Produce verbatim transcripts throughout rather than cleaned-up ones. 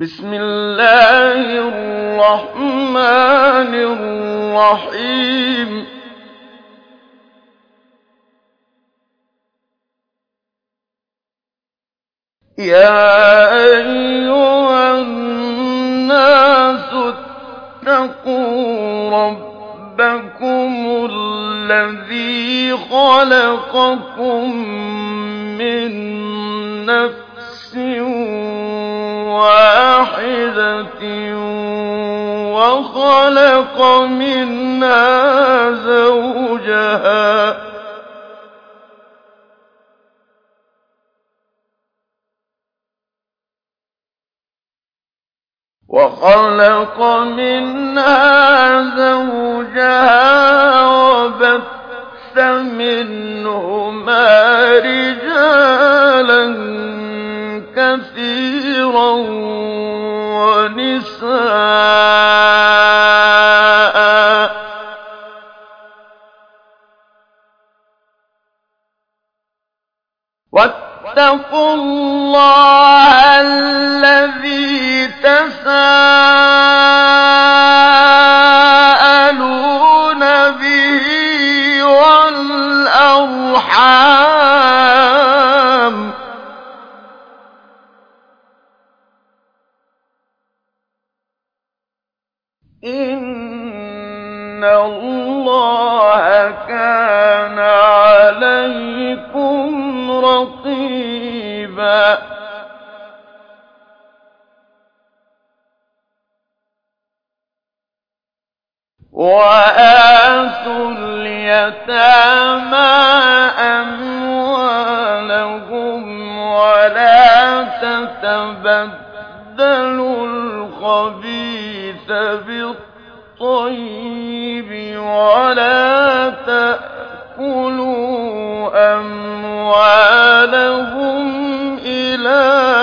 بسم الله الرحمن الرحيم يا أيها الناس اتقوا ربكم الذي خلقكم من نفس واحدة وخلق منها زوجها وخلق منها زوجها وبث منهما رجالا كثيرا ونساء واتقوا الله الذي تساءلون به والأرحام إن الله كان عليكم رقيبا وآتوا اليتامى أموالهم ولا تتبدلوا الخبيث بالطيب ولا تأكلوا أموالهم إلى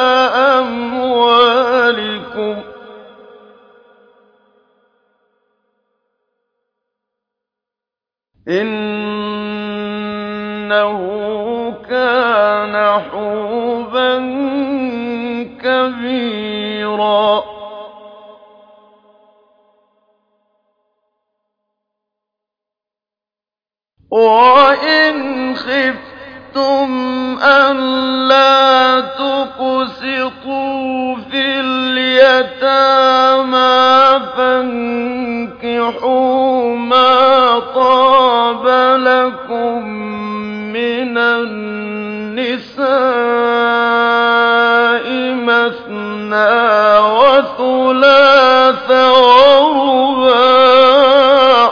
أموالكم إنه كان حوبا كبيرا وإن خفتم ألا تقسطوا في اليتامى فانكحوا ما طاب لكم من النساء مثنى وثلاث ورباع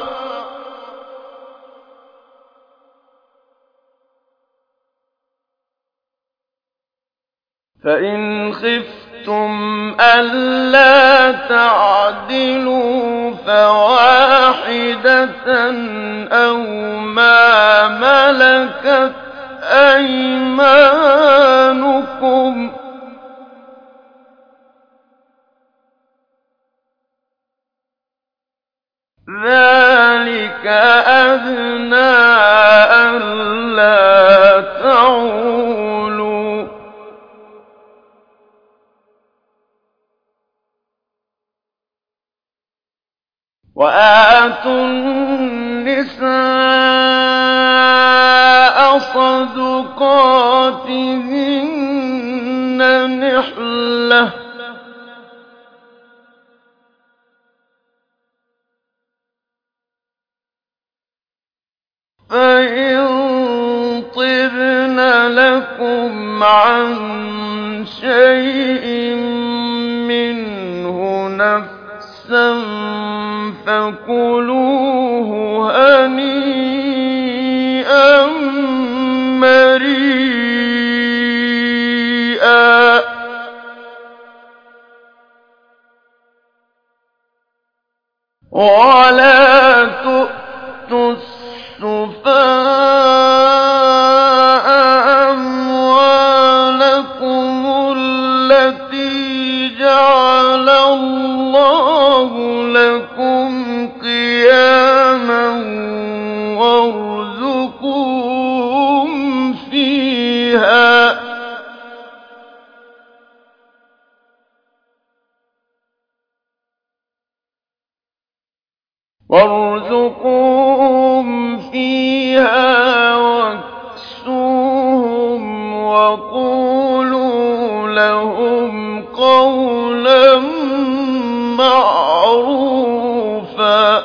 فإن خفتم ألا تعدلوا فواحدة أو ما ملكت أيمانكم ذلك أدنى ألا تعولوا وآتوا النساء صدقاتهن نحلة فإن طبن لكم عن شيء منه نفسا فكلوه هنيئا مريئا ولا تؤتوا السفهاء أموالكم التي جعل الله لكم قياما وارزقوهم فيها وارزقوهم فيها واكسوهم وقولوا لهم قولا معروفا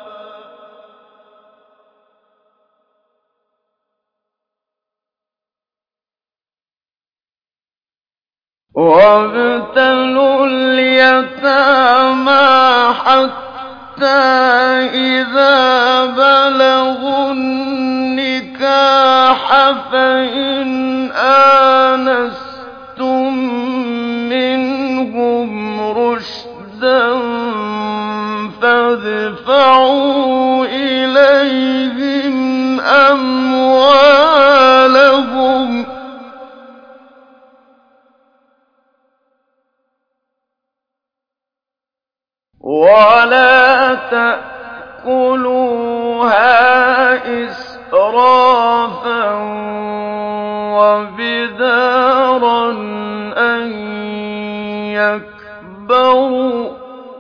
وابتلوا اليتامى حتى إذا بلغوا النكاح فإن آنستم منهم رشدا فادفعوا إليهم أموالهم ولا تأكلوها إسرافا وبدارا أن يكبروا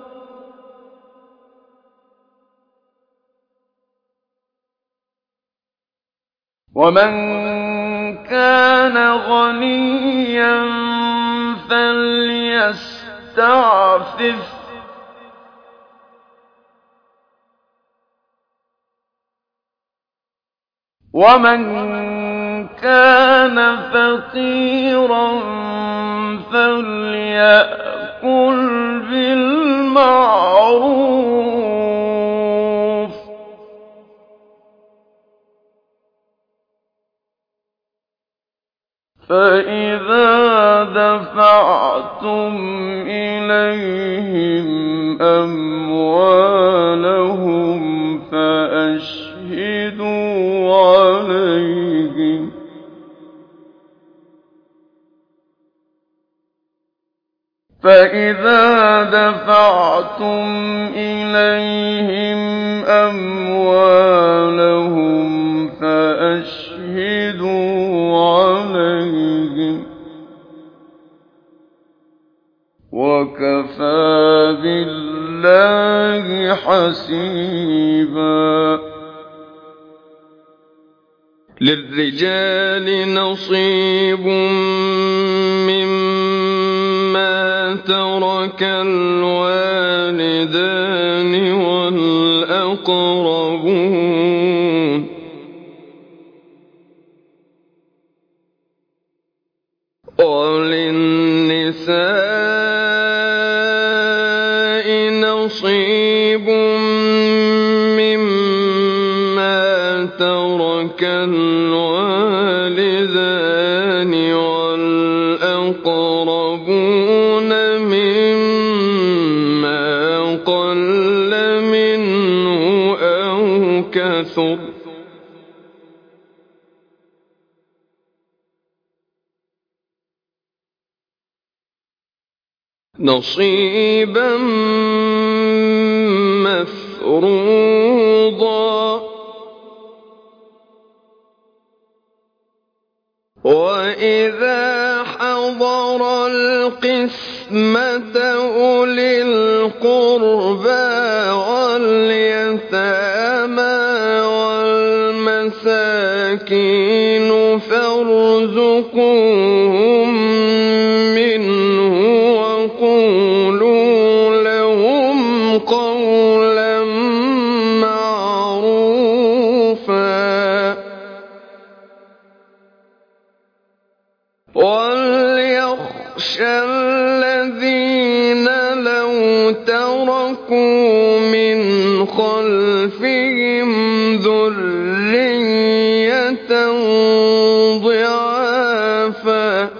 ومن كان غنيا فليستعفف ومن كان فقيرا فليأكل بالمعروف فإذا دفعتم إليهم أموالهم فأشهدوا عليهم فإذا دفعتم إليهم أموالهم فأشهدوا عليهم وكفى بالله حسيبا للرجال نصيب مما ترك الوالدان والأقربون وللنساء نصيب مما ترك الوالدان والأقربون مما قل منه أو كثر نصيبا مفروضا وإذا حضر القسمة أولي القربى واليتامى والمساكين فارزقوهم منه وقولوا لهم قولا معروفا وليخشى الذين لو تركوا من خلفهم ذرية ضعافا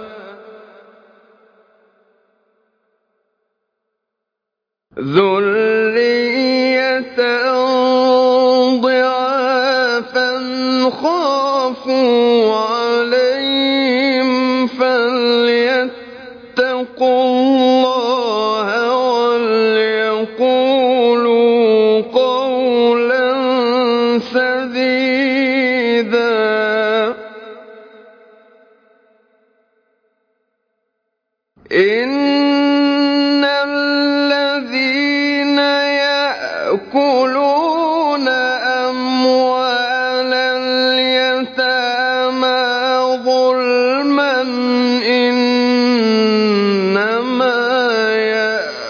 ذرية ضعافا خافوا عليهم فليتقوا الله وليقولوا قولا سديدا إن الذين يأكلون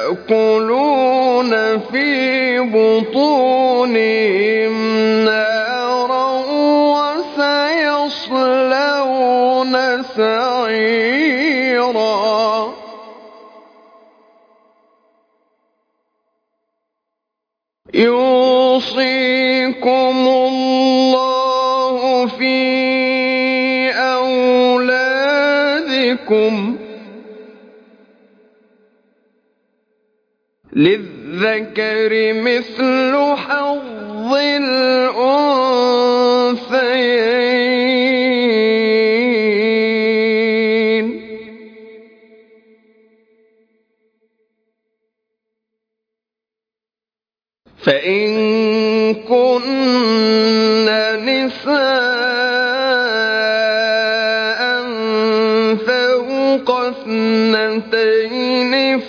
فسيأكلون في بطونهم نارا وسيصلون سعيرا يوصيكم الله في أولادكم للذكر مثل حظ الأنثيين فإن كن نساء فوق اثنتين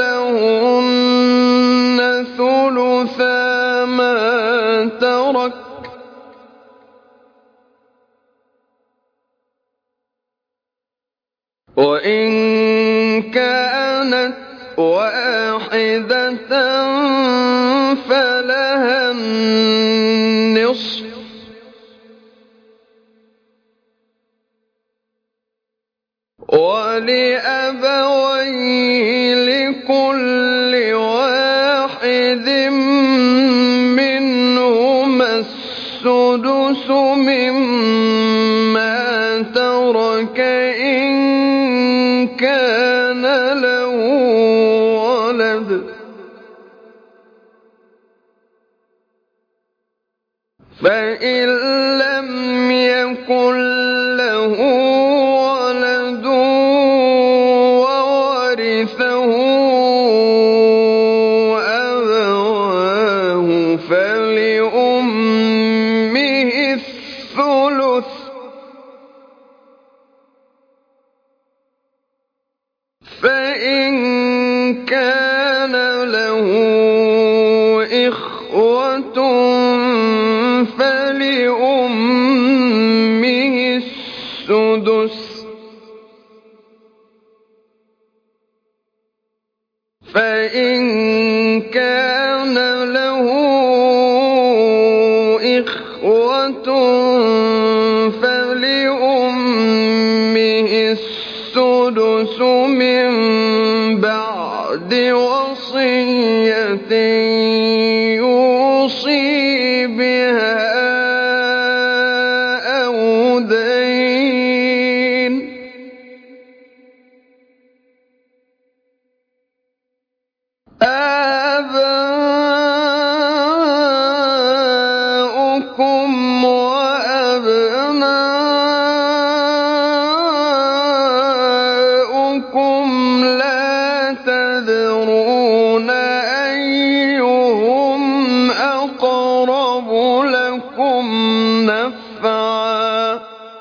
فلهن ثلثا ما ترك وإن كانت واحدة فلها النصف ولأبويه لكل واحد منهما السدس مما ترك إن كان له ولد فإن لم يكن له ولد وورثه أبواه فلأمه الثلث فإن كان له إخوة فلأمه السدس فإن كان له إخوة فلأمه السدس من بعد وصية يوصي بها أو دين آباؤكم وأبناؤكم لا تدرون أيهم أقرب لكم نفعا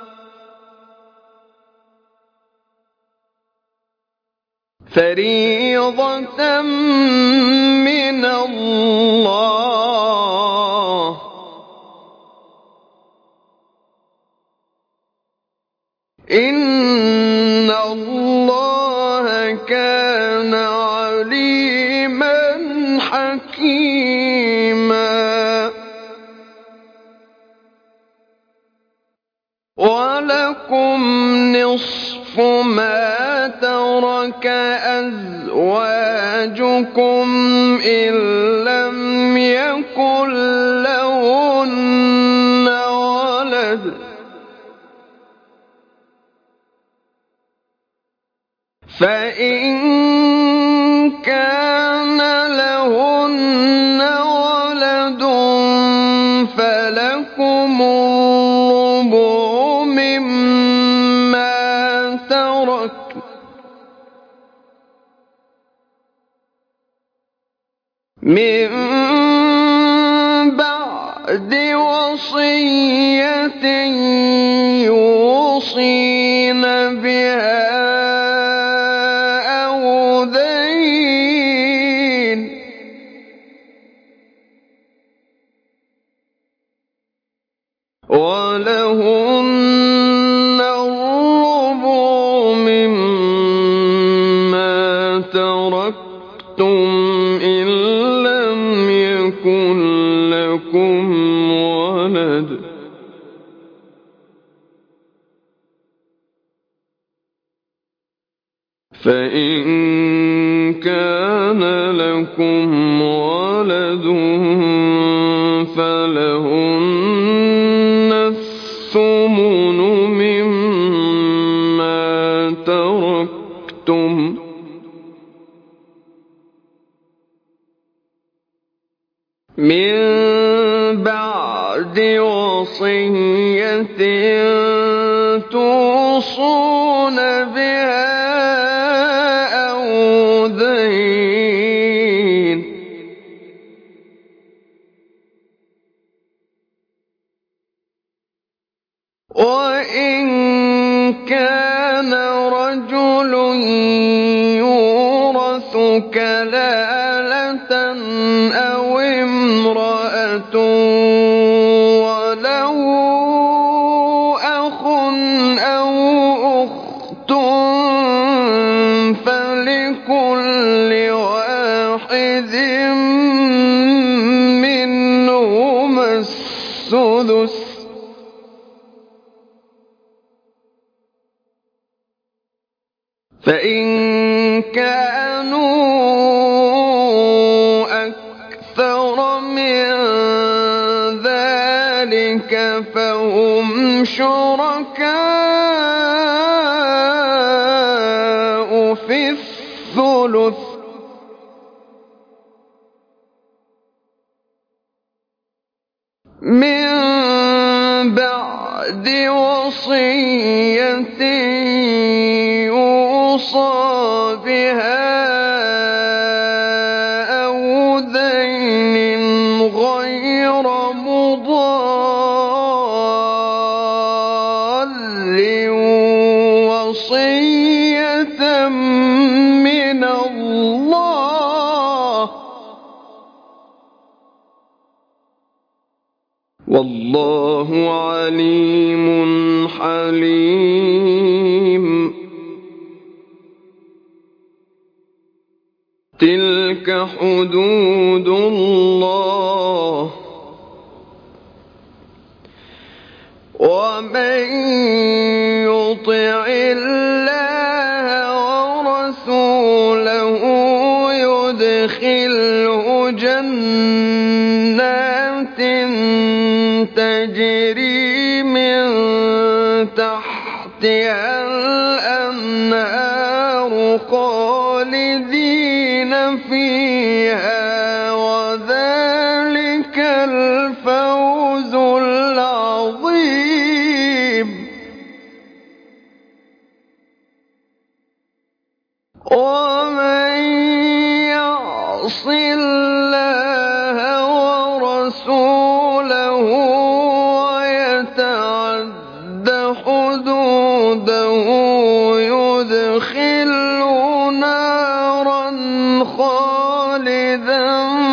فريضة من الله إن الله كان عليما حكيما ولكم نصف ما ترك أزواجكم إن لم يكن لهن ولد فإن كان لهن ولد فلكم الربع مما ترك من بعد وصية يوصين بها أو دين ولهن الربع مما ترك إن لم يكن لكم ولد فإن كان لكم ولد فلهن الثمن مما تركتم من بعد وصية توصون بها أو دين وإن كان رجل يورث كلالة أو امرأة وله أخ أو أخت فلكل واحد منهما السدس فإن كانوا أكثر من ذلك فهم شركاء في الثلث من بعد وصية يوصى بها أو دين غير مضار وصية من الله والله عليم حليم تلك حدود الله ومن يطع الله ورسوله يدخله جنات تجري من تحتها الأنهار خالدين فيها وذلك الفوز العظيم ومن يعص الله ورسوله ويتعد حدوده يدخله نارا خالدا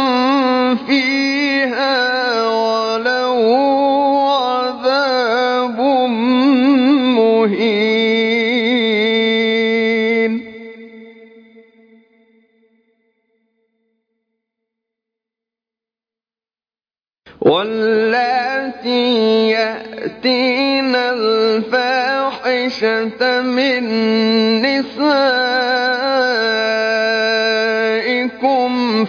فيها وله عذاب مهين واللاتي يأتين الفاحشة من نسائكم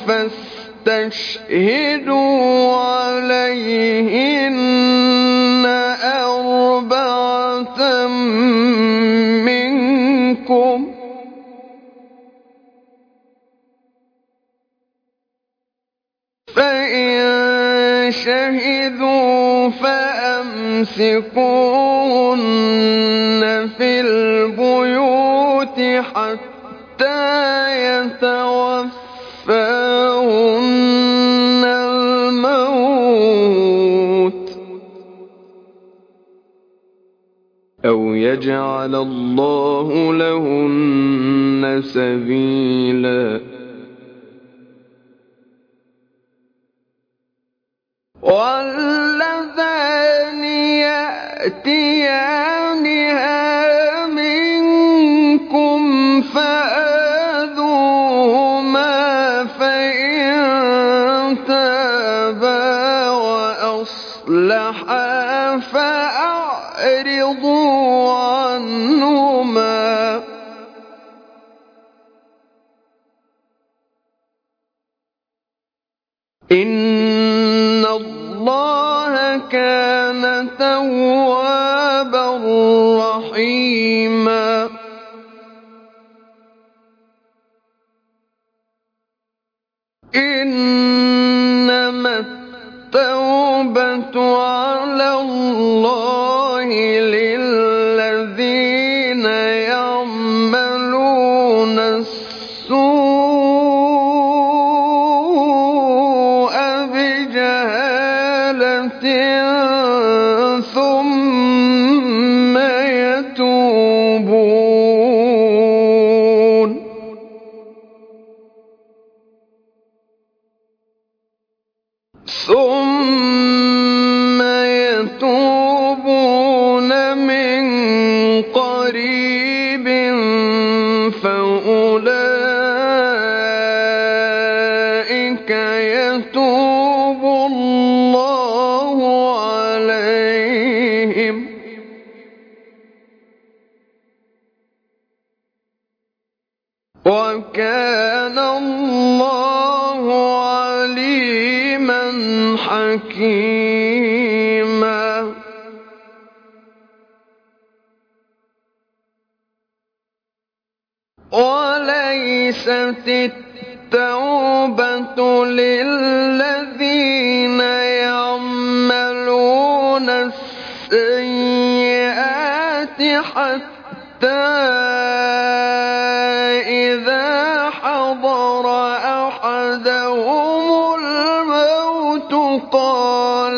فاستشهدوا عليهن أربعة منكم فإن شهدوا فأمسكوهن في البيوت حتى يتوفاهن الموت أو يجعل الله لهن سبيلا واللذان يأتيانها منكم فآذوهما فأعرضوا عنهما إن الله كان توابا رحيما إنما التوبة على الله للذين يعملون السوء بجهالة ثم يتوبون ثم يتوبون من قريب فأولئك يتوب الله عليهم وكان الله عليما حكيما وليست التوبة للذين يعملون السيئات حتى إذا حضر أحدهم الموت قال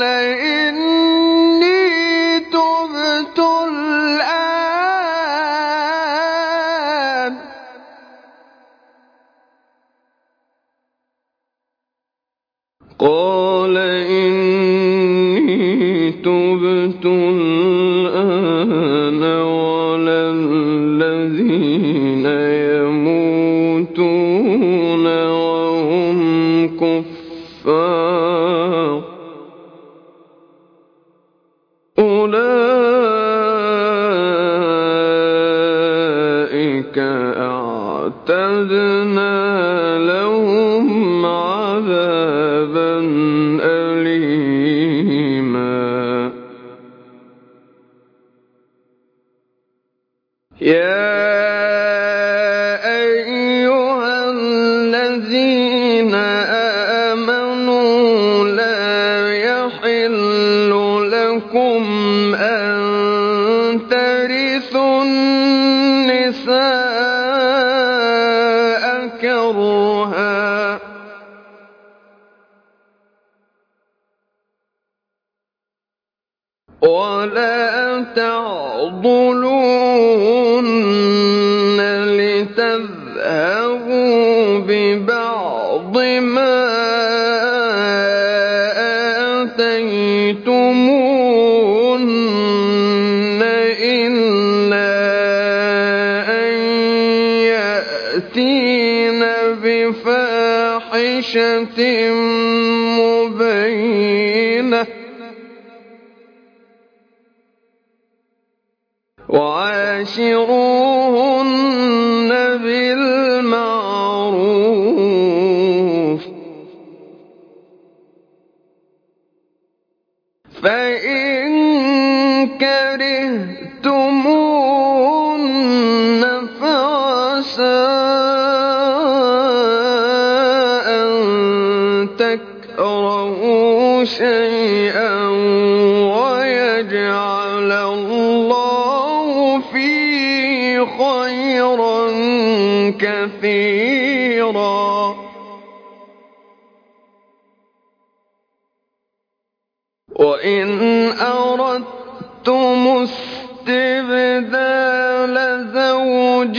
إني تبت الآن قال إني تبت الآن ولا الذين يموتون وهم كفار أولئك أعتدنا لهم عذابا أليما يا أيها الذين آمنوا لا يحل لكم أن ترثوا النساء كرها ولا تعضلوهن لتذهبوا ببعض ما آتيتموهن إلا أن يأتين بفاحشة مبينة وعاشروهن بالمعروف فإن كرهتموهن فعسى أن تكرهوا شيئا ويجعل الله فيه خيرا كثيرا وإن أردتم استبدال زوج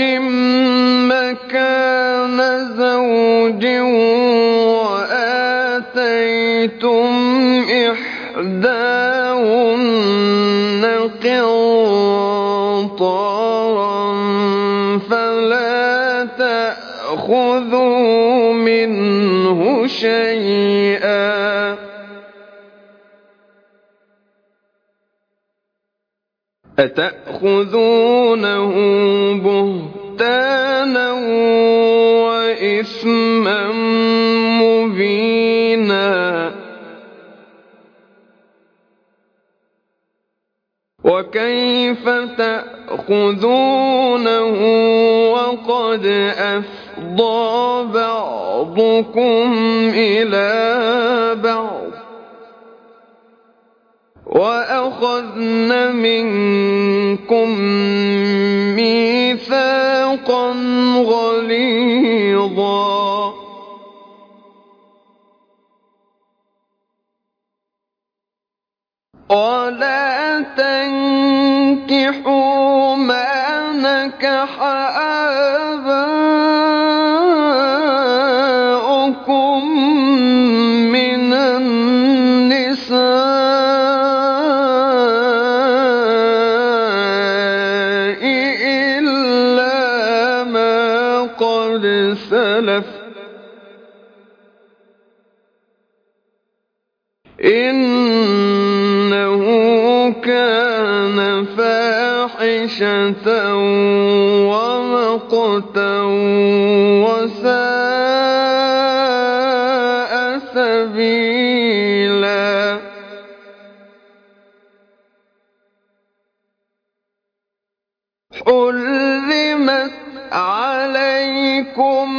مكان زوج وآتيتم إحداهن قنطارا فلا تأخذوا منه شيئا أتأخذونه بهتانا وإثما مبينا وكيف تأخذونه وقد أفضى بعضكم إلى بعض وأخذن منكم ميثاقا غليظا ولا تنكحوا ما نكح آباؤكم من النساء إلا ما قد سلف إنه كان فاحشة ومقتا وساء سبيلا حرمت عليكم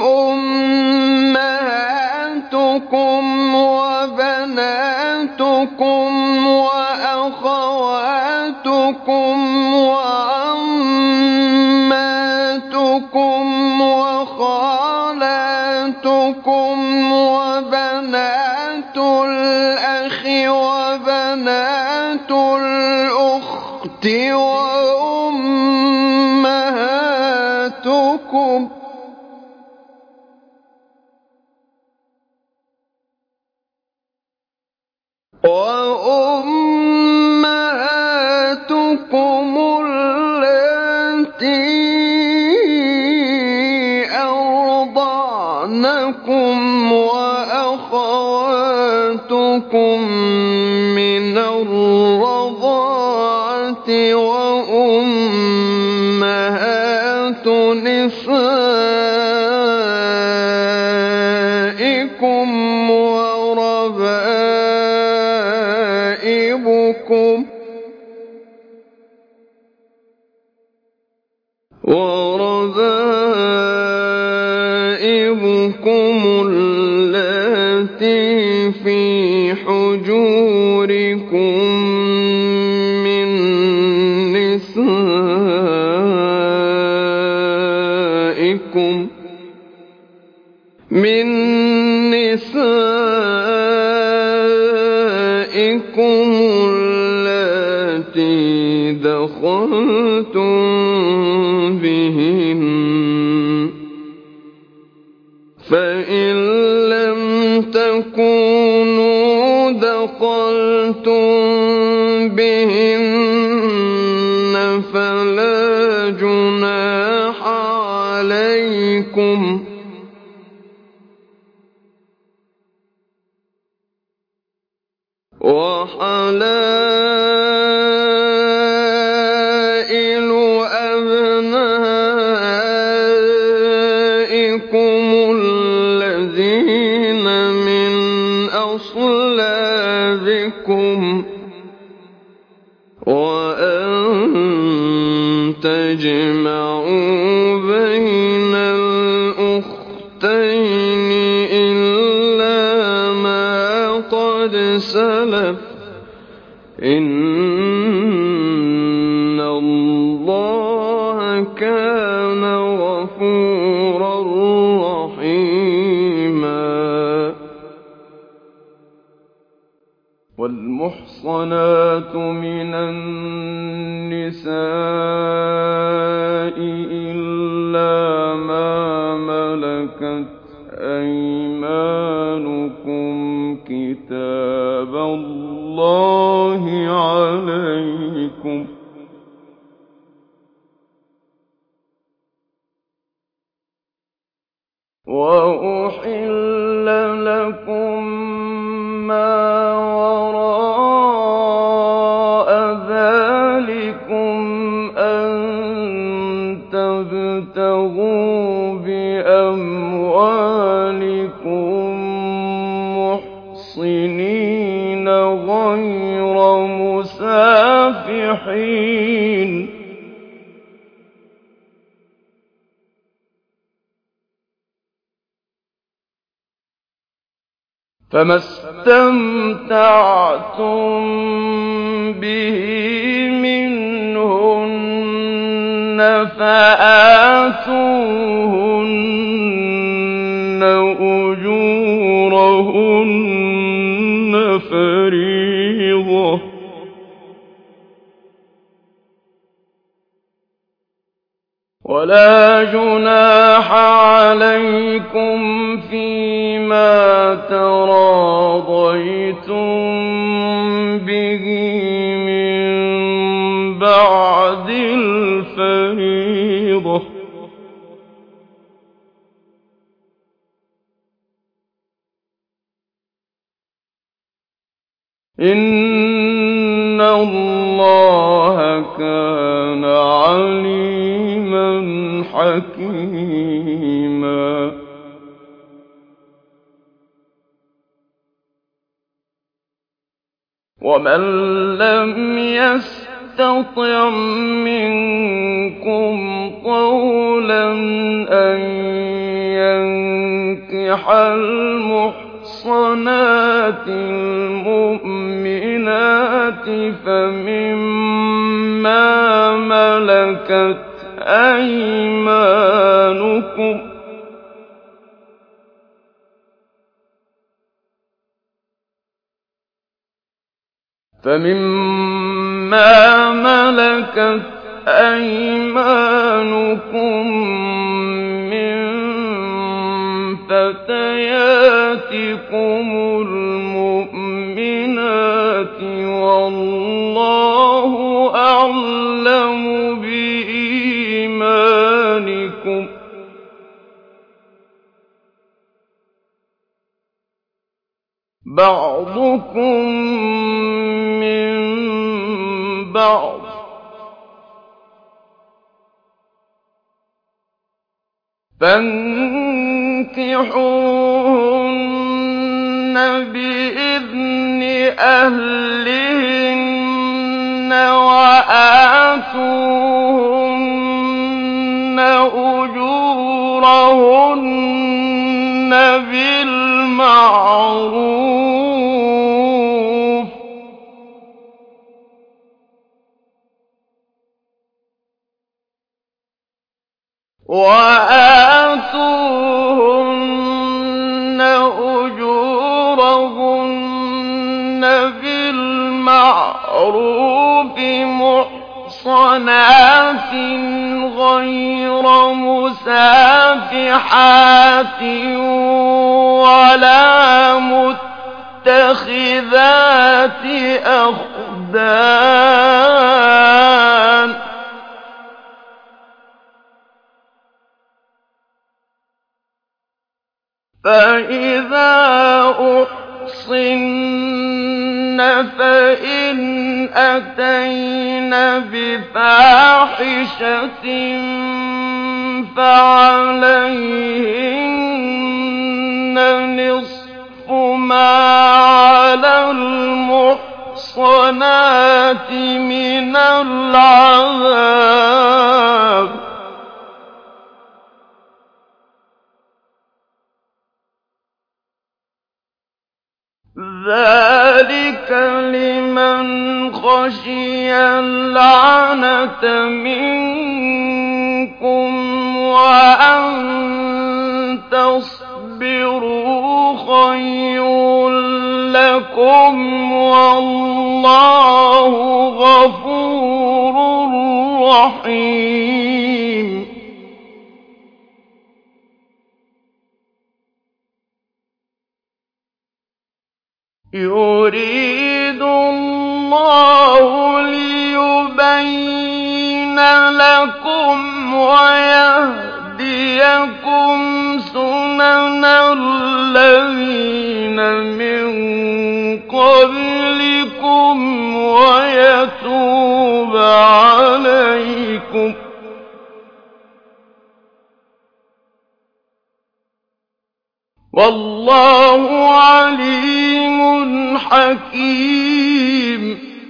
أمهاتكم وبناتكم وأخواتكم وعماتكم وخالاتكم وبنات الأخ وبنات الأخت وأمهاتكم وأمهاتكم اللاتي أرضعنكم وأخواتكم من الرضاعة وأمهات نسائكم وربائبكم وربائبكم اللاتي في حجوركم من نسائكم من نسائكم اللاتي دخلتم بهن فإن لم تكونوا دخلتم بهن فلا جناح عليكم وحلائل أبنائكم الذين من أصلابكم وأن تجمعوا بين الأختين إلا ما قد سلف إن الله كان غفورا رحيما والمحصنات من النساء إلا ما ملكت أيمانكم كتاب الله عليكم وأحل لكم ما وراء ذلكم عليكم محصنين غير مسافحين فما استمتعتم به منهن فآتوهن أجورهن فريضة ولا جناح عليكم فيما تراضيتم به من بعد الفريضة إن الله كان عليما حكيما ومن لم يستطع منكم طولا أن ينكح المحصنات المؤمنات فمما ملكت أيمانكم فمما ملكت أيمانكم من فتياتكم المؤمنات والله أعلم بإيمانكم بعضكم من بعض فانكحوهن بإذن أهلهن وآتوهن أجورهن بالمعروف وآتوهن أجورهن بالمعروف محصنات غير مسافحات ولا متخذات أخدان فإذا أحصن فإن أتين بفاحشة فعليهن نصف ما على المحصنات من العذاب ذلك لمن خشي العنة منكم وأن تصبروا خير لكم والله غفور رحيم يريد الله ليبين لكم ويهديكم سنن الذين من قبلكم ويتوب عليكم والله عليم حكيم.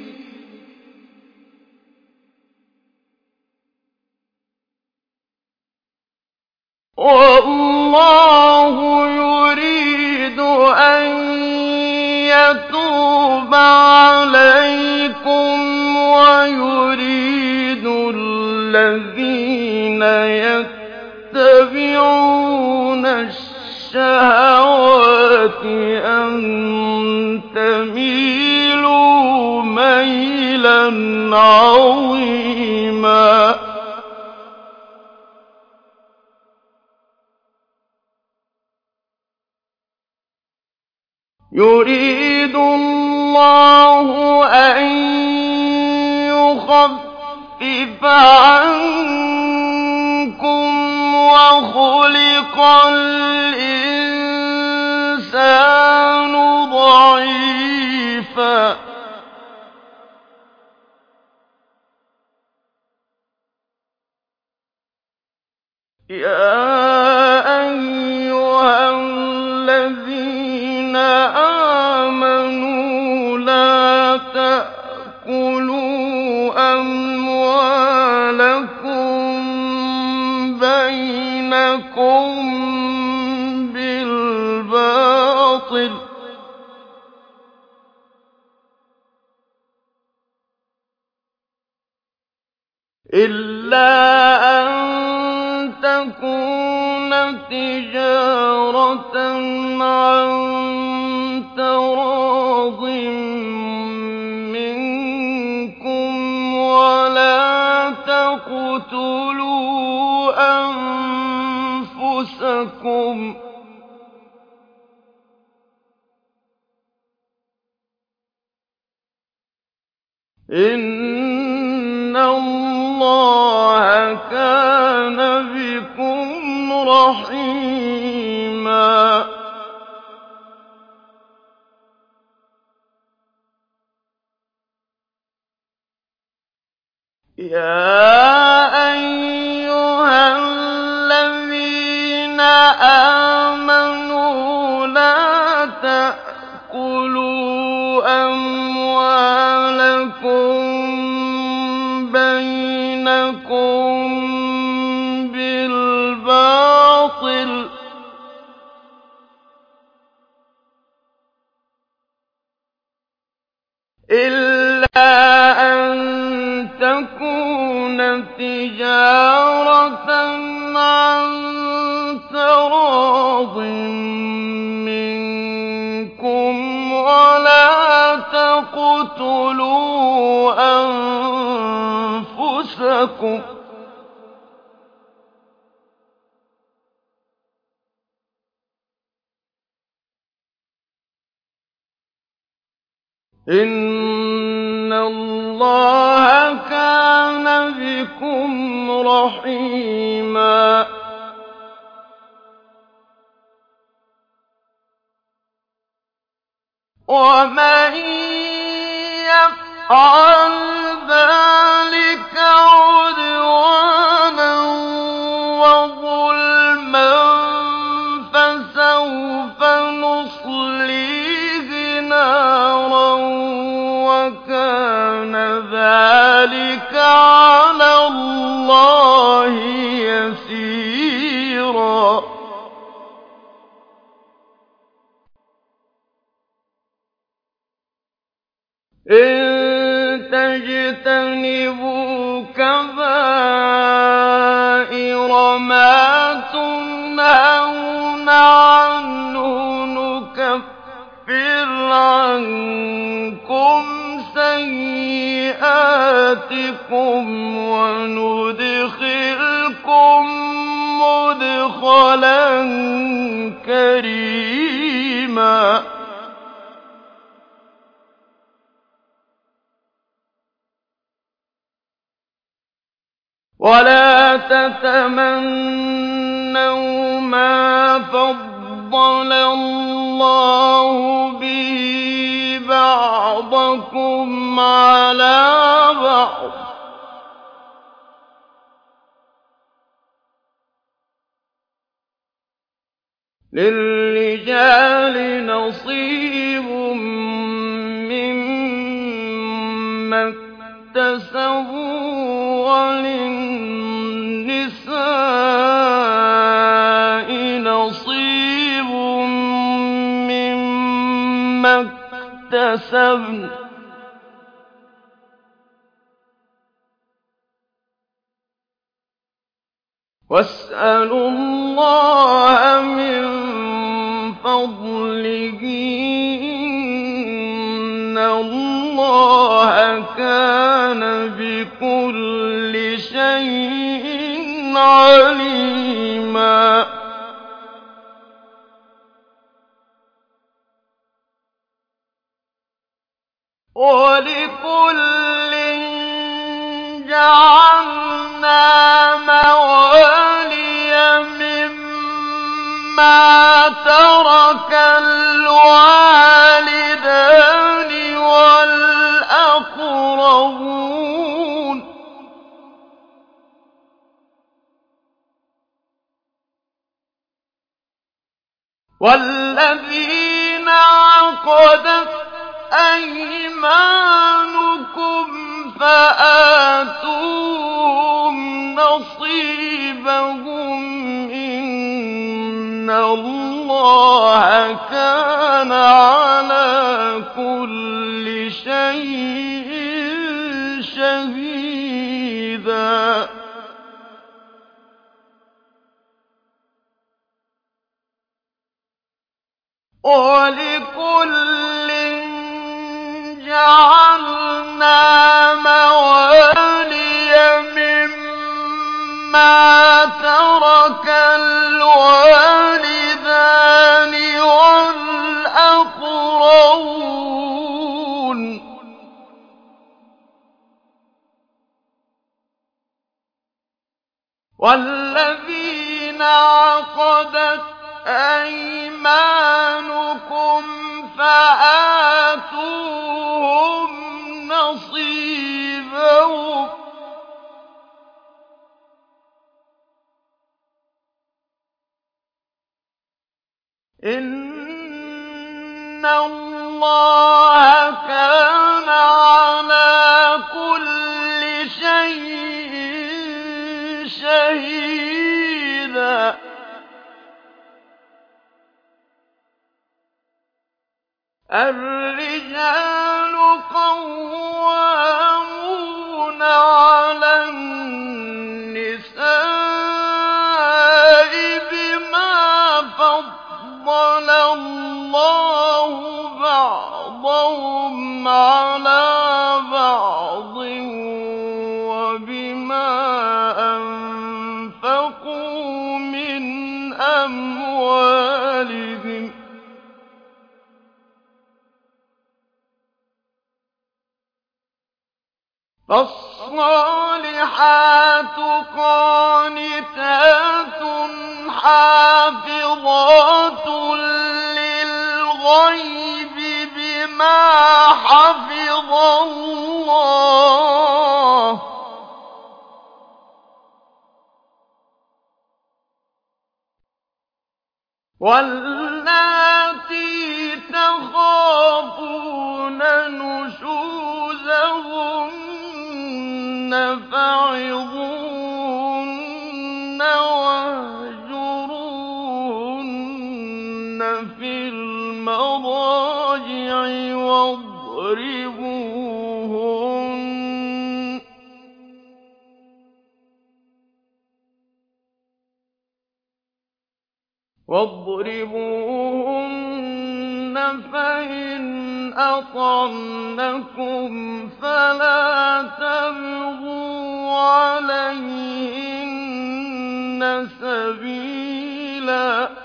والله يريد أن يتوب عليكم ويريد الذين يتبعون الشهوات أن تميلوا ميلا عظيما. يريد الله أن يخفف عنكم وخلق الإنسان ضعيفا يا أيها الذين آمنوا لا تأكلوا أموالكم بينكم بالباطل إلا أن تكون تجارة عن تراض منكم ولا تقتلوا أنفسكم إن الله كان بكم رحيما. يا أيها الذين آمنوا لا تأكلوا أموالكم بينكم بالباطل إلا أن تكون تجارة عن تراض منكم ولا تقتلوا أنفسكم إن الله كان بكم رحيما. ومن يفعل ذلك عدوانا وظلما فسوف نصليه نارا وكان ذلك على الله يسيرا. إن تجتنبوا كبائر ما تنهون عنه نكفر عنكم سيئاتكم وندخلكم مدخلا كريما. ولا تتمنوا ما فضل الله به بعضكم على بعض للرجال لِّلرِّجَالِ نَصِيبٌ مِّمَّا اكْتَسَبُوا وَلِلنِّسَاءِ نَصِيبٌ مِّمَّا اكْتَسَبْنَ ۚ وَاسْأَلُوا اللَّهَ مِن فَضْلِهِ ۗ إِنَّ اللَّهَ كَانَ بِكُلِّ شَيْءٍ عَلِيمًا. وَلِكُلٍّ جَعَلْنَا مَوَالِيَ مِمَّا تَرَكَ الْوَالِدَانِ وَالْأَقْرَبُونَ ۚ وَالَّذِينَ عَقَدَتْ أَيْمَانُكُمْ فَآتُوهُمْ نَصِيبَهُمْ ۖ إِنَّ اللَّهَ كَانَ عَلَىٰ كُلِّ شَيْءٍ شَهِيدًا. وَلِكُلٍّ جَعَلْنَا مَوَالِيَ مِمَّا تَرَكَ الْوَالِدَانِ وَالْأَقْرَبُونَ ۚ وَالَّذِينَ عَقَدَتْ أَيْمَانُكُمْ فَآتُوهُمْ نَصِيبَهُمْ ۖ إِنَّ اللَّهَ كَانَ عَلَىٰ كُلِّ شَيْءٍ شَهِيدًا. الرِّجَالُ قَوَّامُونَ عَلَى النِّسَاءِ بِمَا فَضَّلَ اللَّهُ بَعْضَهُمْ عَلَىٰ بَعْضٍ وَبِمَا أَنفَقُوا مِنْ أَمْوَالِهِمْ ۚ فَالصَّالِحَاتُ قَانِتَاتٌ حَافِظَاتٌ لِّلْغَيْبِ بِمَا حَفِظَ اللَّهُ ۚ وَاللَّاتِي تَخَافُونَ نُشُوزَهُنَّ فَعِظُوهُنَّ وَاهْجُرُوهُنَّ فِي الْمَضَاجِعِ وَاضْرِبُوهُنَّ ۖ وَاضْرِبُوهُنَّ فَإِنْ أَطَعْنَكُمْ فَلَا تَبْغُوا عَلَيْهِنَّ سَبِيلًا ۗ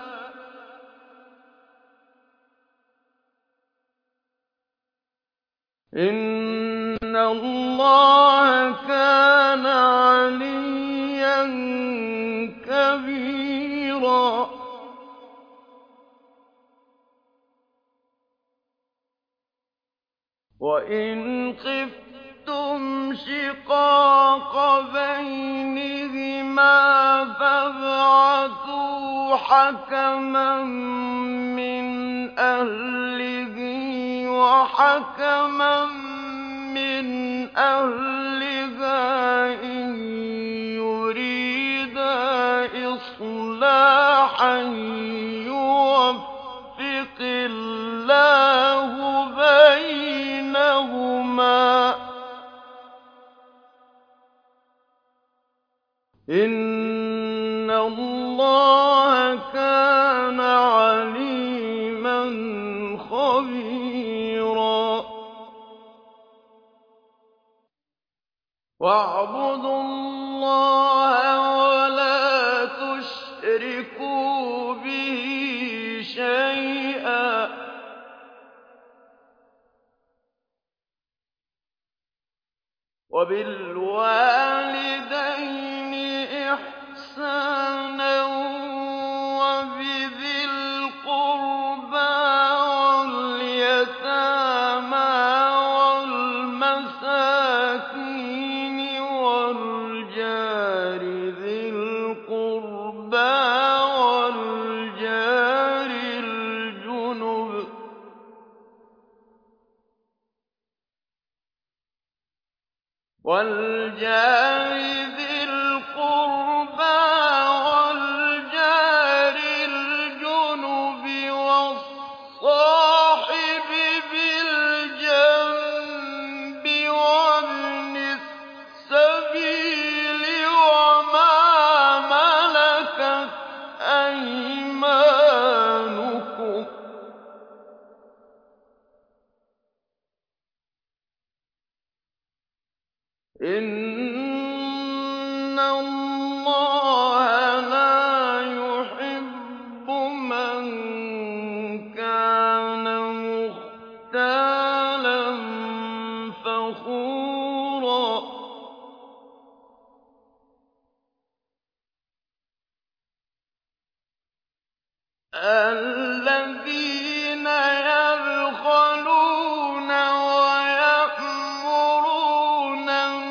إِنَّ اللَّهَ كَانَ عَلِيًّا كَبِيرًا. وَإِنْ خِفْتُمْ شِقَاقَ بَيْنِهِمَا فَابْعَثُوا حَكَمًا مِّنْ أهله وحكما من أهلها إن يريدا إصلاحا يوفق الله بينهما إِنَّ اللَّهَ كَانَ عَلِيمًا خَبِيرًا وَاعْبُدُوا اللَّهَ وَلَا تُشْرِكُوا بِهِ شَيْئًا ۖ وَبِالْوَالِدَيْنِ إِحْسَانًا وَبِذِي الْقُرْبَىٰ وَالْيَتَامَىٰ وَالْمَسَاكِينِ وَالْجَارِ ذِي الْقُرْبَىٰ وَالْجَارِ الْجُنُبِ وَالْجَارِ ذِي الْقُرْبَىٰ وَالْجَارِ الْجُنُبِ وَالصَّاحِبِ بِالْجَنبِ وَابْنِ السَّبِيلِ وَمَا مَلَكَتْ أَيْمَانُكُمْ ۗ إِنَّ اللَّهَ لَا يُحِبُّ مَن كَانَ مُخْتَالًا فَخُورًا الَّذِينَ يَبْخَلُونَ وَيَأْمُرُونَ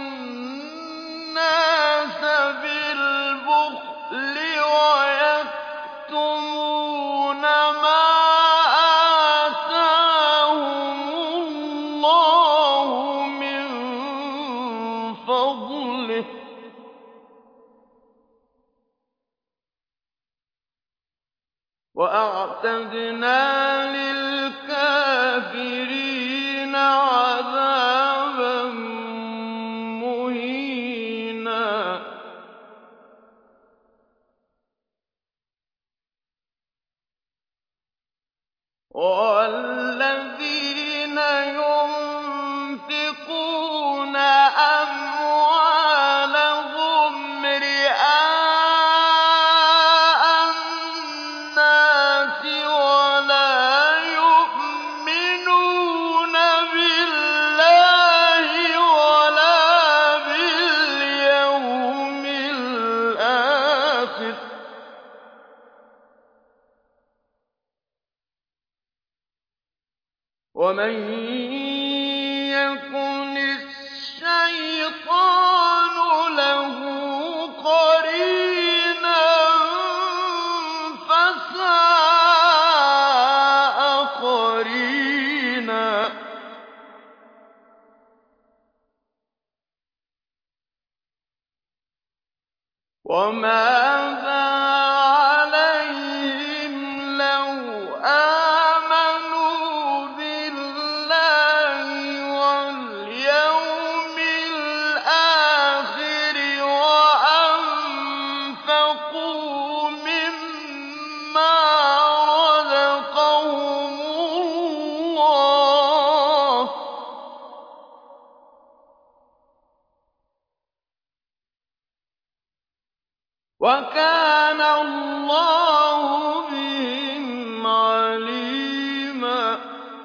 النَّاسَ بِالْبُخْلِ وَيَكْتُمُونَ مَا آتَاهُمُ اللَّهُ مِن فَضْلِهِ ۗ وَأَعْتَدْنَا لِلْكَافِرِينَ عَذَابًا مُّهِينًا وَالَّذِينَ يُنفِقُونَ أَمْوَالَهُمْ رِئَاءَ النَّاسِ وَلَا يُؤْمِنُونَ بِاللَّهِ وَلَا بِالْيَوْمِ الْآخِرِ ۗ وَمَن يَكُنِ الشَّيْطَانُ لَهُ قَرِينًا فَسَاءَ قَرِينًا وَمَاذَا عَلَيْهِمْ لَوْ آمَنُوا بِاللَّهِ وَالْيَوْمِ الْآخِرِ وَأَنفَقُوا مِمَّا رَزَقَهُمُ اللَّهُ ۗ وَكَانَ اللَّهُ بِهِمْ عَلِيمًا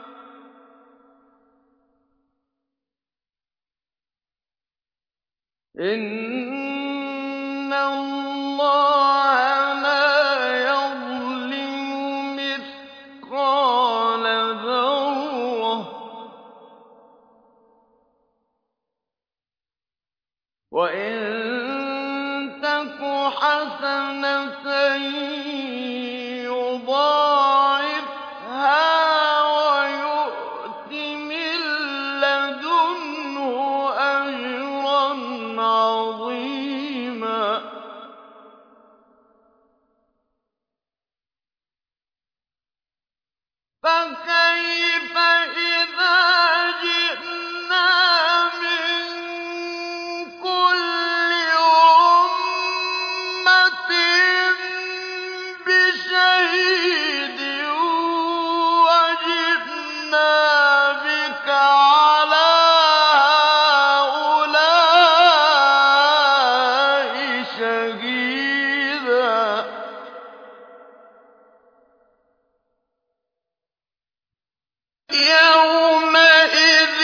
إِنَّ اللَّهَ لَا يَظْلِمُ مِثْقَالَ ذَرَّةٍ ۖ وَإِن تَكُ حَسَنَةً يُضَاعِفْهَا فَكَيْفَ إِذَا جِئْنَا مِن كُلِّ أُمَّةٍ بِشَهِيدٍ وَجِئْنَا بِكَ عَلَىٰ هَٰؤُلَاءِ شَهِيدًا يَوْمَئِذٍ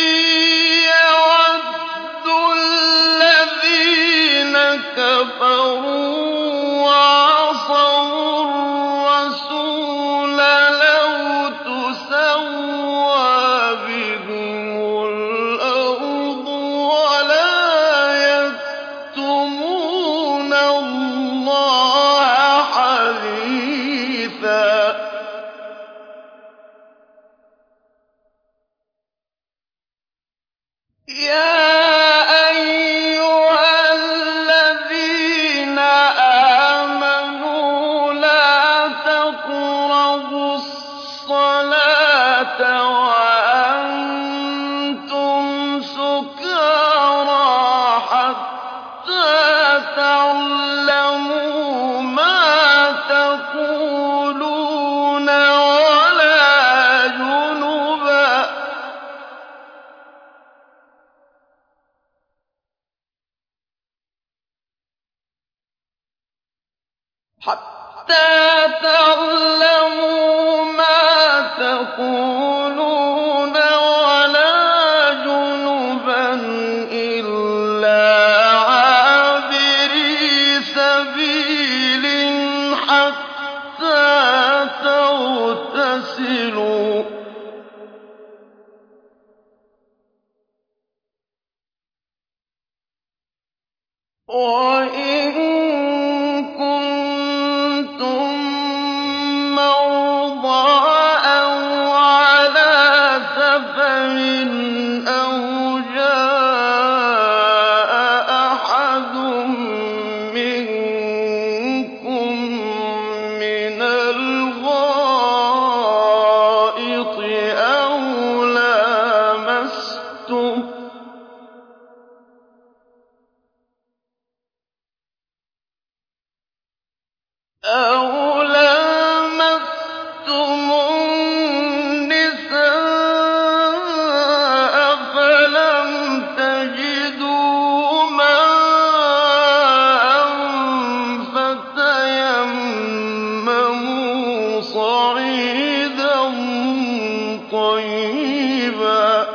يَوَدُّ الَّذِينَ كَفَرُوا وَعَصَوُا الرَّسُولَ لَوْ تُسَوَّىٰ بِهِمُ الْأَرْضُ وَلَا يَكْتُمُونَ اللَّهَ حَدِيثًا يَا أَيُّهَا الَّذِينَ آمَنُوا لَا تَقْرَبُوا الصَّلَاةَ وَأَنتُمْ سُكَارَىٰ حَتَّىٰ تَعْلَمُوا مَا تَقُولُونَ وَلَا جُنُبًا حَتَّىٰ تَعْلَمُوا مَا تَقُولُونَ وَلَا جُنُبًا إِلَّا عَابِرِي سَبِيلٍ حَتَّىٰ تَغْتَسِلُوا ۚ وَإِن كُنتُم مَّرْضَىٰ أَوْ عَلَىٰ سَفَرٍ أَوْ جَاءَ أَحَدٌ مِّنكُم مِّنَ الْغَائِطِ أَوْ لَامَسْتُمُ أَوْ لَامَسْتُمُ النِّسَاءَ فَلَمْ تَجِدُوا مَاءً فَتَيَمَّمُوا صَعِيدًا طَيِّبًا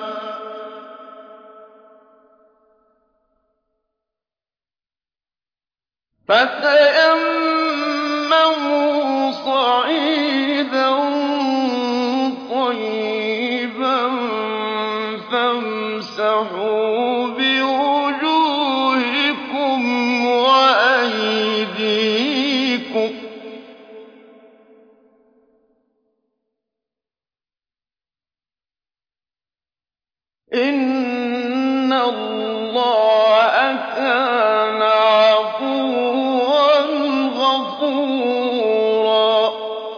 فَتَيَمَّمُوا صَعِيدًا طَيِّبًا فَامْسَحُوا بِوُجُوهِكُمْ وَأَيْدِيكُمْ ۗ إِنَّ اللَّهَ كَانَ عَفُوًّا غَفُورًا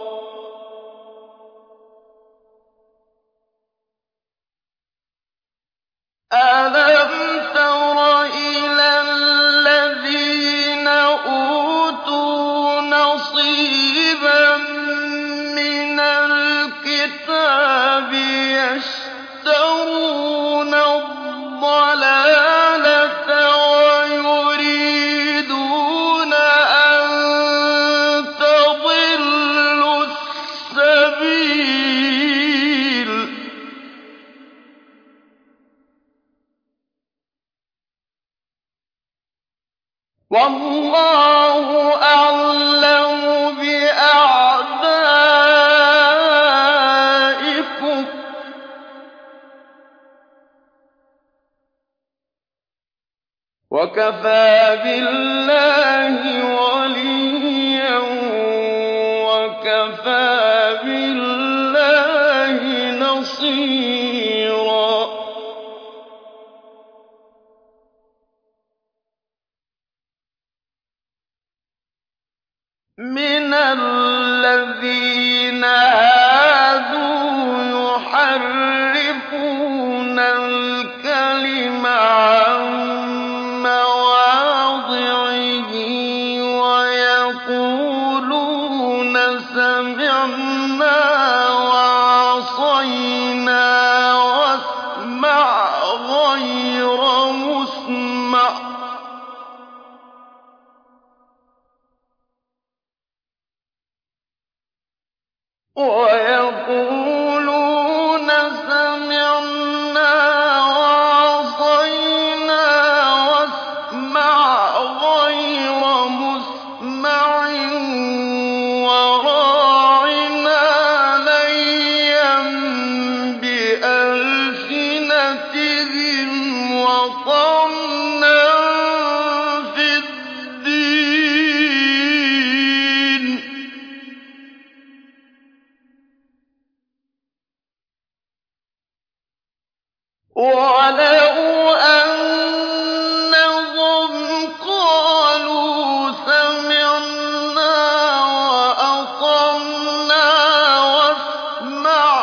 أَلَمْ تَرَ إِلَى الَّذِينَ أُوتُوا نَصِيبًا مِّنَ الْكِتَابِ يَشْتَرُونَ الضَّلَالَةَ وَيُرِيدُونَ أَن تَضِلُّوا السَّبِيلَ ۗ وَاللَّهُ أَعْلَمُ بِأَعْدَائِكُمْ ۚ وَكَفَىٰ بِاللَّهِ وَلِيًّا وَكَفَىٰ بِاللَّهِ نَصِيرًا مِنَ الَّذِينَ هَادُوا وَيَقُولُونَ سَمِعْنَا وَعَصَيْنَا وَاسْمَعْ غَيْرَ مُسْمَعٍ وَرَاعِنَا لَيًّا بِأَلْسِنَتِهِمْ وَطَعْنًا فِي الدِّينِ ۚ وَلَوْ أَنَّهُمْ قَالُوا سَمِعْنَا وَأَطَعْنَا وَاسْمَعْ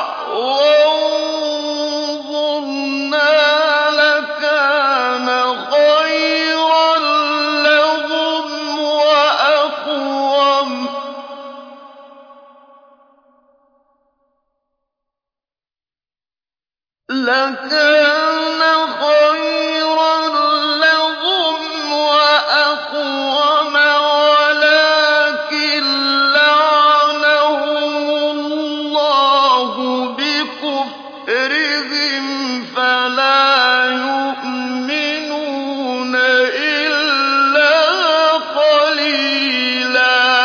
وَانظُرْنَا لَكَانَ خَيْرًا لَّهُمْ وَأَقْوَمَ ۚ لَكَانَ خَيْرًا لَّهُمْ وَأَقْوَمَ وَلَٰكِن لَّعَنَهُمُ اللَّهُ بِكُفْرِهِمْ فَلَا يُؤْمِنُونَ إِلَّا قَلِيلًا.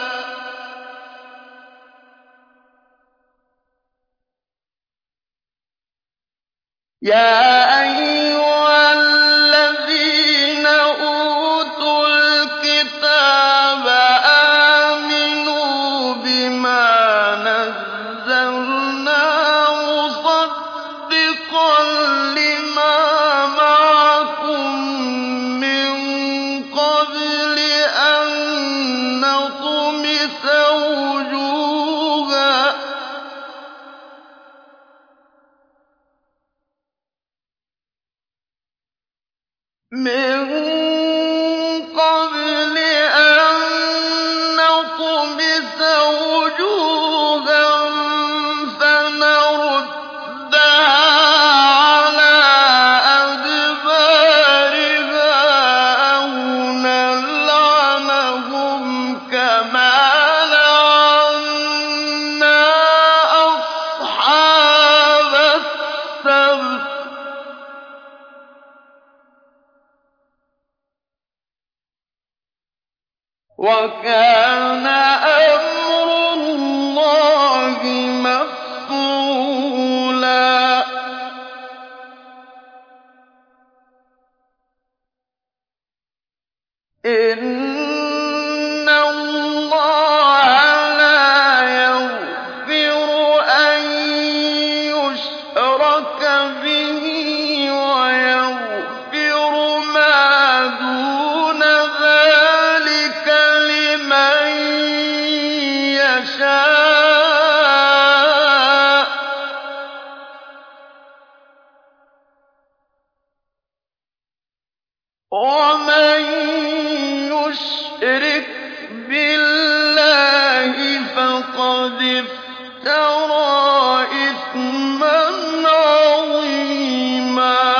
يَا أَيُّهَا الَّذِينَ أُوتُوا الْكِتَابَ آمِنُوا بِمَا نَزَّلْنَا مُصَدِّقًا لِّمَا مَعَكُم مِّن قَبْلِ أَن نَّطْمِسَ وُجُوهًا من قبل أن نطمس وجوها فنردها على أدبارها أو نلعنهم كما لعنا أصحاب السبت ۚ وَكَانَ أَمْرُ اللَّهِ مَفْعُولًا. إِنَّ اللَّهَ لَا يَغْفِرُ أَن يُشْرَكَ بِهِ وَيَغْفِرُ مَا دُونَ ذَٰلِكَ لِمَن يَشَاءُ ۚ وَمَن يُشْرِكْ بِاللَّهِ فَقَدِ افْتَرَىٰ إِثْمًا عَظِيمًا.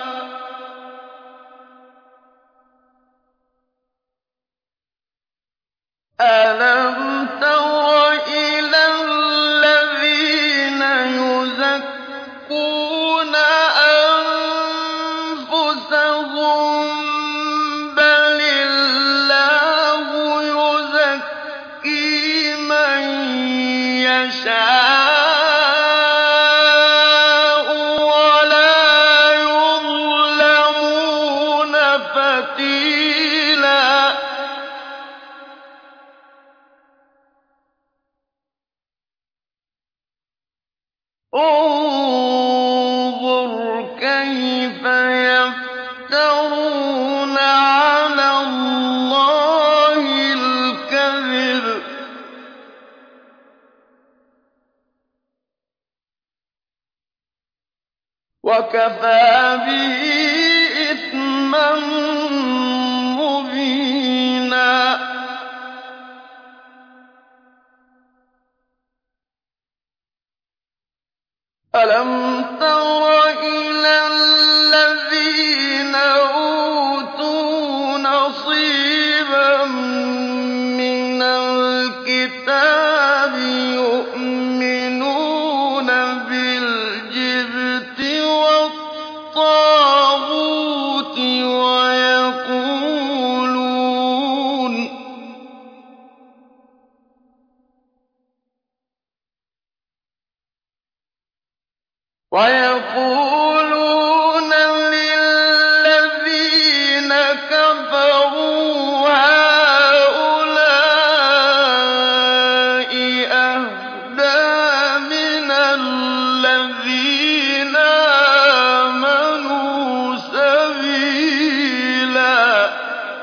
أَلَمْ تَرَ إِلَى الَّذِينَ يُزَكُّونَ أَنفُسَهُم ۚ بَلِ اللَّهُ يُزَكِّي مَن يَشَاءُ وَلَا يُظْلَمُونَ فَتِيلًا. انظُرْ كَيْفَ يَفْتَرُونَ عَلَى اللَّهِ الْكَذِبَ وَكَفَىٰ بِهِ إِثْمًا مُّبِينًا. أَلَمْ تَرَ إِلَى الَّذِينَ أُوتُوا نَصِيبًا مِّنَ الْكِتَابِ يُؤْمِنُونَ وَيَقُولُونَ لِلَّذِينَ كَفَرُوا هَٰؤُلَاءِ أَهْدَىٰ مِنَ الَّذِينَ آمَنُوا سَبِيلًا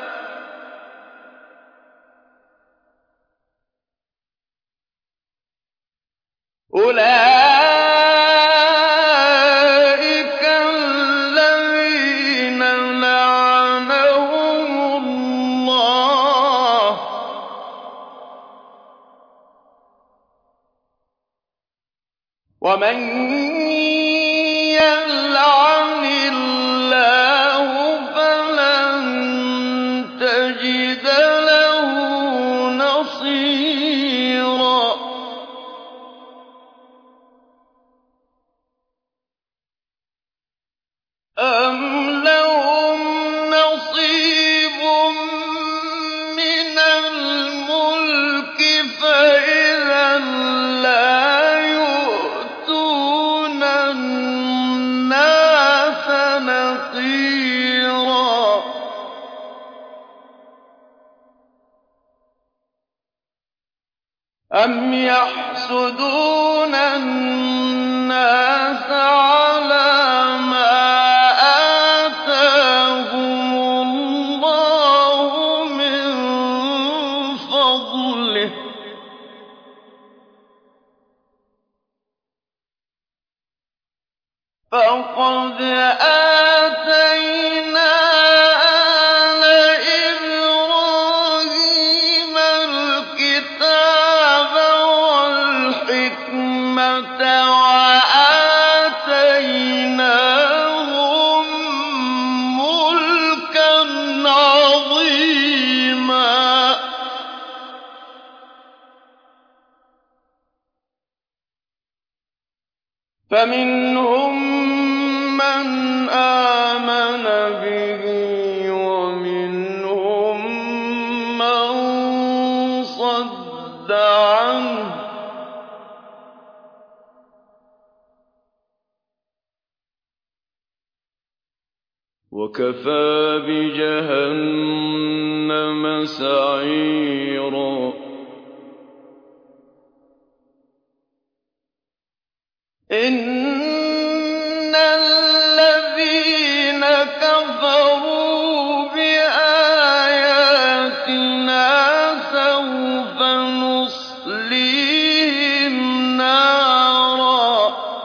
أُولَٰئِكَ الَّذِينَ لَعَنَهُمُ اللَّهُ ۖ وَمَن يَلْعَنِ اللَّهُ فَلَن تَجِدَ لَهُ نَصِيرًا أَمْ لَهُمْ نَصِيبٌ مِّنَ الْمُلْكِ فَإِذًا لَّا يُؤْتُونَ النَّاسَ نَقِيرًا أَمْ يَحْسُدُونَ النَّاسَ عَلَىٰ مَا آتَاهُمُ اللَّهُ مِن فَضْلِهِ ۖ فَقَدْ آتَيْنَا آلَ إِبْرَاهِيمَ الْكِتَابَ وَالْحِكْمَةَ وَآتَيْنَاهُم مُّلْكًا عَظِيمًا فَمِنْهُم مَّنْ آمَنَ بِهِ وَمِنْهُم مَّن صَدَّ عَنْهُ ۚ وَكَفَىٰ بِجَهَنَّمَ سَعِيرًا إِنَّ الَّذِينَ كَفَرُوا بِآيَاتِنَا سَوْفَ نُصْلِيهِمْ نَارًا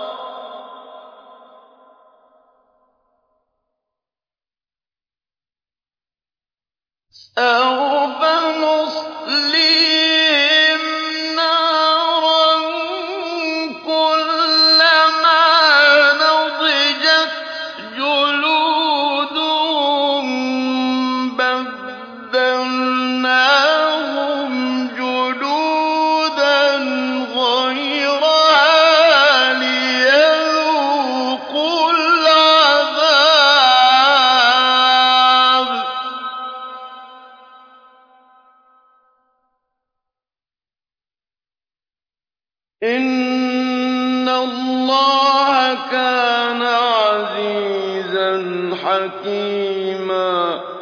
سَوْفَ نُصْلِيهِمْ نَارًا كُلَّمَا نَضِجَتْ جُلُودُهُم بَدَّلْنَاهُمْ جُلُودًا غَيْرَهَا لِيَذُوقُوا الْعَذَابَ ۗ إِنَّ اللَّهَ كَانَ عَزِيزًا حَكِيمًا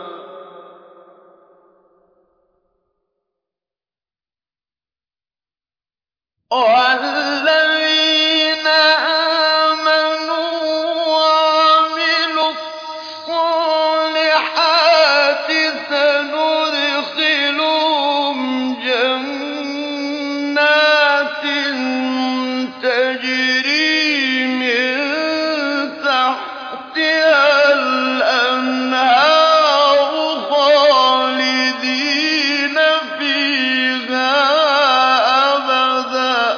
وَالَّذِينَ آمَنُوا وَعَمِلُوا الصَّالِحَاتِ سَنُدْخِلُهُمْ جَنَّاتٍ تَجْرِي مِن تَحْتِهَا الْأَنْهَارُ خَالِدِينَ فِيهَا أَبَدًا ۖ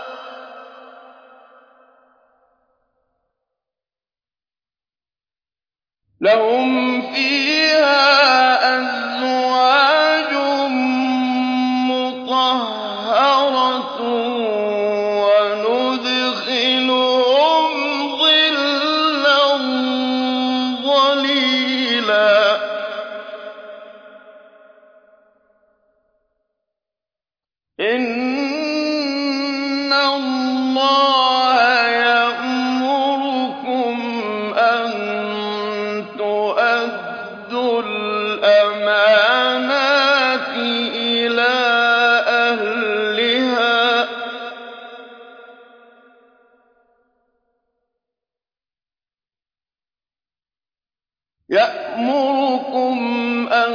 لَّهُمْ فِيهَا أَزْوَاجٌ مُّطَهَّرَةٌ وَنُدْخِلُهُمْ ظِلًّا ظَلِيلًا إِنَّ اللَّهَ يَأْمُرُ يَأْمُرُكُمْ أَن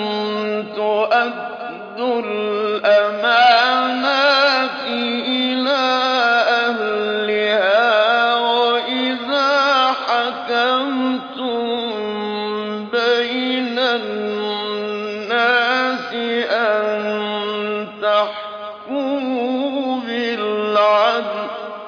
تُؤَدُّوا الْأَمَانَاتِ إِلَىٰ أَهْلِهَا وَإِذَا حَكَمْتُم بَيْنَ النَّاسِ أَن تَحْكُمُوا بِالْعَدْلِ ۚ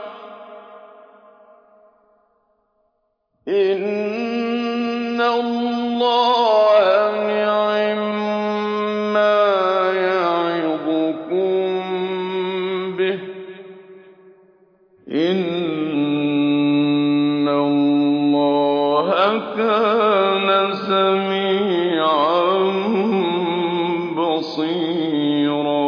إِنَّ اللَّهَ نِعِمَّا يَعِظُكُم بِهِ ۗ إِنَّ اللَّهَ كَانَ سَمِيعًا بَصِيرًا.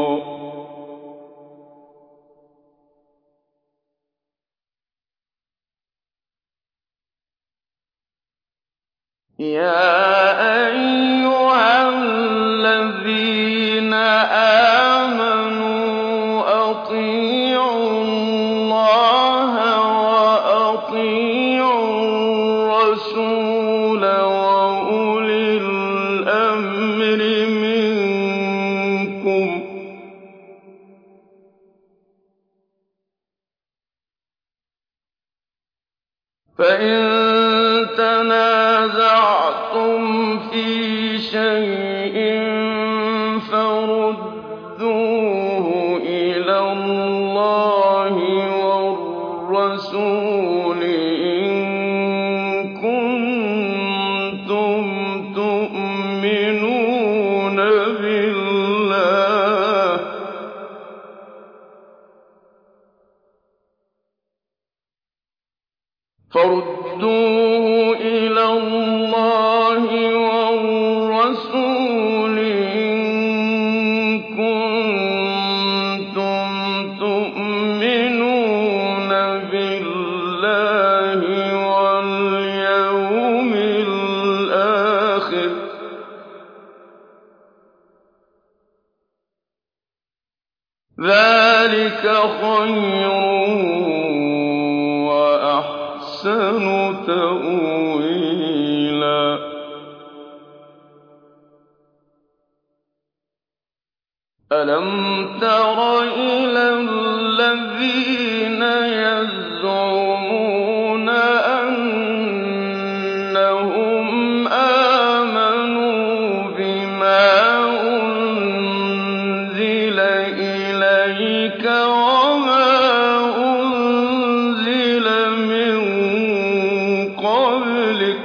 يَا أَيُّهَا الَّذِينَ آمَنُوا أَطِيعُوا اللَّهَ وَأَطِيعُوا الرَّسُولَ وَأُولِي الْأَمْرِ مِنكُمْ ۖ فَإِن تَنَازَعْتُمْ فِي شَيْءٍ فَرُدُّوهُ إِلَى اللَّهِ وَالرَّسُولِ إِن كُنتُمْ تُؤْمِنُونَ بِاللَّهِ ۚ فَرُدُّوهُ إِلَى اللَّهِ وَالرَّسُولِ إِن كُنتُمْ تُؤْمِنُونَ بِاللَّهِ وَالْيَوْمِ الْآخِرِ ۚ ذَٰلِكَ خَيْرٌ وَأَحْسَنُ تَأْوِيلًا. أَلَمْ تَرَ إِلَى الَّذِينَ يَزْعُمُونَ أَنَّهُمْ آمَنُوا بِمَا أُنزِلَ إِلَيْكَ وَمَا أُنزِلَ مِن قَبْلِكَ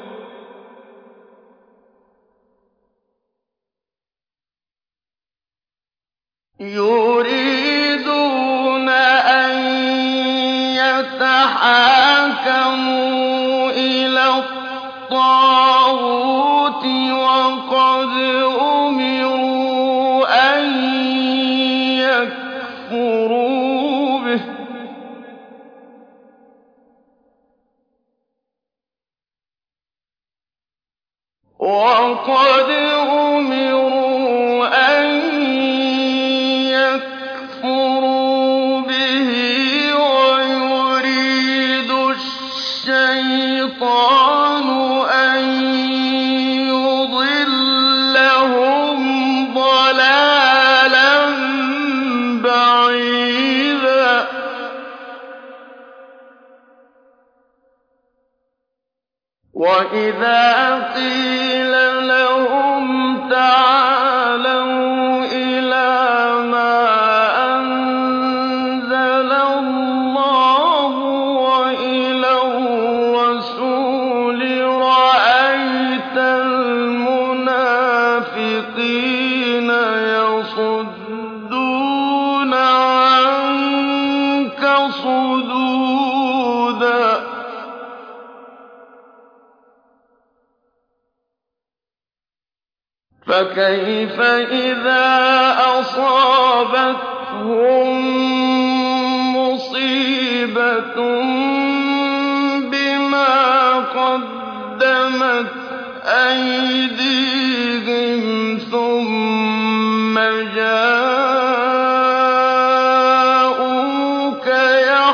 يُرِيدُونَ أَن يَتَحَاكَمُوا إِلَى الطَّاغُوتِ وَقَدْ أُمِرُوا أَن يَكْفُرُوا بِهِ ۚ وَقَدْ أُمِرُوا أَن يَكْفُرُوا بِهِ وَيُرِيدُ الشَّيْطَانُ أَن يُضِلَّهُمْ ضَلَالًا بَعِيدًا. وَإِذَا قِيلَ لَهُمْ تَعَالَوْا إِلَىٰ مَا أَنزَلَ اللَّهُ وَإِلَى الرَّسُولِ رَأَيْتَ الْمُنَافِقِينَ يَصُدُّونَ عَنكَ صُدُودًا. فَكَيْفَ إِذَا أَصَابَتْهُم مُّصِيبَةٌ بِمَا قَدَّمَتْ أَيْدِيهِمْ ثُمَّ جَاءُوكَ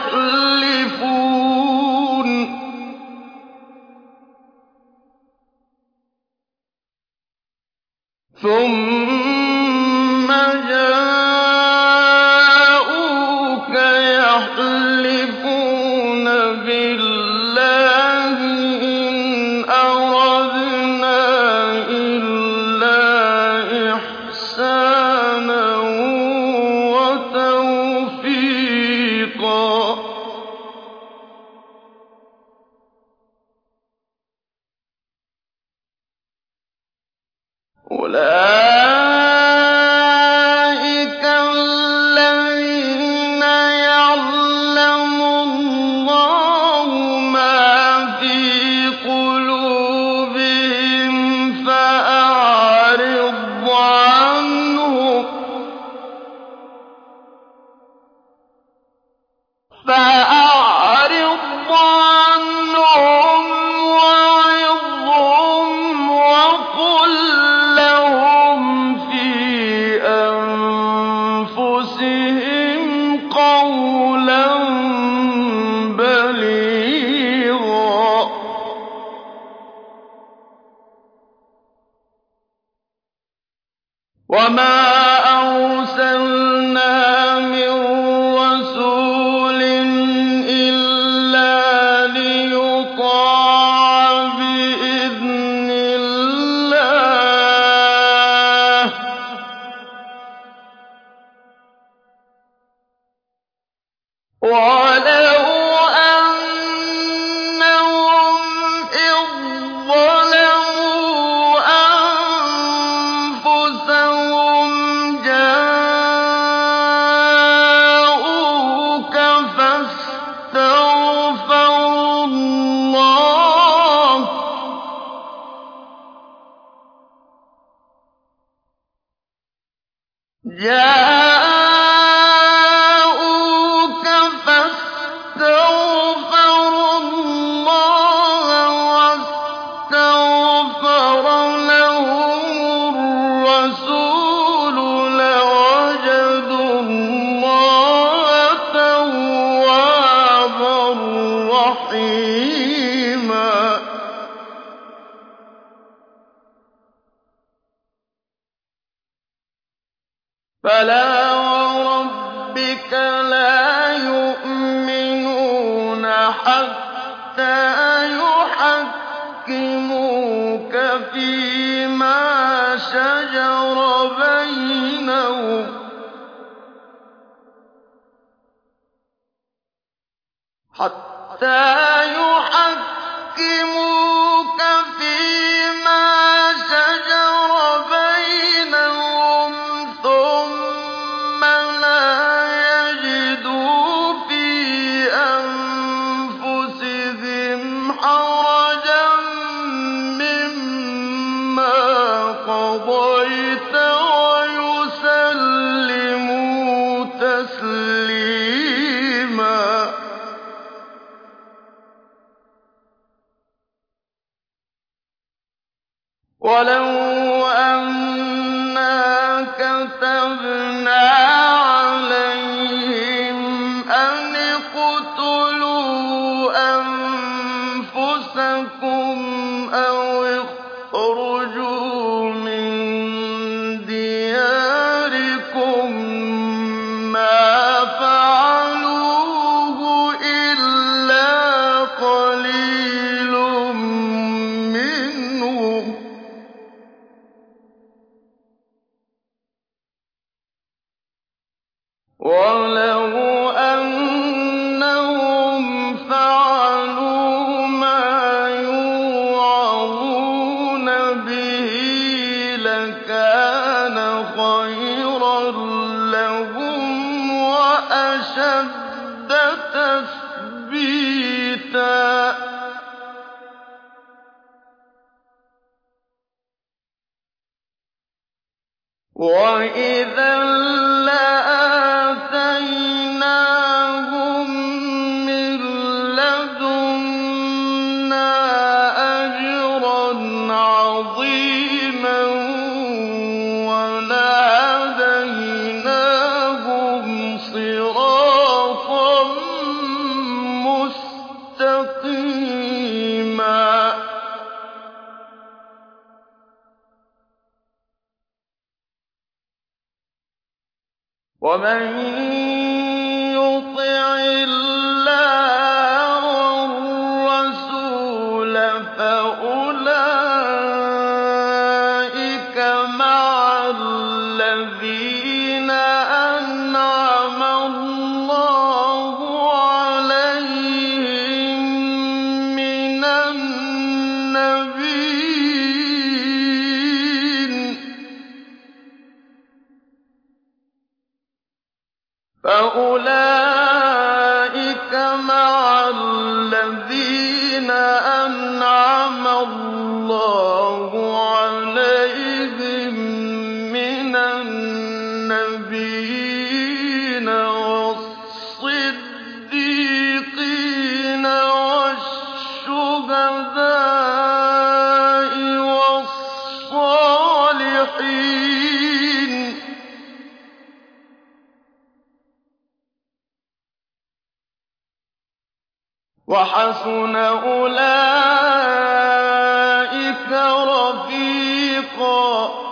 يَحْلِفُونَ بِاللَّهِ إِنْ أَرَدْنَا إِلَّا إِحْسَانًا وَتَوْفِيقًا. أُولَٰئِكَ الَّذِينَ يَعْلَمُ اللَّهُ مَا فِي قُلُوبِهِمْ فَأَعْرِضْ عَنْهُمْ وَعِظْهُمْ وَقُل لَّهُمْ فِي أَنفُسِهِمْ قَوْلًا بَلِيغًا. وَمَا أَرْسَلْنَا مِن رَّسُولٍ إِلَّا لِيُطَاعَ بِإِذْنِ اللَّهِ ۚ وَلَوْ أَنَّهُمْ إِذ ظَّلَمُوا أَنفُسَهُمْ جَاءُوكَ فَاسْتَغْفَرُوا اللَّهَ جاءوك فاستغفروا الله واستغفر لهم الرسول لوجدوا الله توابا رحيما. فَلَا وَرَبِّكَ لَا يُؤْمِنُونَ حَتَّىٰ يُحَكِّمُوكَ فِيمَا شَجَرَ بَيْنَهُمْ حَتَّىٰ يُحَكِّمُوكَ فِيمَا شَجَرَ بَيْنَهُمْ ثُمَّ لَا يَجِدُوا فِي أَنفُسِهِمْ حَرَجًا مِّمَّا قَضَيْتَ وَيُسَلِّمُوا تَسْلِيمًا. وَلَوْ أَنَّا كَتَبْنَا عَلَيْهِمْ أَنِ اقْتُلُوا أَنفُسَكُمْ أَوِ اخْرُجُوا مِن دِيَارِكُم مَّا فَعَلُوهُ إِلَّا قَلِيلٌ مِّنْهُمْ ۖ وَلَوْ أَنَّهُمْ فَعَلُوا مَا يُوعَظُونَ بِهِ لَكَانَ خَيْرًا لَّهُمْ وَأَشَدَّ تَثْبِيتًا. وَإِذًا لَّآتَيْنَاهُم مِّن لَّدُنَّا أَجْرًا عَظِيمًا وَلَهَدَيْنَاهُمْ صِرَاطًا مُّسْتَقِيمًا. وَمَن يُطِعِ اللَّهَ مَعَ الَّذِينَ أَنْعَمَ اللَّهُ عَلَيْهِم مِّنَ النَّبِيِّينَ وَالصِّدِّيقِينَ وَالشُّهَدَاءِ وَالصَّالِحِينَ ۚ وَحَسُنَ أُولَٰئِكَ رَفِيقًا.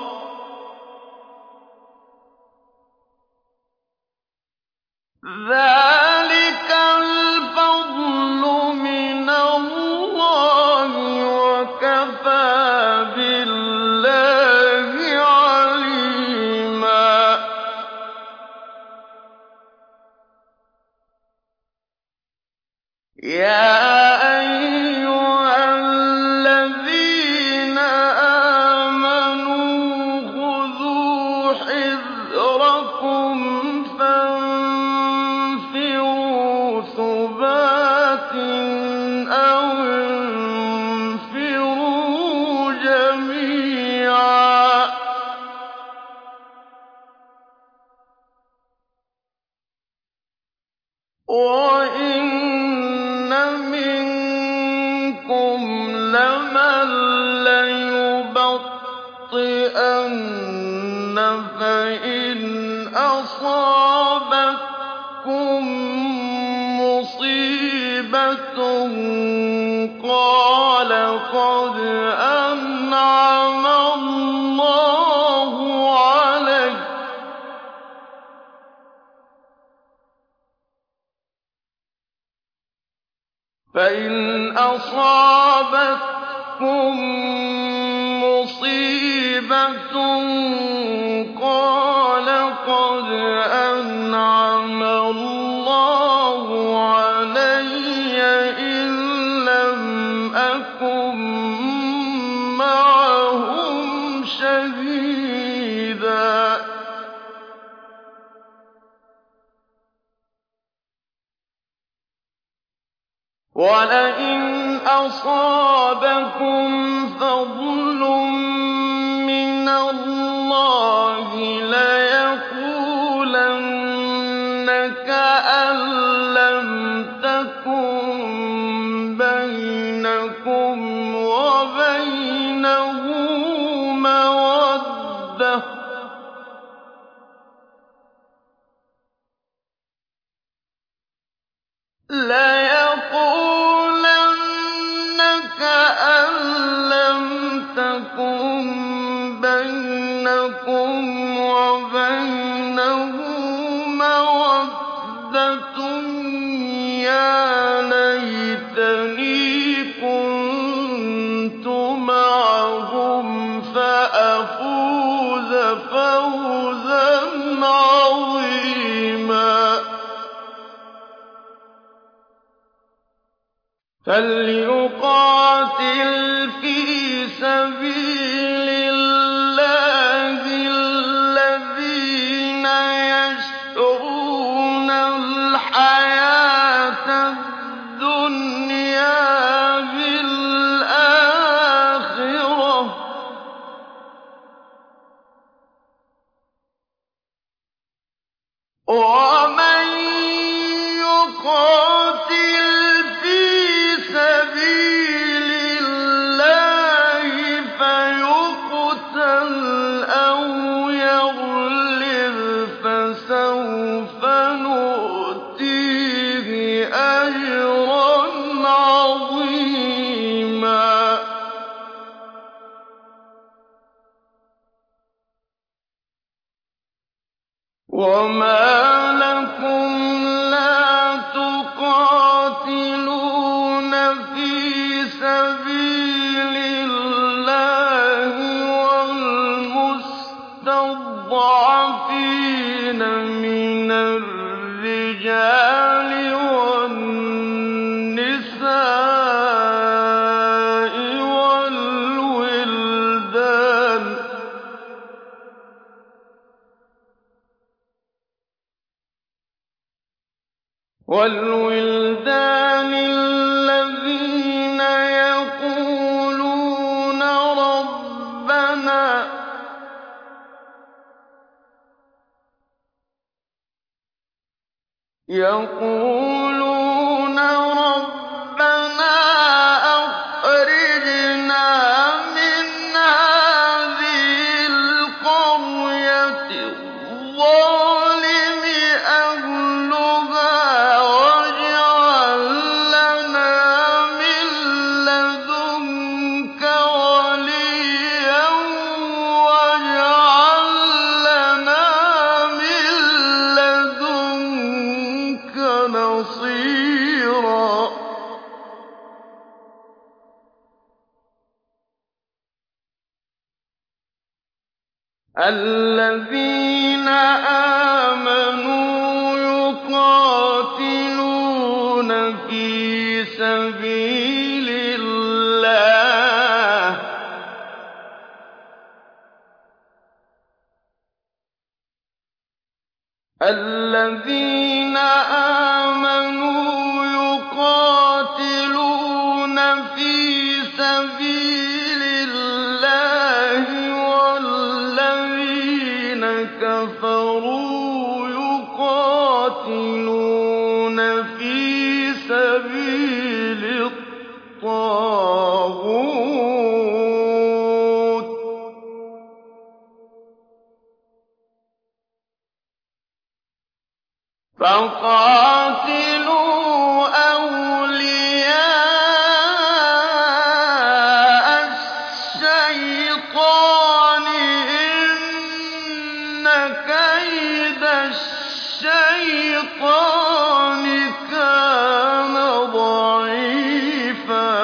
ذَٰلِكَ الْفَضْلُ مِنَ اللَّهِ ۚ وَكَفَىٰ بِاللَّهِ عَلِيمًا. يَا أَيُّهَا الَّذِينَ آمَنُوا خُذُوا حِذْرَكُمْ فَانفِرُوا ثُبَاتٍ أَوِ انفِرُوا جَمِيعًا. وَإِنَّ مِنكُمْ لَمَن لَّيُبَطِّئَنَّ فَإِنْ أَصَابَتْكُم مُّصِيبَةٌ قَالَ قَدْ أَنْعَمَ اللَّهُ عَلَيَّ ۖ فَإِنْ أَصَابَتْكُم مُّصِيبَةٌ قَالَ قَدْ أَنْعَمَ اللَّهُ عَلَيَّ إِذْ لَمْ أَكُن مَّعَهُمْ شَهِيدًا. وَلَئِنْ أَصَابَكُمْ فَضْلٌ مِّنَ اللَّهِ لَيَقُولَنَّ كَأَن لَّمْ تَكُن بَيْنَكُمْ وَبَيْنَهُ مَوَدَّةٌ ۚ لَيَقُولَنَّ كَأَن لَّمْ تَكُن بَيْنَكُمْ وَبَيْنَهُ مَوَدَّةٌ يَا لَيْتَنِي كُنتُ مَعَهُمْ فَأَفُوزَ فَوْزًا عَظِيمًا. فَلْيُقَاتِلْ فِي سَبِيلِ اللَّهِ الَّذِينَ يَشْرُونَ الْحَيَاةَ الدُّنْيَا بِالْآخِرَةِ ۚ وَمَن يُقَاتِلْ فِي سَبِيلِ اللَّهِ فَيُقْتَلْ أَوْ يَغْلِبْ فَسَوْفَ نُؤْتِيهِ أَجْرًا عَظِيمًا. وَمَا لَكُمْ لَا تُقَاتِلُونَ فِي سَبِيلِ اللَّهِ وَالْمُسْتَضْعَفِينَ مِنَ الرِّجَالِ وَالنِّسَاءِ وَالْوِلْدَانِ وَالْوِلْدَانِ يَقُولُونَ رَبَّنَا أَخْرِجْنَا مِنْ هَٰذِهِ الْقَرْيَةِ الظَّالِمِ أَهْلُهَا وَاجْعَل لَّنَا مِن لَّدُنكَ وَلِيًّا وَاجْعَل لَّنَا مِن لَّدُنكَ نَصِيرًا الَّذِينَ آمَنُوا يُقَاتِلُونَ فِي سَبِيلِ اللَّهِ الَّذِينَ آمَنُوا يُقَاتِلُونَ فِي سَبِيلِ اللَّهِ وَالَّذِينَ كَفَرُوا يُقَاتِلُونَ فِي سَبِيلِ الطَّاغُوتِ فَقَاتِلُوا أَوْلِيَاءَ الشَّيْطَانِ ۖ إِنَّ كَيْدَ الشَّيْطَانِ كَانَ ضَعِيفًا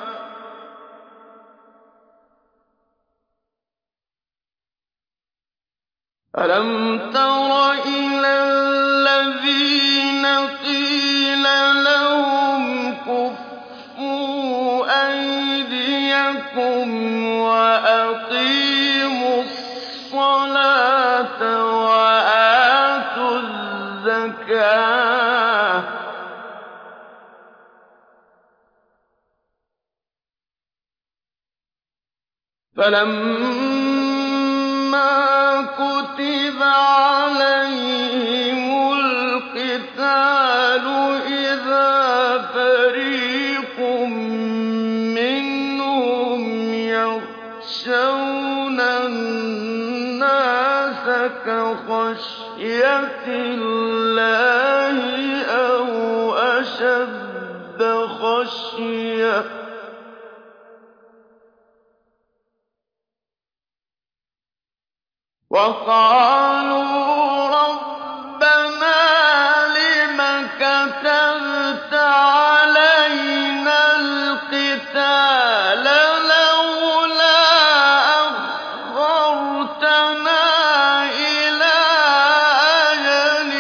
أَلَمْ تَرَ إِلَى الَّذِينَ قِيلَ لَهُمْ كُفُّوا أَيْدِيَكُمْ وَأَقِيمُوا الصَّلَاةَ وَآتُوا الزَّكَاةَ فَلَمَّا كُتِبَ عَلَيْهِمُ الْقِتَالُ إِذَا فَرِيقٌ مِّنْهُمْ يَخْشَوْنَ النَّاسَ كَخَشْيَةِ اللَّهِ أَوْ أَشَدَّ خَشْيَةً ۚ وَقَالُوا رَبَّنَا لِمَ كَتَبْتَ عَلَيْنَا الْقِتَالَ لَوْلَا أَخَّرْتَنَا إِلَىٰ أَجَلٍ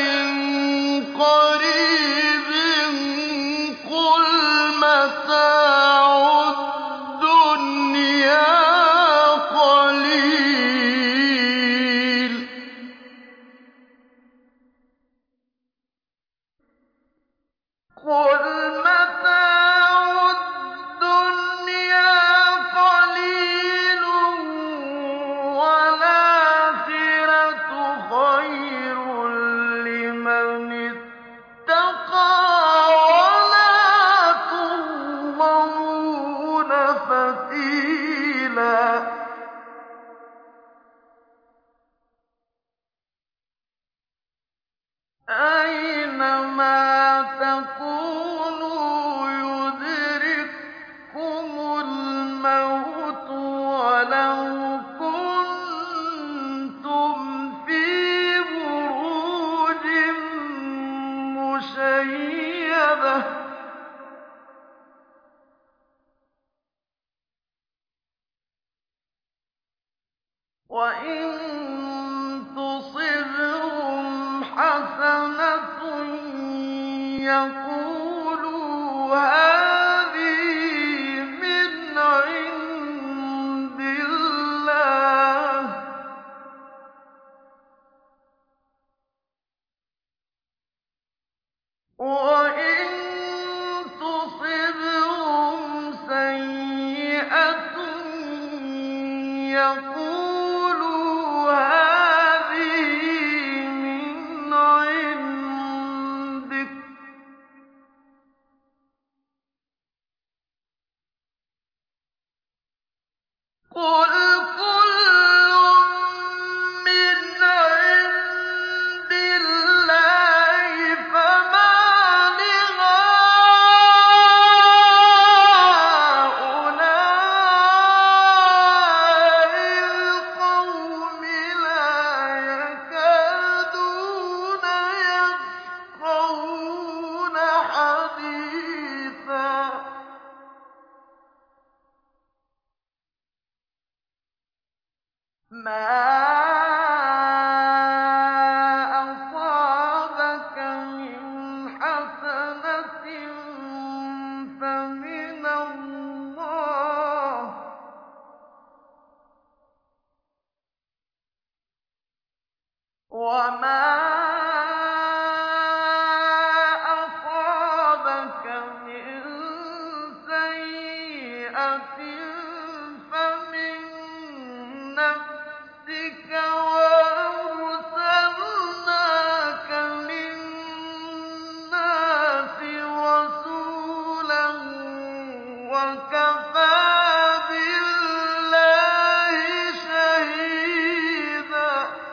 قَرِيبٍ قُلْ مَتَاعُ الدُّنْيَا قَلِيلٌ قُلْ مَتَاعُ الدُّنْيا قَلِيلٌ وَالْآخِرَةُ خَيْرٌ لِّمَنِ اتَّقَىٰ وَلَا تُظْلَمُونَ فَتِيلًا أَيْنَمَا تَكُونُوا يُدْرِككُّمُ الْمَوْتُ وَلَوْ كُنتُمْ فِي بُرُوجٍ مُّشَيَّدَةٍ ۗ وَإِن تُصِبْهُمْ حَسَنَةٌ يَقُولُوا هَٰذِهِ مِنْ عِندِ اللَّهِ ۖ وَإِن تُصِبْهُمْ سَيِّئَةٌ يَقُولُوا هَٰذِهِ مِنْ عِندِكَ قُلْ كُلٌّ مِّنْ عِندِ اللَّهِ فَمَا لِهَٰؤُلَاءِ الْقَوْمِ لَا يَكَادُونَ يَفْقَهُونَ حَدِيثًا مَا أَصَابَكَ مِنْ حَسَنَةٍ فَمِنَ اللَّهِ ۖ وَمَا أَصَابَكَ مِن سَيِّئَةٍ فَمِن نَّفْسِكَ ۚ وَأَرْسَلْنَاكَ لِلنَّاسِ رَسُولًا ۚ وَكَفَىٰ بِاللَّهِ شَهِيدًا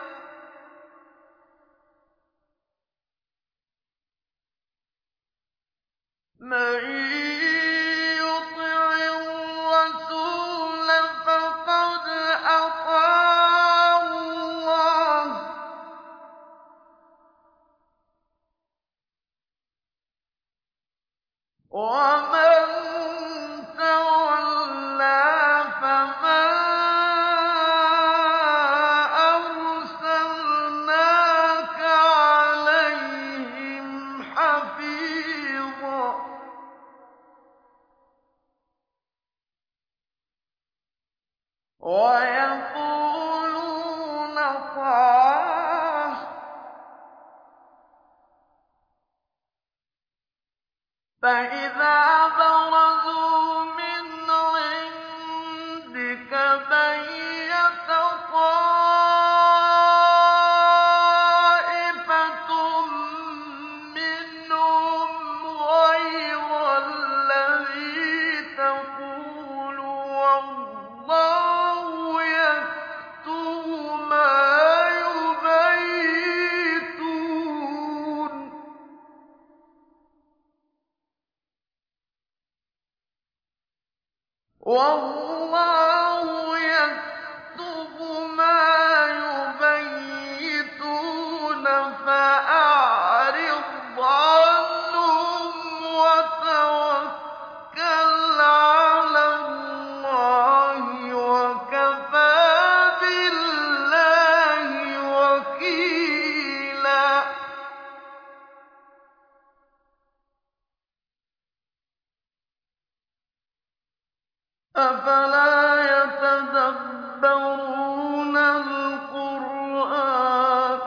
مَّن يُطِعِ الرَّسُولَ فَقَدْ أَطَاعَ اللَّهَ ۖ وَمَن تَوَلَّىٰ فَمَا أَرْسَلْنَاكَ عَلَيْهِمْ حَفِيظًا وَيَقُولُونَ طَاعَةٌ ۚ فَإِذَا بَرَزُوا مِنْ عِندِكَ بَيَّتَ طَائِفَةٌ مِّنْهُمْ غَيْرَ الَّذِي تَقُولُ وَاللَّهُ يَكْتُبُ مَا يُبَيِّتُونَ وَاللَّهُ يَكْتُبُ مَا يُبَيِّتُونَ فَأَعْرِضْ عَنْهُمْ وَتَوَكَّلْ عَلَى اللَّهِ ۚ وَكَفَىٰ بِاللَّهِ وَكِيلًا أَفَلَا يَتَدَبَّرُونَ الْقُرْآنَ ۚ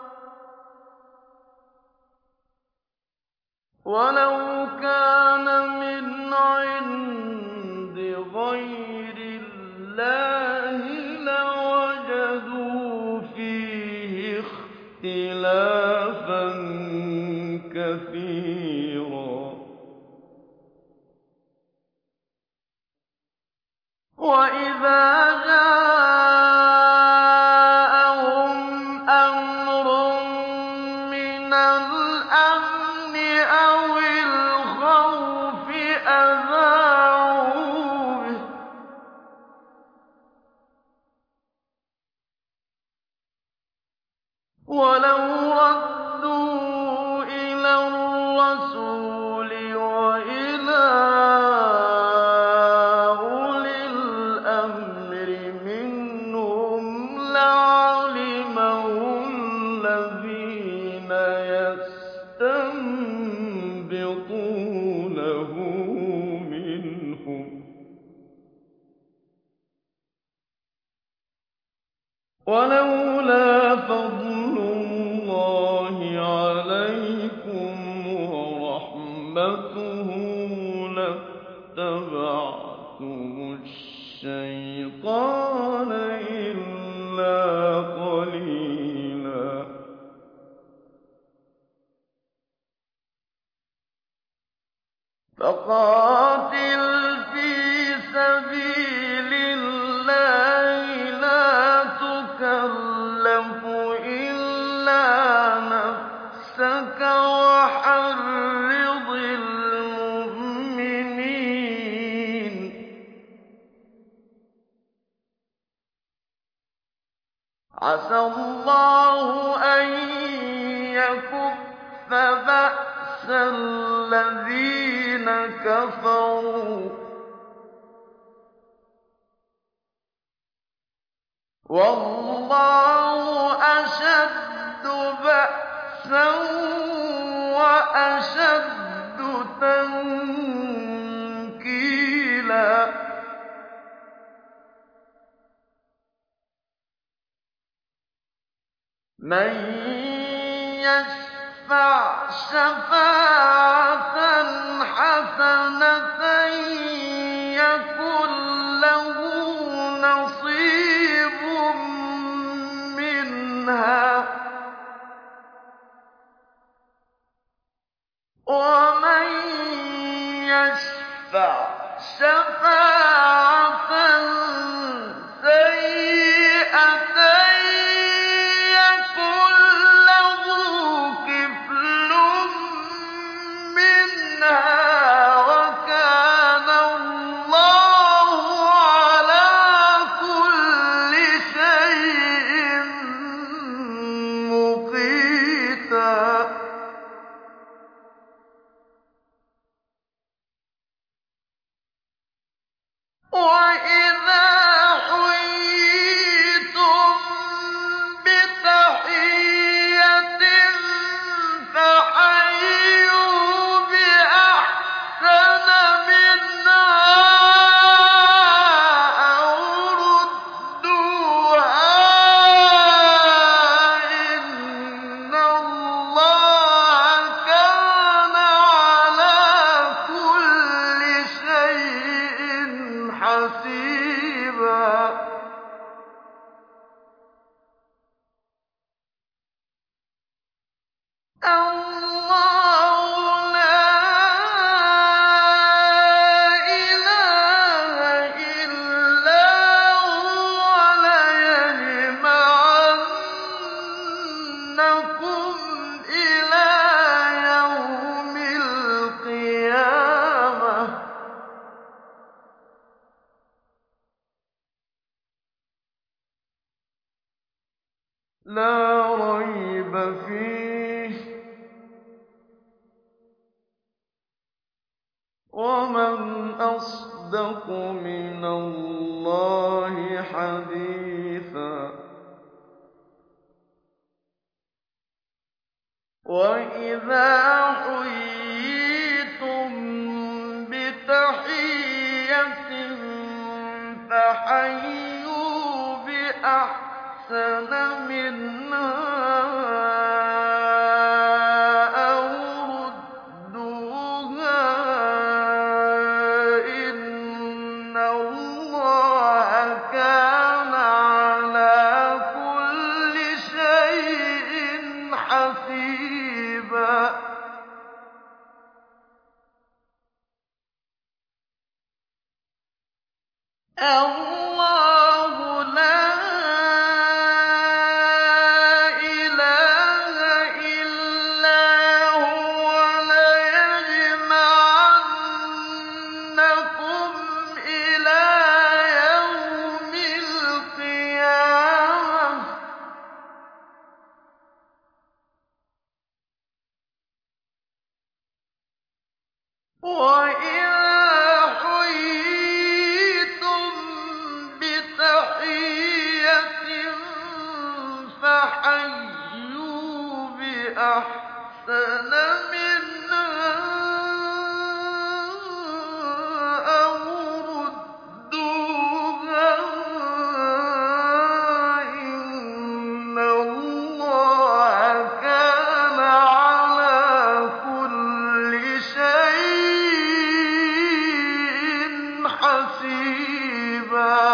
وَلَوْ كَانَ مِنْ عِندِ غَيْرِ اللَّهِ لَوَجَدُوا فِيهِ اخْتِلَافًا كَثِيرًا وَإِذَا جَاءَهُمْ أَمْرٌ مِّنَ الْأَمْنِ أَوِ الْخَوْفِ أَذَاعُوا بِهِ ۖ وَلَوْ رَدُّوهُ إِلَى الرَّسُولِ وَإِلَىٰ أُولِي الْأَمْرِ مِنْهُمْ لَعَلِمَهُ الَّذِينَ يَسْتَنبِطُونَهُ مِنْهُمْ ۗ وَلَوْلَا فَضْلُ اللَّهِ عَلَيْكُمْ وَرَحْمَتُهُ لَاتَّبَعْتُمُ الشَّيْطَانَ إِلَّا قَلِيلًا فَقَاتِلْ فِي سَبِيلِ اللَّهِ عَسَى اللَّهُ أَن يَكُفَّ بَأْسَ الَّذِينَ كَفَرُوا ۚ وَاللَّهُ أَشَدُّ بَأْسًا وَأَشَدُّ تَنكِيلًا. مَن يَشْفَعْ شَفَاعَةً حَسَنَةً يَكُن لَّهُ نَصِيبٌ مِّنْهَا ۖ وَمَن يَشْفَعْ شَفَاعَةً سَيِّئَةً يَكُن لَّهُ كِفْلٌ مِّنْهَا ۗ وَكَانَ اللَّهُ عَلَىٰ كُلِّ شَيْءٍ مُّقِيتًا. وَإِذَا حُيِّيتُم بِتَحِيَّةٍ فَحَيُّوا بِأَحْسَنَ مِنْهَا أَوْ رُدُّوهَا ۗ إِنَّ اللَّهَ كَانَ عَلَىٰ كُلِّ شَيْءٍ حَسِيبًا. اللَّهُ لَا إِلَٰهَ إِلَّا هُوَ ۖ لَيَجْمَعَنَّكُمْ إِلَىٰ يَوْمِ الْقِيَامَةِ ۗ لَا رَيْبَ فِيهِ ۗ وَمَنْ أَصْدَقُ مِنَ اللَّهِ حَدِيثًا. وَإِذَا حُيِّيتُم بِتَحِيَّةٍ فَحَيُّوا بِأَحْسَنَ مِنْهَا أَوْ رُدُّوهَا ۗ إِنَّ اللَّهَ كَانَ عَلَىٰ كُلِّ شَيْءٍ حَسِيبًا. اللَّهُ لَا إِلَٰهَ إِلَّا هُوَ ۖ لَيَجْمَعَنَّكُمْ إِلَىٰ يَوْمِ الْقِيَامَةِ ۗ وَإِذَا حُيِّيتُم بِتَحِيَّةٍ فَحَيُّوا بِأَحْسَنَ مِنْهَا أَوْ رُدُّوهَا ۗ إِنَّ اللَّهَ كَانَ عَلَىٰ كُلِّ شَيْءٍ حَسِيبًا.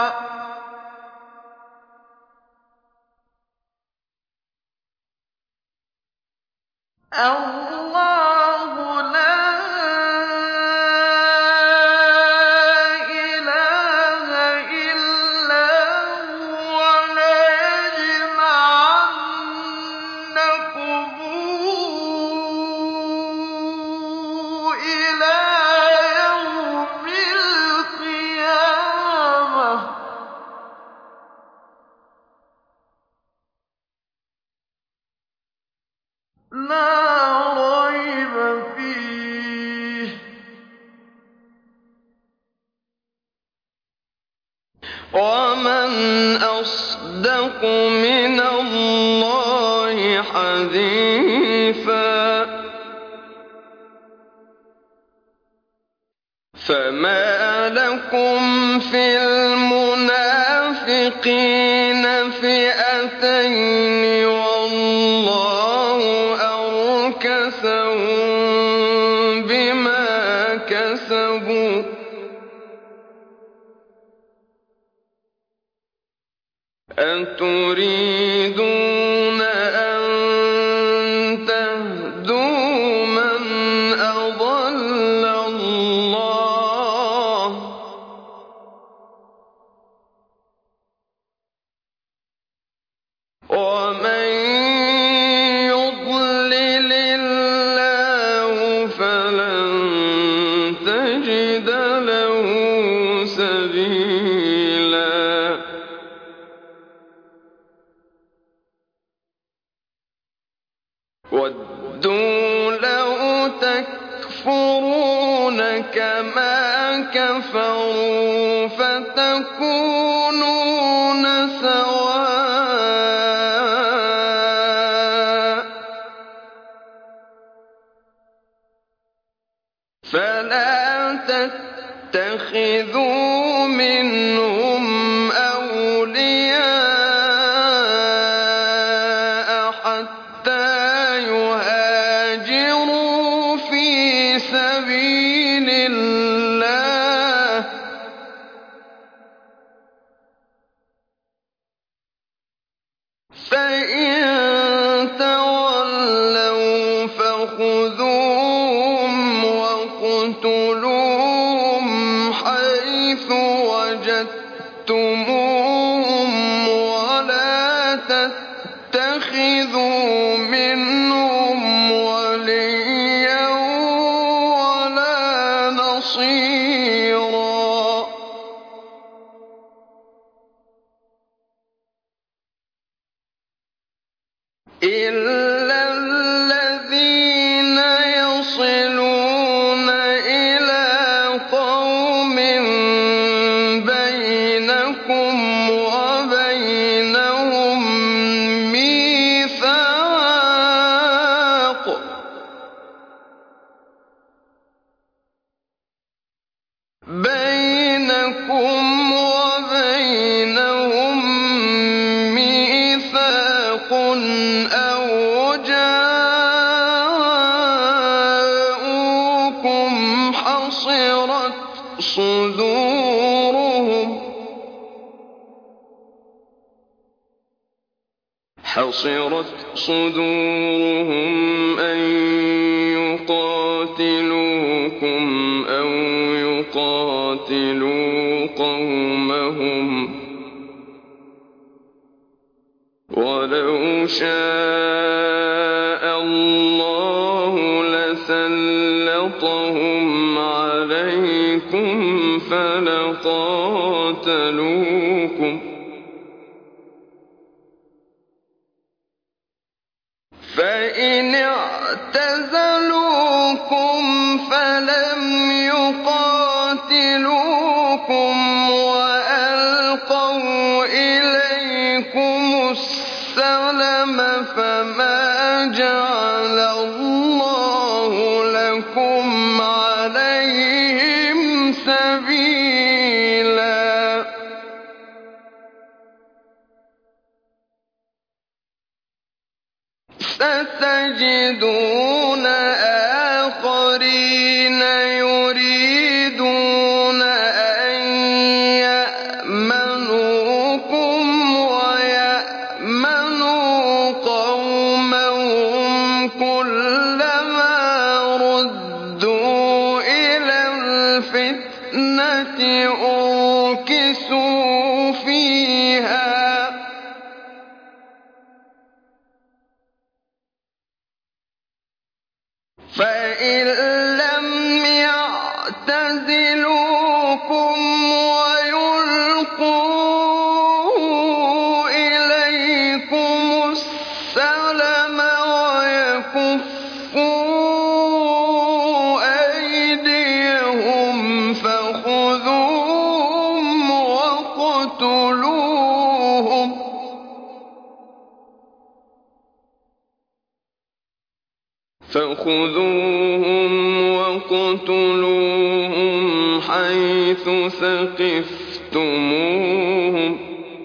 اللَّهُ لَا إِلَٰهَ إِلَّا هُوَ ۖ لَيَجْمَعَنَّكُمْ إِلَىٰ يَوْمِ الْقِيَامَةِ ۗ ومن أصدق من الله حديثا فما لكم في المنافقين فئتين والله أركسهم بما كسبوا أتريدون أن تهدوا من أضل الله ومن يضلل الله فلن تجد له سبيلا وَدُّوا لَوْ تَكْفُرُونَ كَمَا كَفَرُوا فَتَكُونُونَ سَوَاءً فَلَا تَتَّخِذُوا مِنْهُمْ أَوْلِيَاءَ حَتَّىٰ يهاجروا في سبيل الله فإن تولوا فخذوهم واقتلوهم حيث وجدتموهم ولا تتخذوا منهم وليا ولا نصيرا إلا الذين يصلون إلى قوم بينكم وبينهم ميثاق بينكم وبينهم ميثاق أو جاءوكم حصرت صدورهم حصرت صدورهم أن يقاتلوكم أو يقاتلوا قومهم ولو شاء الله لسلطهم عليكم فلقاتلوكم فإن اعتزلوكم فلم يقاتلوكم وألقوا إليكم السلم فما جعل الله لكم عليهم سبيلا ستجدون آخرين يريدون أن يأمنوكم ويأمنوا قومهم كلما ردوا إلى الفتنة أركسوا فيها فإن لم يعتزلوكم ويلقوا إليكم السلم ويكفوا أيديهم فخذوهم واقتلوهم فخذوهم واقتلوهم حيث ثقفتموهم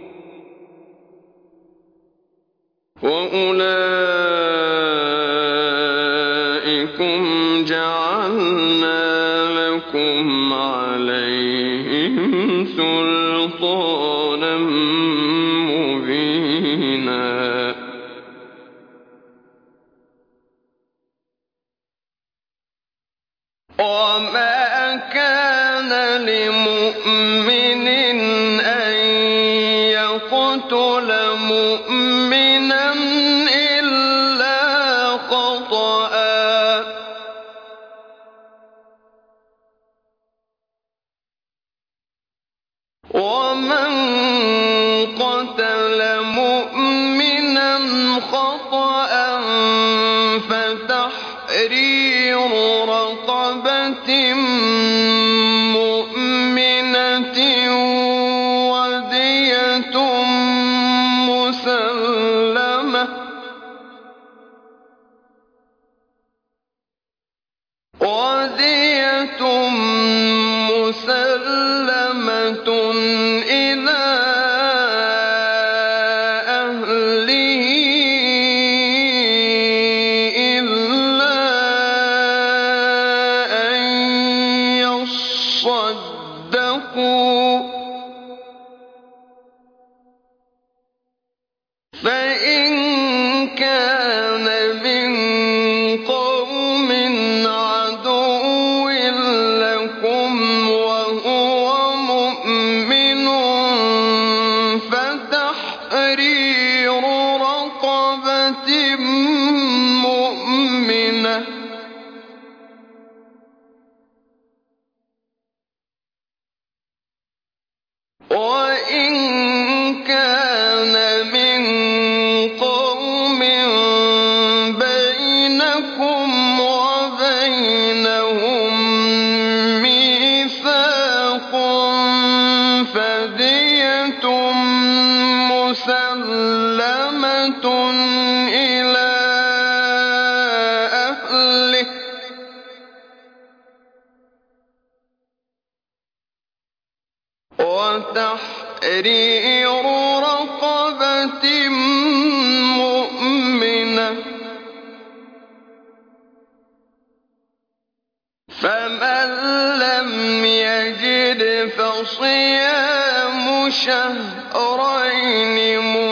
وأولئكم جعلنا لكم عليهم سلطانا مبينا وما كان لمؤمن أن يقتل مؤمنا إلا خطأ ومن قتل مؤمنا خطأ فتحرير رقبة مؤمنة ودية مسلمة ودية مسلمة إلى أهله إلا أن يصدقوا فإن كان من قوم عدو لكم وهو مؤمن فتحرير رقبة مؤمنة وإن كان من قوم بينكم وبينهم ميثاق فدية مسلمة إلى أهله وتحرير رقبة مؤمنة فمن لم يجد فصيام شهرين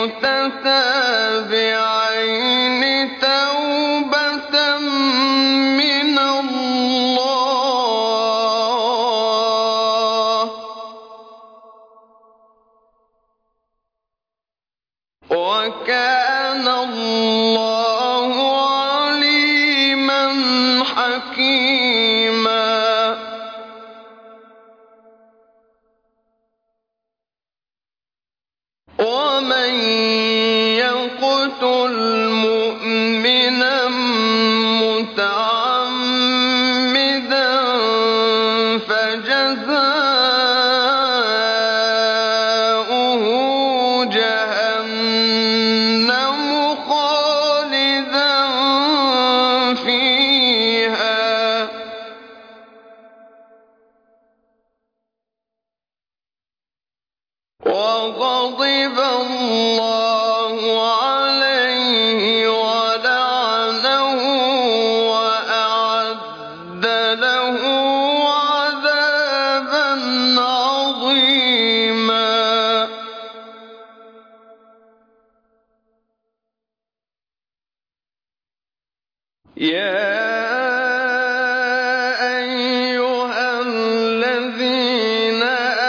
متتابعين توبة من الله وكان الله عليما حكيما ومن يقتل مؤمنا متعمدا فجزاؤه جهنم خالدا فيها وغضب الله عليه ولعنه وأعد له عذابا عظيما يا أيها الذين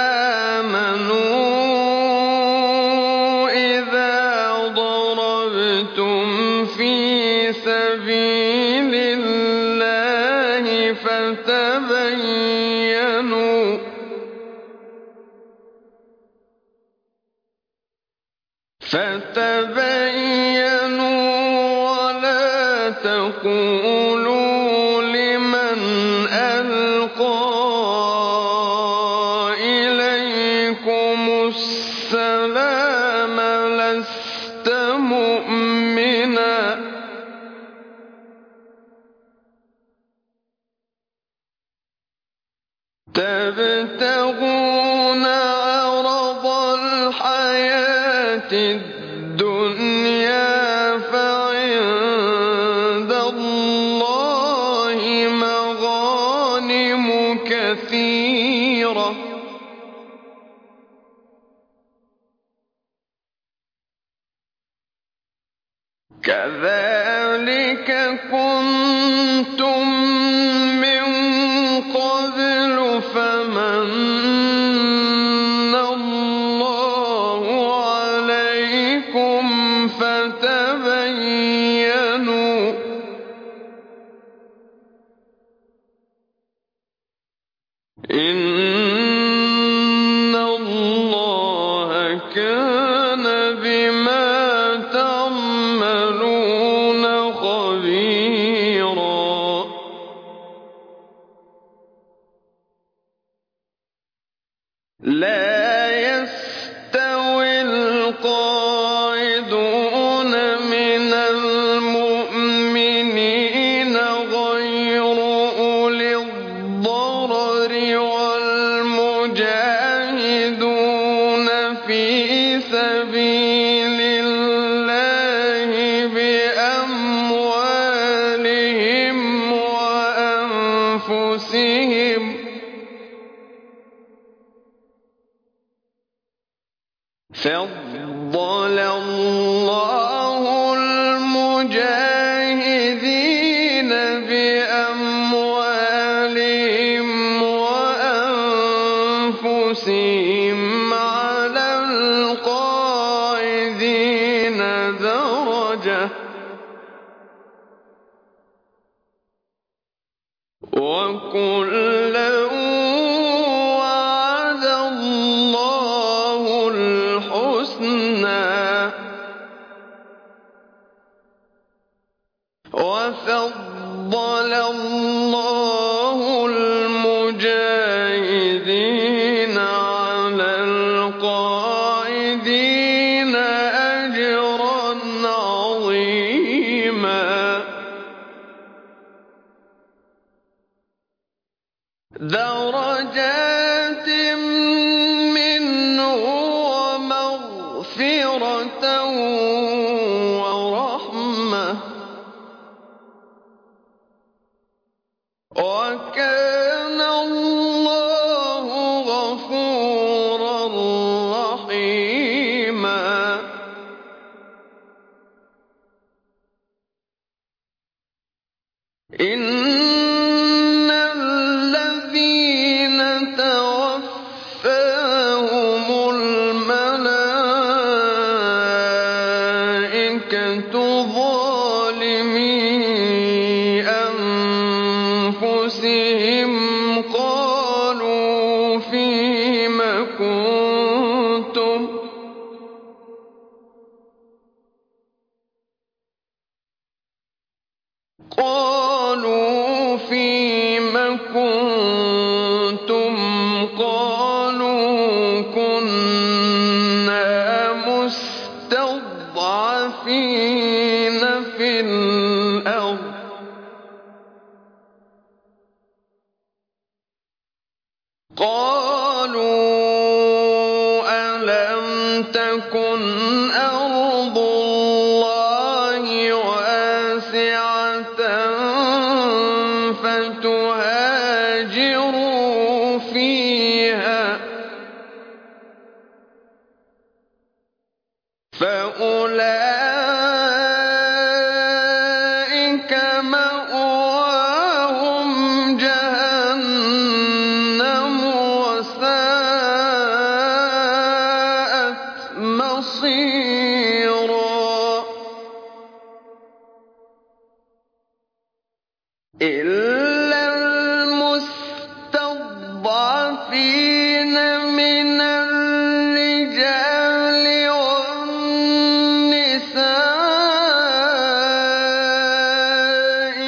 آمنوا إذا ضربتم في سبيل الله فتبينوا فتبينوا ولا تقولوا لمن ألقى إليكم السلام لست مؤمنا تبتغون عرض الحياة الدنيا فعند الله مغانم كثيرة كذلك كنتم من قبل فمن الله عليكم فتبينوا إن الله كان بما تعملون خبيرا لا يستوي القاعدون من المؤمنين غير أولي الضرر والمجاهدون في سبيل الله بأموالهم وأنفسهم فضل الله المجاهدين بأموالهم وأنفسهم على القاعدين درجة وكلا وعد الله الحسنى وفضل الله المجاهدين على القاعدين أجرا عظيما درجات منه ومغفرة ورحمة وكان الله غفورا رحيما إن الذين توفاهم الملائكة ظالمي أنفسهم قالوا فيم كنتم قالوا فيم كنتم قالوا كنا مستضعفين في الأرض قالوا ألم تكن أرض الله واسعة فتهاجروا فيها فأولئك مأواهم جهنم وساءت مصيرا إلا المستضعفين من الرجال والنساء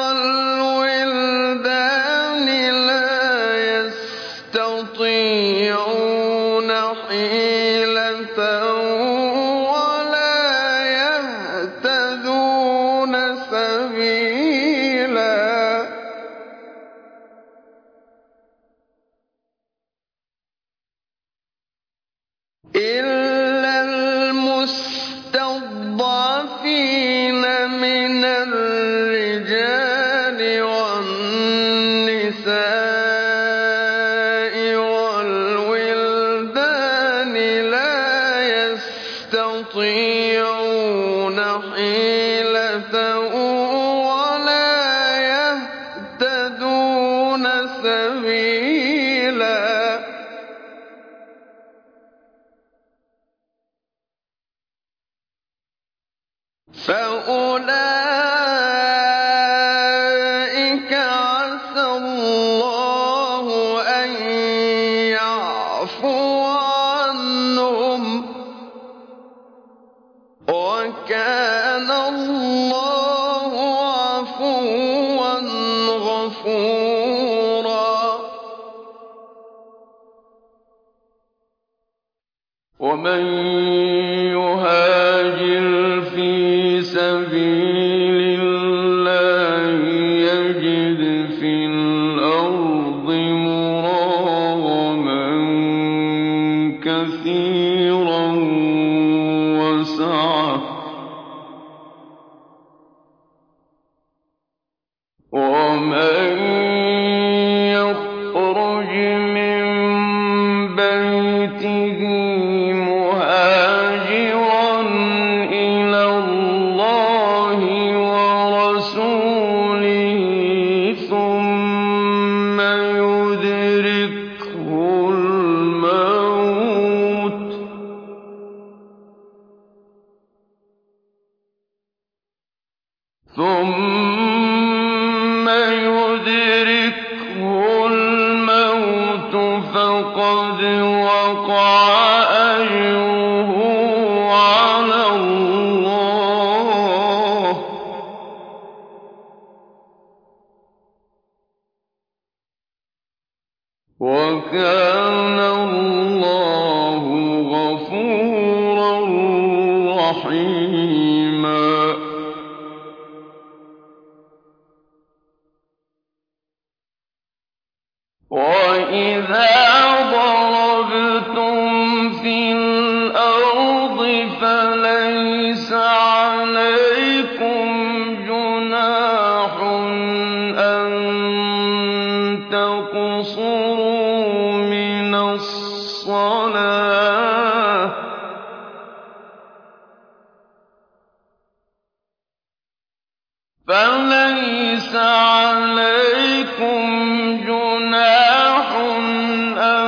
والولدان لا يستطيعون حيلة ولا يهتدون سبيلا فَأُولَٰئِكَ عَسَى اللَّهُ أَن يَعْفُوَ عَنْهُمْ ۚ وَكَانَ اللَّهُ عَفُوًّا غَفُورًا. وَمَن يُهَاجِرْ فِي سَبِيلِ اللَّهِ يَجِدْ فِي الْأَرْضِ مُرَاغَمًا كَثِيرًا وَسَعَةً ۚ وَمَن يَخْرُجْ مِن بَيْتِهِ مُهَاجِرًا إِلَى اللَّهِ وَرَسُولِهِ ثُمَّ يُدْرِكْهُ الْمَوْتُ ثُمَّ يُدْرِكْهُ الْمَوْتُ فَقَدْ وَقَعَ أَجْرُهُ عَلَى اللَّهِ ۗ وَكَانَ اللَّهُ غَفُورًا رَّحِيمًا. وَإِذَا ضَرَبْتُمْ فِي الْأَرْضِ فَلَيْسَ عَلَيْكُمْ جُنَاحٌ أَن تَقْصُرُوا مِنَ الصَّلَاةِ ۚ فَلَيْسَ عَلَيْكُمْ جُنَاحٌ أَن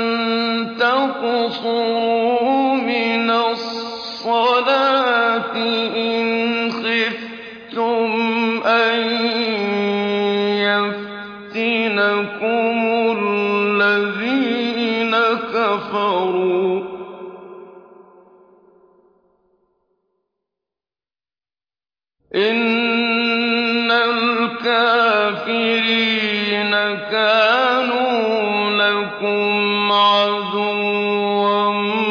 تَقْصُرُوا مِنَ الصَّلَاةِ إِنْ خِفْتُمْ أَن يَفْتِنَكُمُ الَّذِينَ كَفَرُوا ۚ إِنَّ الْكَافِرِينَ كَانُوا لَكُمْ عَدُوًّا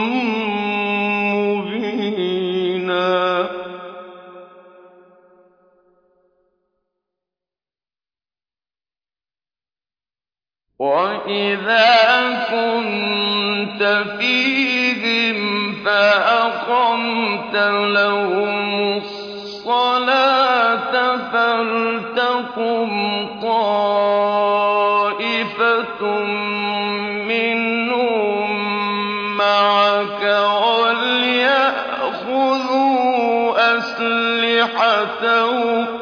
مُّبِينًا. وَإِذَا كُنتَ فِيهِمْ فَأَقَمْتَ لَهُمُ الصَّلَاةَ فَلْتَقُمْ طَائِفَةٌ مِّنْهُم مَّعَكَ وَلْيَأْخُذُوا أَسْلِحَتَهُمْ ۗ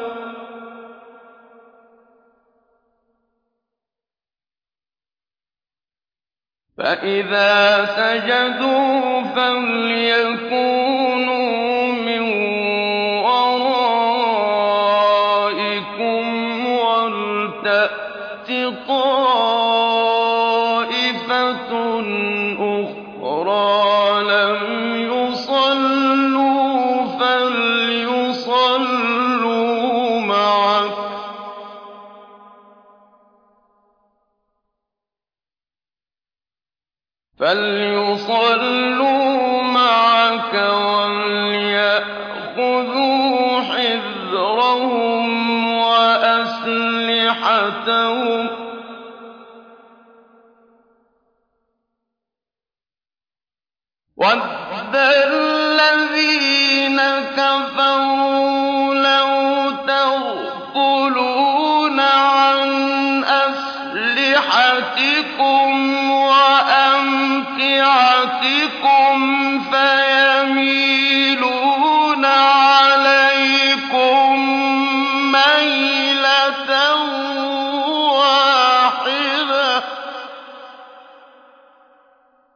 فَإِذَا سَجَدُوا فَلْيَكُونُوا مِن وَرَائِكُمْ وَلْتَأْتِ طَائِفَةٌ أُخْرَىٰ لَمْ يُصَلُّوا فَلْيُصَلُّوا مَعَكَ ۖ وَلْيَأْخُذُوا حِذْرَهُمْ وَأَسْلِحَتَهُمْ ۗ وَدَّ الَّذِينَ كَفَرُوا لَوْ تَغْفُلُونَ عَنْ أَسْلِحَتِكُمْ وَأَمْتِعَتِكُمْ فَيَمِيلُونَ عَلَيْكُم مَّيْلَةً وَاحِدَةً ۚ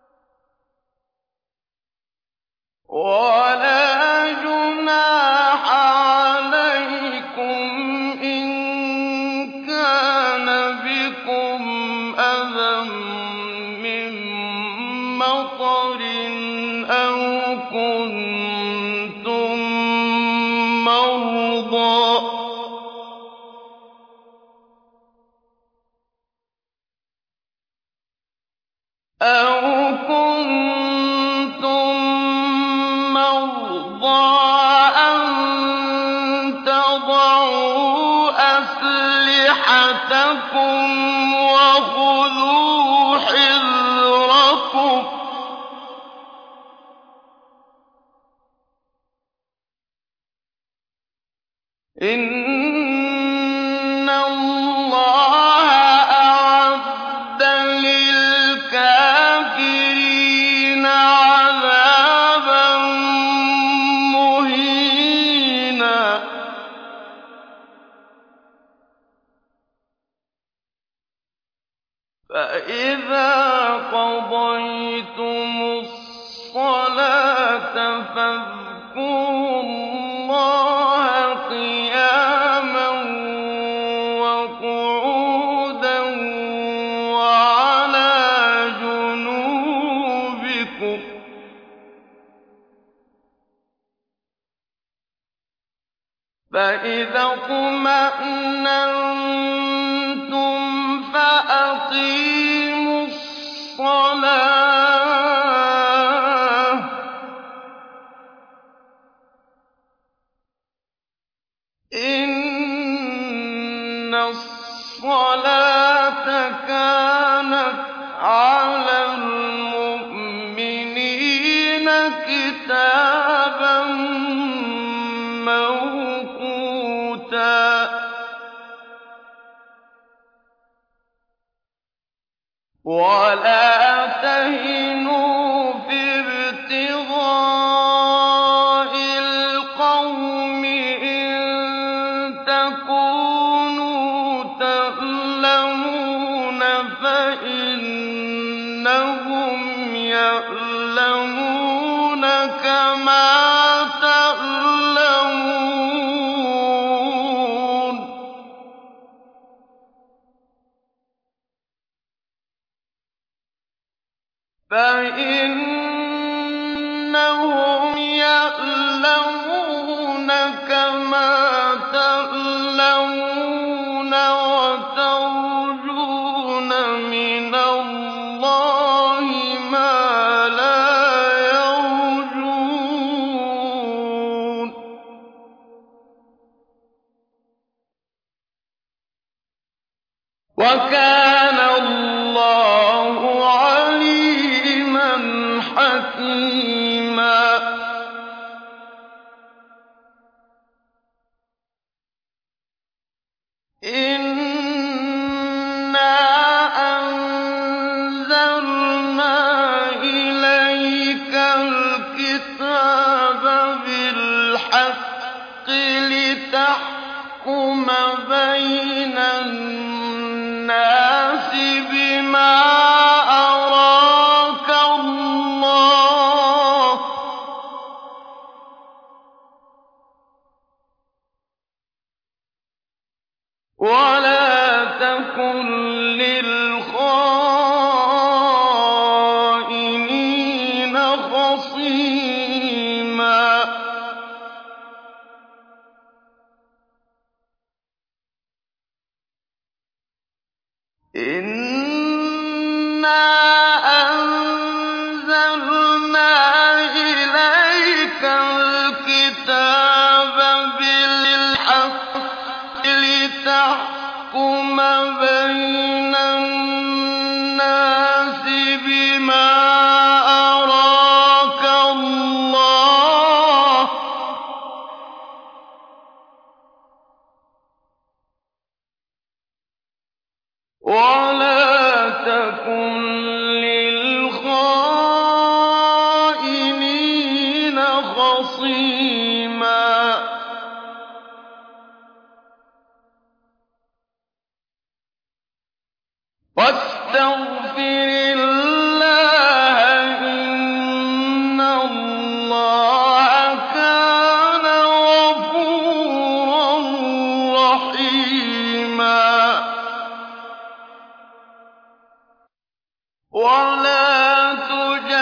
وَلَا جُنَاحَ مَطَرٍ أَوْ كُنتُم مَّرْضَىٰ أَوْ كُنتُم مَّرْضَىٰ أَن تَضَعُوا أَسْلِحَتَكُمْ وَخُذُوا حِذْرَكُمْ ۗ إِنَّ اللَّهَ أَعَدَّ لِلْكَافِرِينَ عَذَابًا مُّهِينًا فَإِذَا قَضَيْتُمُ الصَّلَاةَ فَاذْكُرُوا اللَّهَ قِيَامًا وَقُعُودًا وَعَلَىٰ جُنُوبِكُمْ ۚ فَإِذَا اطْمَأْنَنتُمْ فَأَقِيمُوا الصَّلَاةَ ۚ إِنَّ الصَّلَاةَ كَانَتْ عَلَى الْمُؤْمِنِينَ كِتَابًا مَّوْقُوتًا وَلَا تَهِنُوا فِي ابْتِغَاءِ الْقَوْمِ إِن تَكُونُوا تَأْلَمُونَ فَإِنَّهُمْ يَأْلَمُونَ كَمَا تَأْلَمُونَ ۖ فَإِنَّهُمْ يَأْلَمُونَ كَمَا تَأْلَمُونَ وَتَرْجُونَ مِنَ اللَّهِ مَا لَا يَرْجُونَ ۗ وَكَانَ اللَّهُ عَلِيمًا حَكِيمًا إِنَّا أَنزَلْنَا إِلَيْكَ الْكِتَابَ بِالْحَقِّ لِتَحْكُمَ بَيْنَ النَّاسِ بِمَا أَرَاكَ اللَّهُ ۚ وَلَا تَكُن لِّلْخَائِنِينَ خَصِيمًا إِنَّا أَنزَلْنَا إِلَيْكَ الْكِتَابَ بِالْحَقِّ لِتَحْكُمَ بَيْنَ النَّاسِ بِمَا أَرَاكَ اللَّهُ ۚ وَلَا تَكُن لِّلْخَائِنِينَ خَصِيمًا وَاسْتَغْفِرِ اللَّهَ ۖ إِنَّ اللَّهَ كَانَ غَفُورًا رَّحِيمًا وَلَا تُجَادِلْ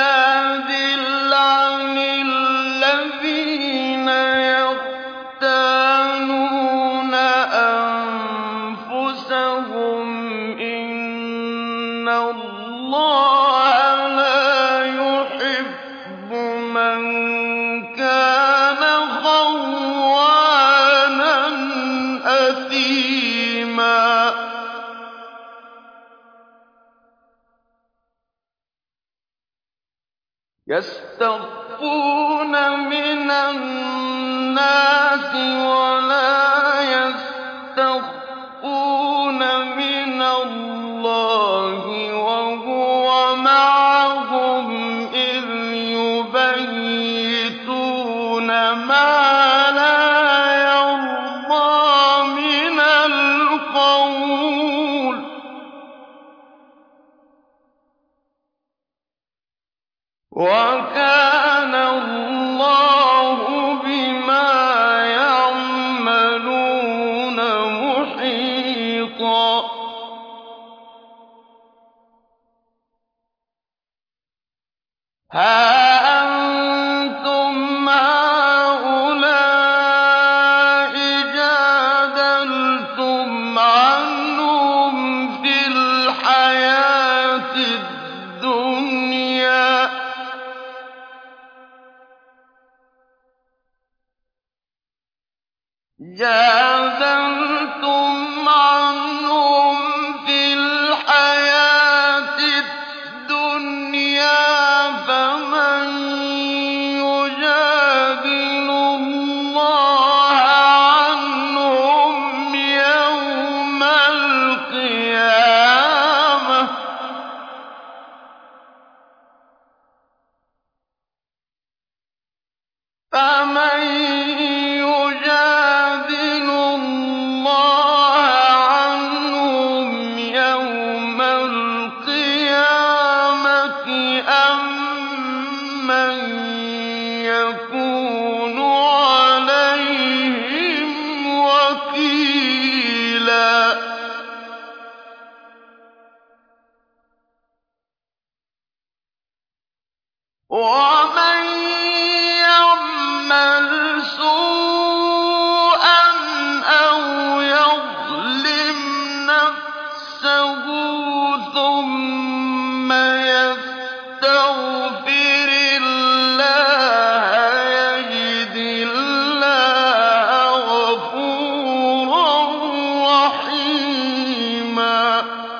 يَسْتَخْفُونَ مِنَ النَّاسِ وَلَا يَسْتَخْفُونَ مِنَ اللَّهِ وَهُوَ مَعَهُمْ إِذْ يُبَيِّتُونَ مَا لَا يَرْضَىٰ مِنَ الْقَوْلِ ۚ وَكَانَ اللَّهُ بِمَا يَعْمَلُونَ مُحِيطًا. هَا أَنتُمْ هَٰؤُلَاءِ جَادَلْتُمْ عَنْهُمْ فِي الْحَيَاةِ الدُّنْيَا جادلتم عنهم في الحياة الدنيا فمن يجادل الله عنهم يوم القيامة فمن يجادل الله عنهم يوم القيامة أم من يكون عليهم وكيلا. ومن يعمل سوءا أو يظلم نفسه ثم يستغفر الله يجد الله غفورا رحيما.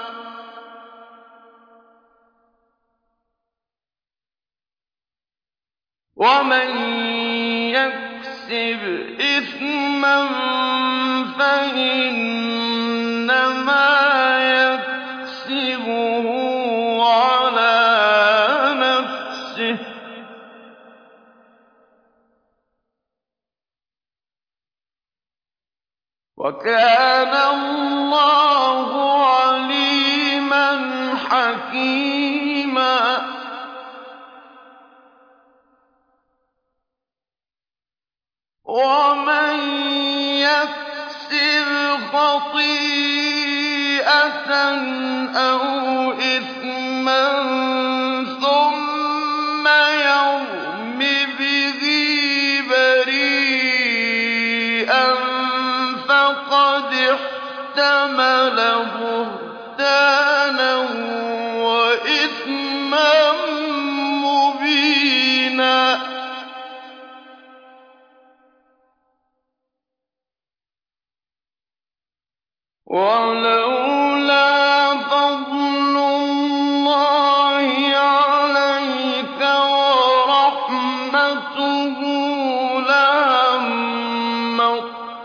ومن يكسب إثما فإنما يكسبه على نفسه وكان الله عليما حكيما. ومن يكسب خطيئة أو إثما ثم يرم به بريئا فقد احتمل بهتانا وإثما مبينا. ولولا فضل الله عليك ورحمته لهمت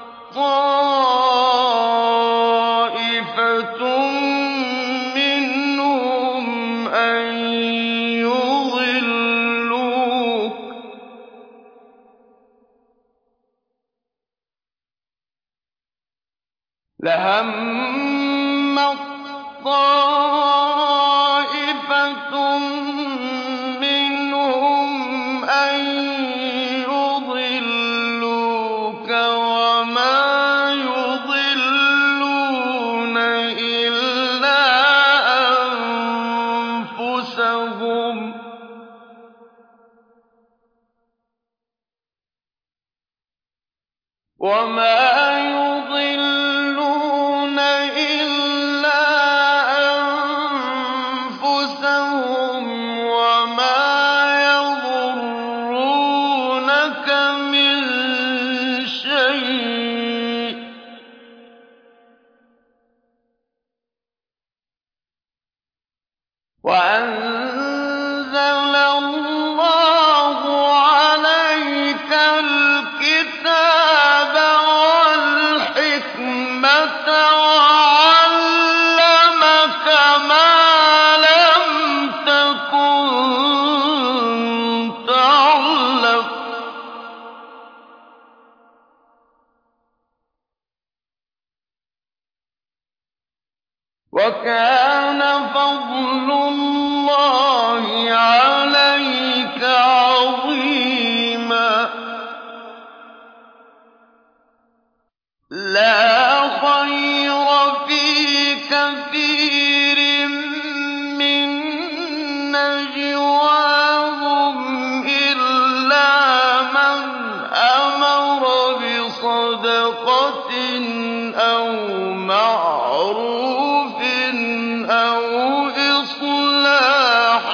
طائفة منهم أن يضلوك لهمت طائفة منهم أن يضلوك وما يضلون إلا أنفسهم وما يضلون إلا أنفسهم وما يضرونك من شيء وأنزل الله نَجْوَاهُمْ إِلَّا مَنْ أَمَرَ بِصَدَقَةٍ أَوْ مَعْرُوفٍ أَوْ إِصْلَاحٍ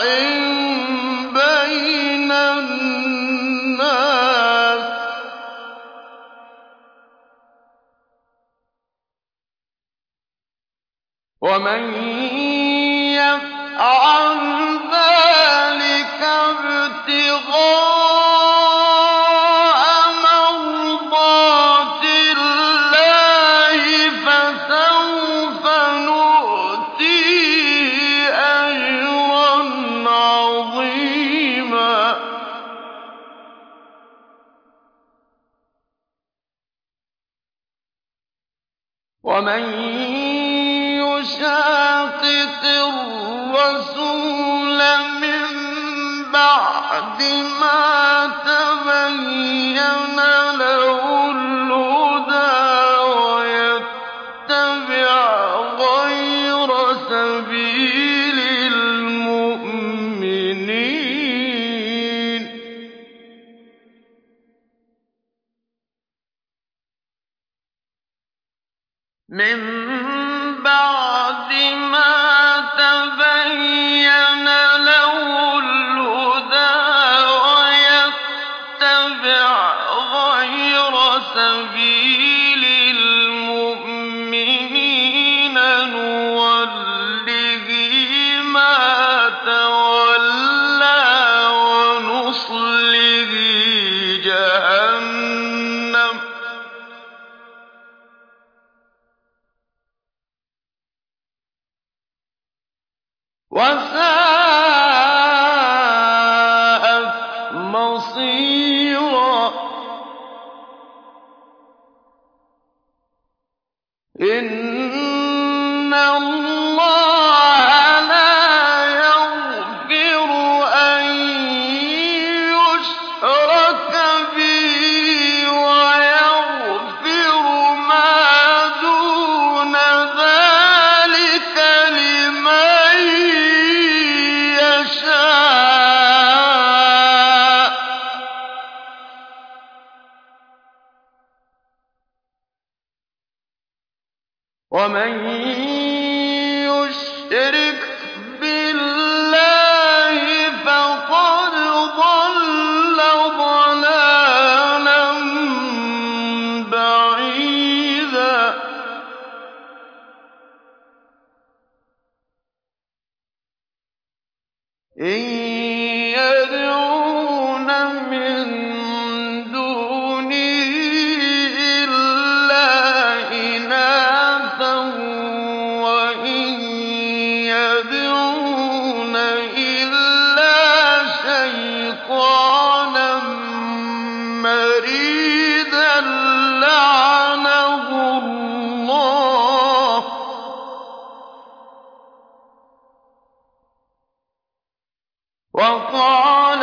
بَيْنَ النَّاسِ ۚ وَمَن يَفْعَلْ ذَٰلِكَ ابْتِغَاءَ مَرْضَاتِ اللَّهِ فَسَوْفَ نُؤْتِيهِ أَجْرًا عَظِيمًا. وَمَن يُشَاقِقِ الرَّسُولَ مِن بَعْدِ مَا تَبَيَّنَ لَهُ الْهُدَىٰ وَيَتَّبِعْ غَيْرَ سَبِيلِ الْمُؤْمِنِينَ مِن بَعْدِ مَا تَبَيَّنَ لَهُ الْهُدَىٰ وَيَتَّبِعْ غَيْرَ سَبِيلِ الْمُؤْمِنِينَ نُوَلِّهِ مَا تَوَلَّىٰ وَنُصْلِهِ جَهَنَّمَ ۖ وَسَاءَتْ مَصِيرًا. إِنَّ اللَّهَ لَا يَغْفِرُ أَن يُشْرَكَ بِهِ وَيَغْفِرُ مَا دُونَ ذَٰلِكَ لِمَن يَشَاءُ ۚ وَمَن يُشْرِكْ بِاللَّهِ فَقَدْ ضَلَّ ضَلَالًا بَعِيدًا. إِن يَدْعُونَ مِن دُونِهِ إِلَّا إِنَاثًا وَإِن يَدْعُونَ إِلَّا شَيْطَانًا مَّرِيدًا لَّعَنَهُ اللَّهُ ۚ وَقَالَ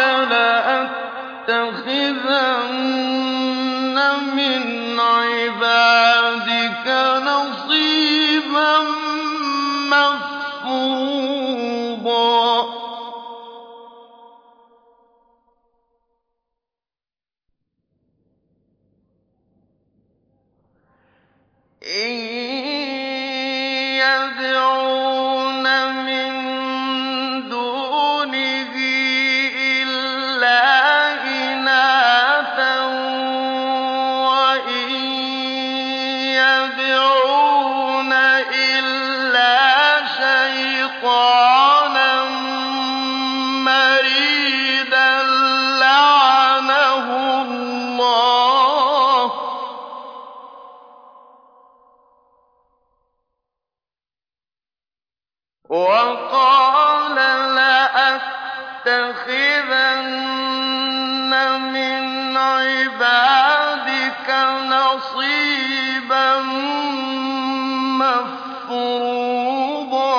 لَأَتَّخِذَنَّ مِنْ عِبَادِكَ نَصِيبًا مَّفْرُوضًا. إِن يَدْعُونَ مِن دُونِهِ إِلَّا إِنَاثًا وَإِن يَدْعُونَ إِلَّا شَيْطَانًا مَّرِيدًا لَّعَنَهُ اللَّهُ ۚ وَقَالَ لَأَتَّخِذَنَّ مِنْ عِبَادِكَ نَصِيبًا مَّفْرُوضًا.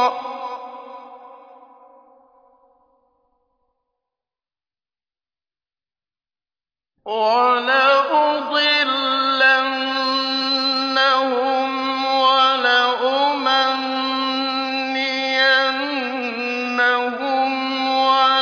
وَلَأُضِلَّنَّهُمْ وَلَأُمَنِّيَنَّهُمْ وَلَأَمْكُرَنَّ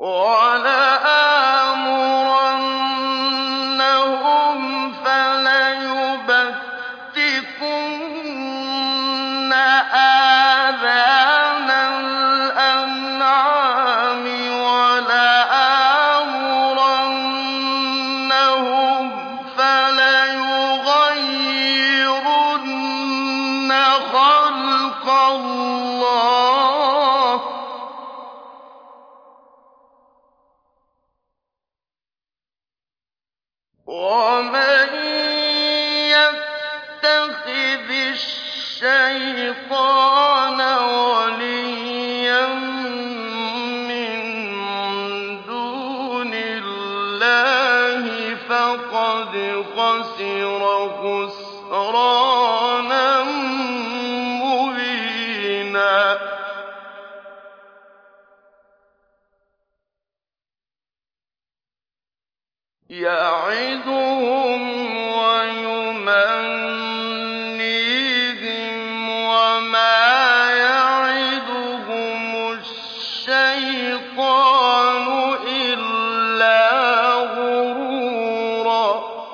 وَلَآمُرَنَّهُمْ فَلَيُبَتِّكُنَّ آذَانَ الْأَنْعَامِ وَلَآمُرَنَّهُمْ فَلَيُغَيِّرُنَّ خَلْقَ اللَّهِ ۚ وَمَن يَتَّخِذِ الشَّيْطَانَ وَلِيًّا مِّن دُونِ اللَّهِ فَقَدْ خَسِرَ خُسْرَانًا مُّبِينًا. يَعِدُهُمْ وَيُمَنِّيهِمْ ۖ وَمَا يَعِدُهُمُ الشَّيْطَانُ إِلَّا غُرُورًا.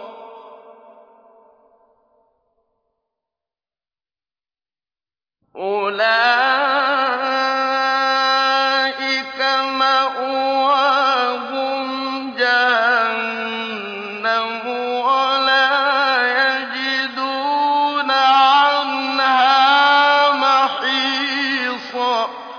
أُولَٰئِكَ مَأْوَاهُمْ جَهَنَّمُ وَلَا يَجِدُونَ عَنْهَا مَحِيصًا.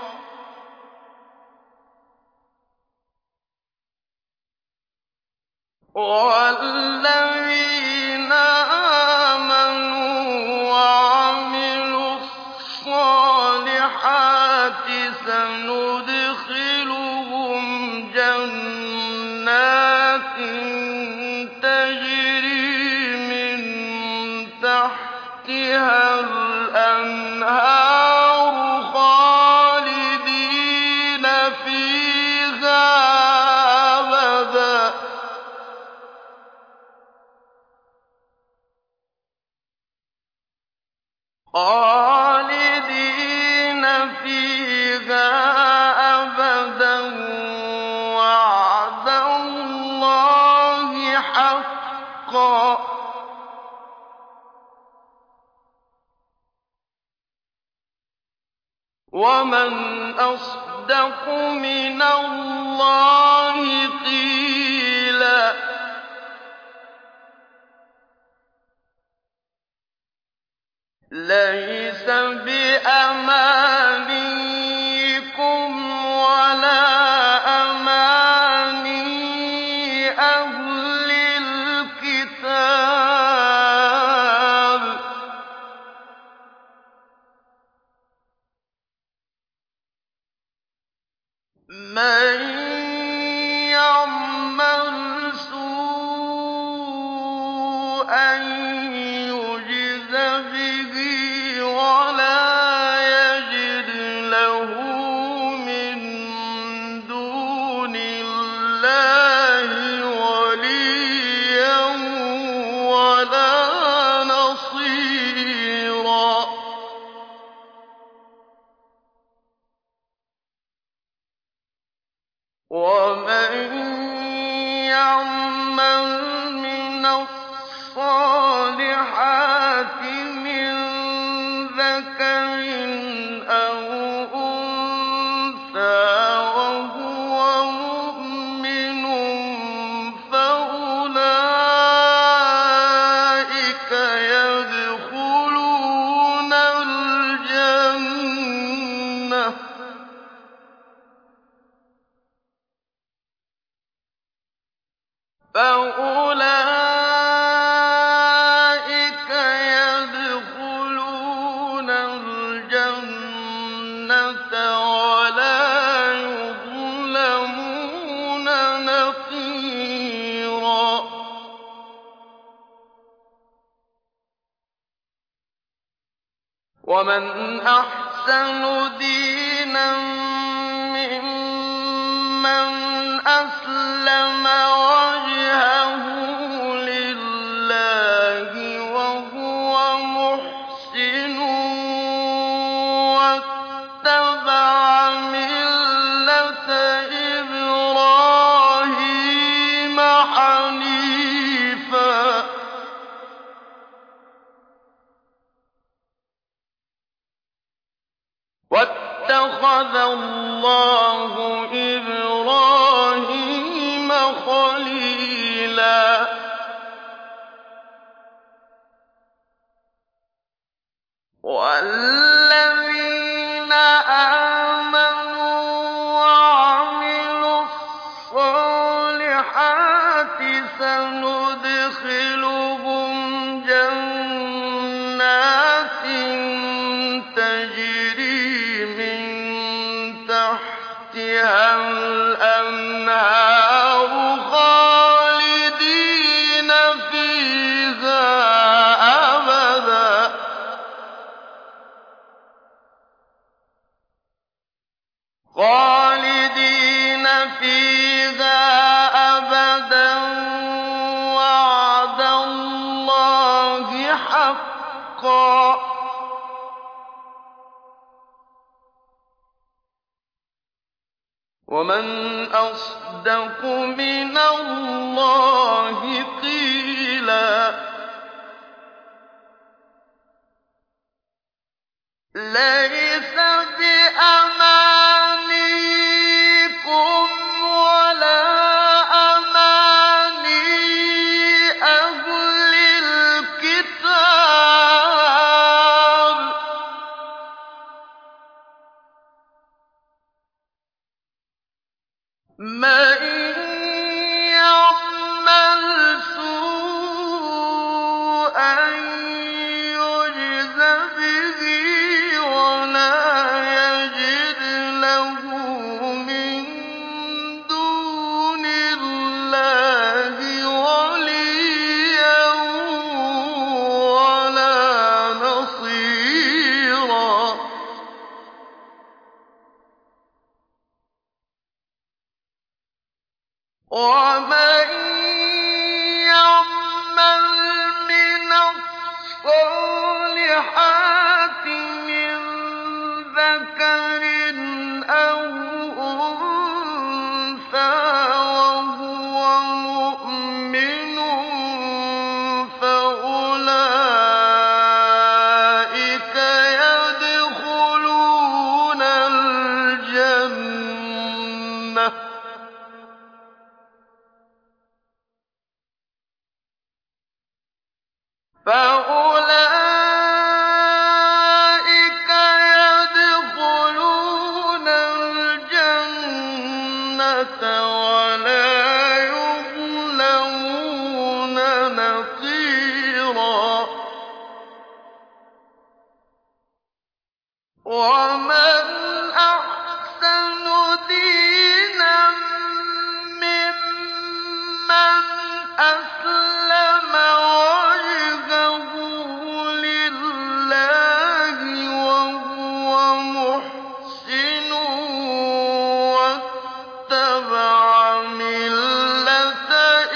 وَالَّذِينَ آمَنُوا وَعَمِلُوا الصَّالِحَاتِ سَنُدْخِلُهُمْ جَنَّاتٍ تَجْرِي مِن تَحْتِهَا الْأَنْهَارُ خَالِدِينَ فِيهَا أَبَدًا ۖ خَالِدِينَ فِيهَا أَبَدًا ۖ وَعْدَ اللَّهِ حَقًّا ۚ وَمَنْ أَصْدَقُ مِنَ اللَّهِ قِيلًا. لَّيْسَ بِأَمَانِيِّكُمْ وَلَا أَمَانِيِّ أَهْلِ الْكِتَابِ ۗ مَن يَعْمَلْ سُوءًا يُجْزَ بِهِ وَلَا يَجِدْ لَهُ مِن دُونِ اللَّهِ وَلِيًّا وَلَا نَصِيرًا. وَمَن يَعْمَلْ مِنَ الصَّالِحَاتِ مِن ذَكَرٍ أَوْ أُنثَىٰ وَهُوَ مُؤْمِنٌ فَأُولَٰئِكَ يَدْخُلُونَ الْجَنَّةَ فَأُولَٰئِكَ يَدْخُلُونَ الْجَنَّةَ وَلَا يُظْلَمُونَ نَقِيرًا. وَمَنْ أَحْسَنُ دِينًا مِّمَّنْ أَسْلَمَ وَجْهَهُ لِلَّهِ وَهُوَ مُحْسِنٌ وَاتَّبَعَ مِلَّةَ إِبْرَاهِيمَ وَاتَّخَذَ اللَّهُ إِبْرَاهِيمَ خَلِيلًا وَالَّذِينَ آمَنُوا وَعَمِلُوا الصَّالِحَاتِ سَنُدْخِلُهُمْ جَنَّاتٍ تَجْرِي مِن تَحْتِهَا الْأَنْهَارُ خَالِدِينَ فِيهَا أَبَدًا ۖ خالدين فيها أبدا وعد الله حقا ۚ ومن أصدق من الله قيلا ليس بأمانيكم ولا أماني أهل الكتاب مَّن يَعْمَلْ سُوءًا يُجْزَ بِهِ وَلَا يَجِدْ لَهُ مِن دُونِ اللَّهِ وَلِيًّا وَلَا نَصِيرًا وَمَن يَعْمَلْ مِنَ الصَّالِحَاتِ مِن ذَكَرٍ أَوْ أُنثَىٰ وَهُوَ مُؤْمِنٌ فَأُولَٰئِكَ يَدْخُلُونَ الْجَنَّةَ فَأُولَٰئِكَ يَدْخُلُونَ الْجَنَّةَ وَلَا يُظْلَمُونَ نَقِيرًا وَمَنْ أَحْسَنُ دِينًا مِّمَّنْ أَسْلَمَ وَجْهَهُ لِلَّهِ وَهُوَ مُحْسِنٌ وَاتَّبَعَ مِلَّةَ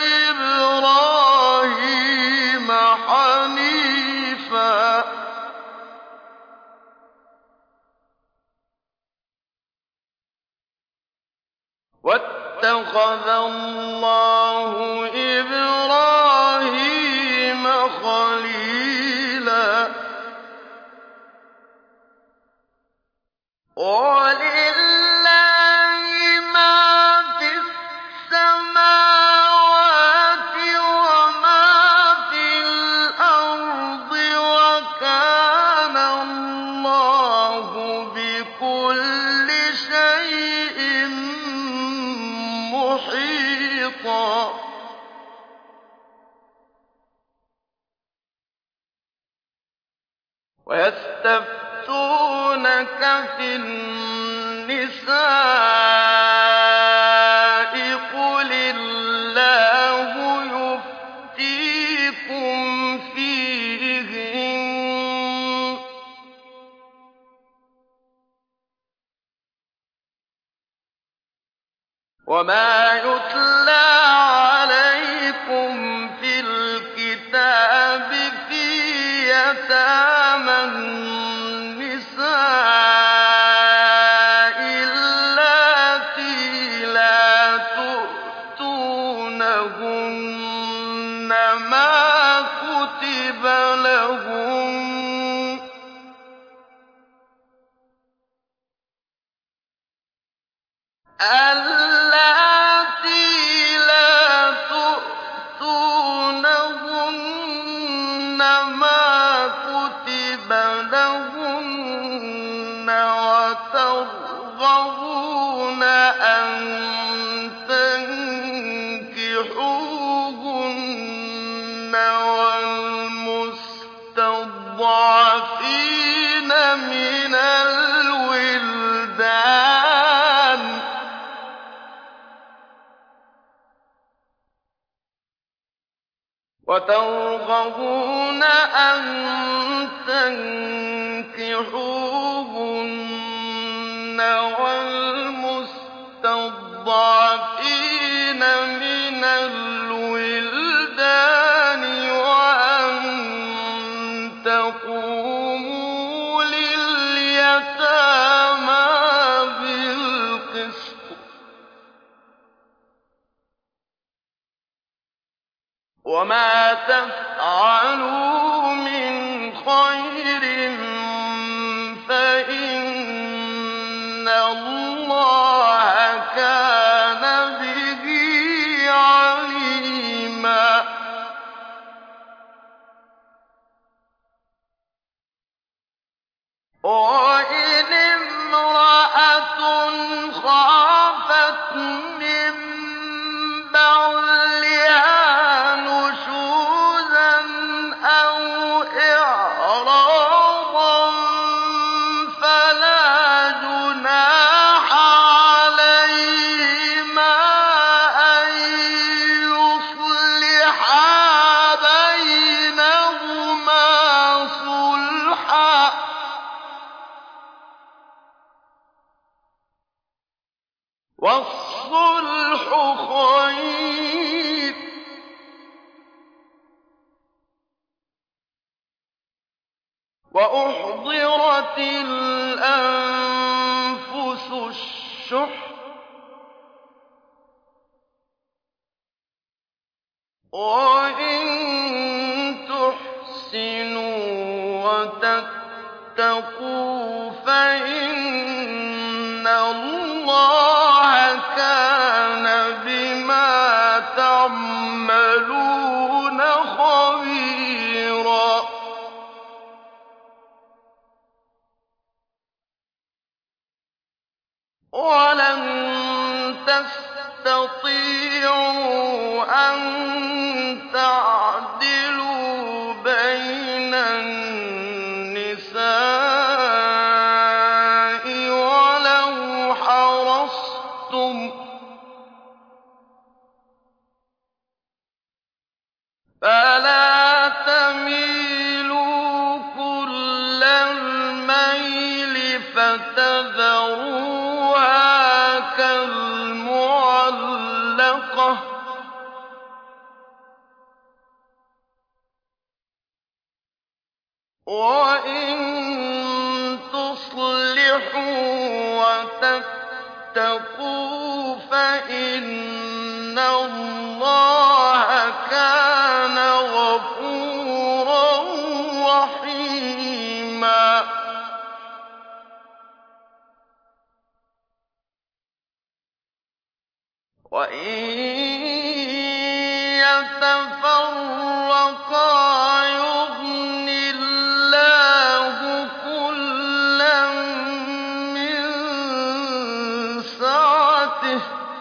إِبْرَاهِيمَ حَنِيفًا ۗ وَاتَّخَذَ اللَّهُ إِبْرَاهِيمَ خَلِيلًا وَلِلَّهِ مَا فِي السَّمَاوَاتِ وَمَا فِي الْأَرْضِ ۚ وَكَانَ اللَّهُ بِكُلِّ شَيْءٍ مُّحِيطًا وَيَسْتَفْتُونَكَ فِي النِّسَاءِ ۖ قُلِ اللَّهُ يُفْتِيكُمْ فِيهِنَّ ۚ وَمَا يُتْلَىٰ عَلَيْكُمْ فِي الْكِتَابِ فِي يَتَامَى النِّسَاءِ اللَّاتِي لَا تُؤْتُونَهُنَّ مَا كُتِبَ لَهُنَّ اللاتي لا تؤتونهن ما كتب لهن وترغبون أن تنكحوهن والمستضعفين من الولدان وترغبون أن تنكحوهن والمستضعفين من الولدان وأن تقوموا لليتامى بالقسط وما تفعلوا من خير فإن الله كان به عليما وإن امرأة خافت من بعلها نشوزا أو إعراضا فلا جناح عليهما أن يصلحا بينهما صلحا والصلح خير وأحضرت الأنفس الشح وإن تحسنوا وتتقوا فإن الله كان بما تعملون خبيرا ولن تستطيعوا أن تعدلوا بين النساء ولو حرصتم فلا تميلوا كل الميل فتذروها كالمعلقة وإن تصلحوا وتتقوا فإن الله كان غفورا رحيما وإن يتفرقا يغن الله كلا من سعته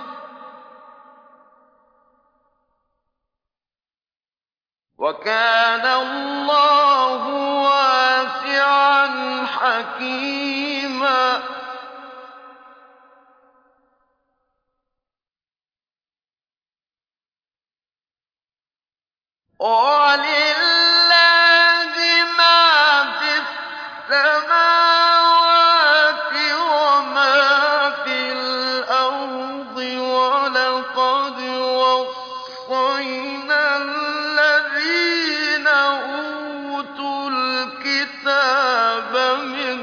وكان الله واسعا حكيما ولله ما في السماوات وما في الأرض ولقد وصينا الذين أوتوا الكتاب من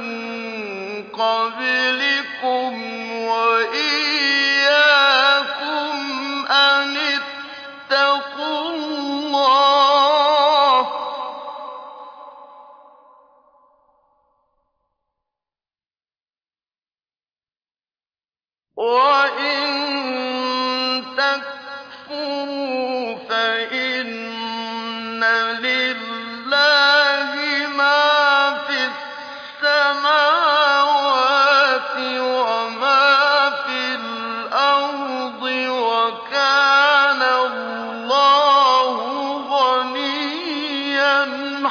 قبلكم وإياكم أن اتقوا الله وَإِن تَكْفُرُوا فَإِنَّ لِلَّهِ مَا فِي السَّمَاوَاتِ وَمَا فِي الْأَرْضِ ۚ وَكَانَ اللَّهُ غَنِيًّا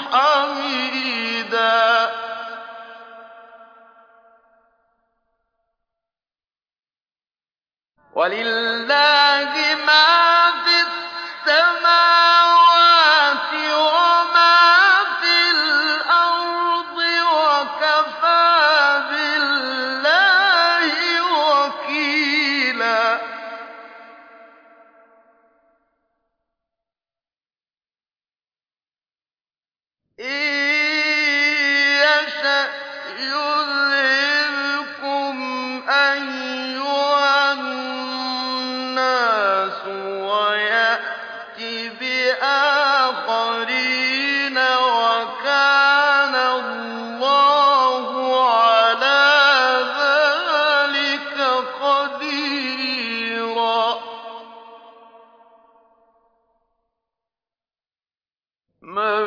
حَمِيدًا وَلِلَّهِ مَا فِي السَّمَاوَاتِ وَمَا فِي الْأَرْضِ ۚ وَكَفَىٰ بِاللَّهِ وَكِيلًا إِن يَشَأْ يُذْهِبْكُمْ أَيُّهَا النَّاسُ وَيَأْتِ بِآخَرِينَ ۚ وَكَانَ اللَّهُ عَلَىٰ ذَٰلِكَ قَدِيرًا مَن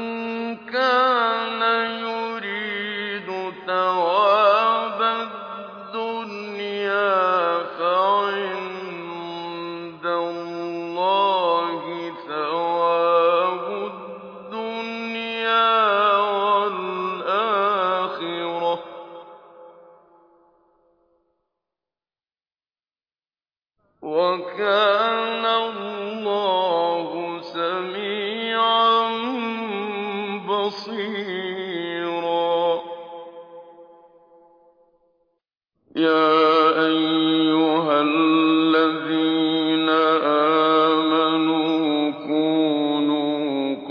كَانَ يُرِيدُ ثَوَابَ الدُّنْيَا فَعِندَ اللَّهِ ثَوَابُ الدُّنْيَا وَالْآخِرَةِ ۚ وَكَانَ اللَّهُ سَمِيعًا بَصِيرًا يَا أَيُّهَا الَّذِينَ آمَنُوا كُونُوا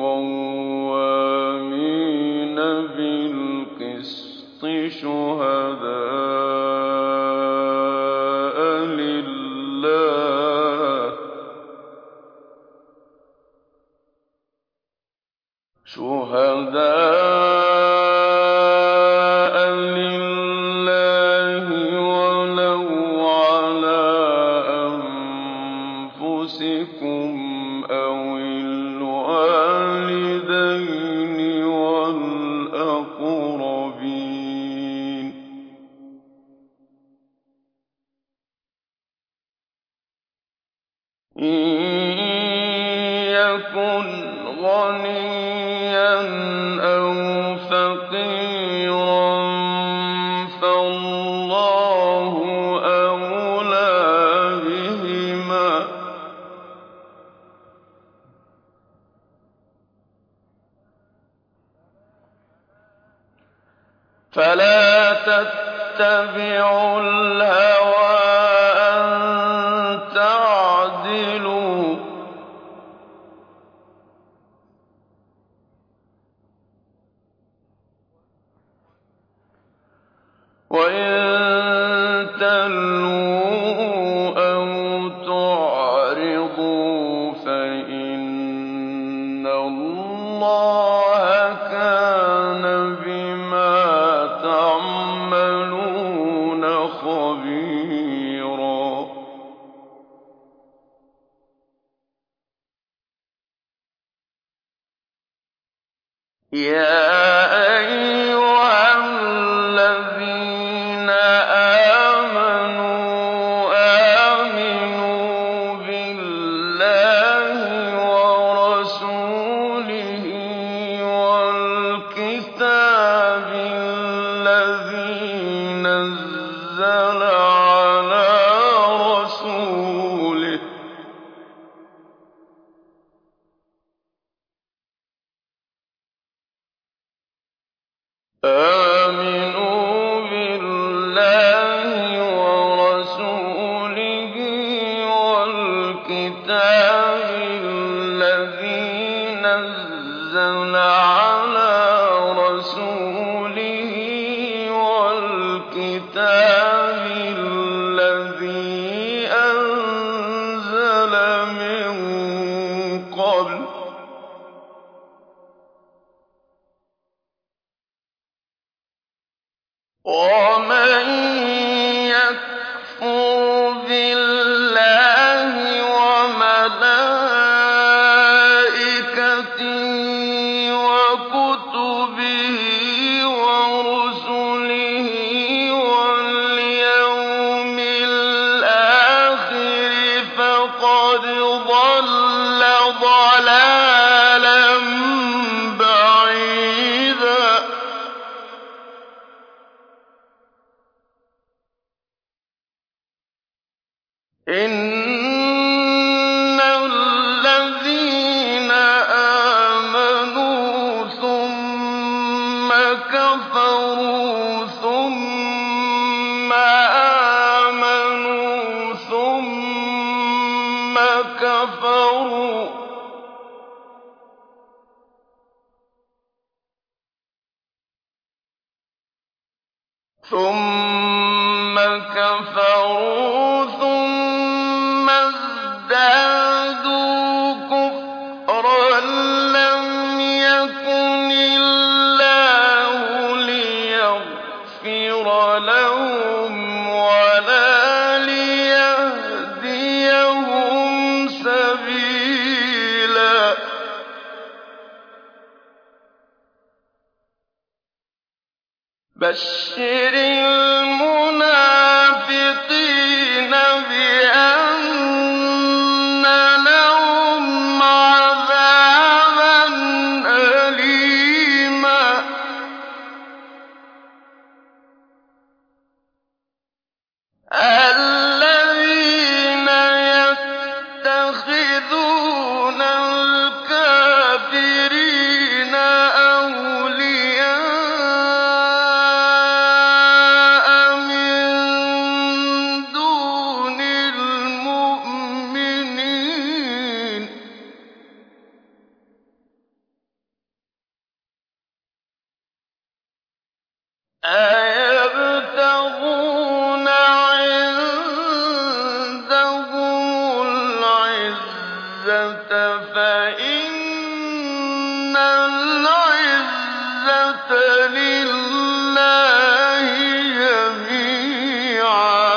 قَوَّامِينَ بِالْقِسْطِ شُهَدَاءَ لِلَّهِ وَلَوْ عَلَىٰ أَنفُسِكُمْ أَوِ الْوَالِدَيْنِ وَالْأَقْرَبِينَ إِن يَكُنْ غَنِيًّا أَوْ فَقِيرًا فَاللَّهُ أَوْلَىٰ بِهِمَا ۖ فَلَا تَتَّبِعُوا الْهَوَىٰ أَن تَعْدِلُوا ۚ وَإِن تَلْوُوا أَوْ تُعْرِضُوا فَإِنَّ اللَّهَ كَانَ بِمَا تَعْمَلُونَ خَبِيرًا يَا أَيُّهَا الَّذِينَ آمَنُوا آمِنُوا بِاللَّهِ وَرَسُولِهِ وَالْكِتَابِ الَّذِي نَزَّلَ عَلَىٰ رَسُولِهِ ۚ آمِنُوا بِاللَّهِ وَرَسُولِهِ وَالْكِتَابِ الَّذِي نَزَّلَ عَلَىٰ رَسُولِهِ وَالْكِتَابِ الَّذِي أَنزَلَ مِن قَبْلُ ۚ وَمَن يَكْفُرْ إِنَّ الَّذِينَ آمَنُوا ثُمَّ كَفَرُوا ثُمَّ آمَنُوا ثُمَّ كَفَرُوا ثُمَّ كَفَرُوا ثُمَّ ازْدَادُوا كُفْرًا لَّمْ يَكُنِ اللَّهُ لِيَغْفِرَ لَهُمْ وَلَا لِيَهْدِيَهُمْ سَبِيلًا بَشِّرِ الْمُنَافِقِينَ بِأَنَّ لَهُمْ عَذَابًا أَلِيمًا الَّذِينَ يَتَّخِذُونَ الْكَافِرِينَ أَوْلِيَاءَ مِن دُونِ الْمُؤْمِنِينَ ۚ أَيَبْتَغُونَ عِندَهُمُ الْعِزَّةَ فَإِنَّ الْعِزَّةَ لِلَّهِ جَمِيعًا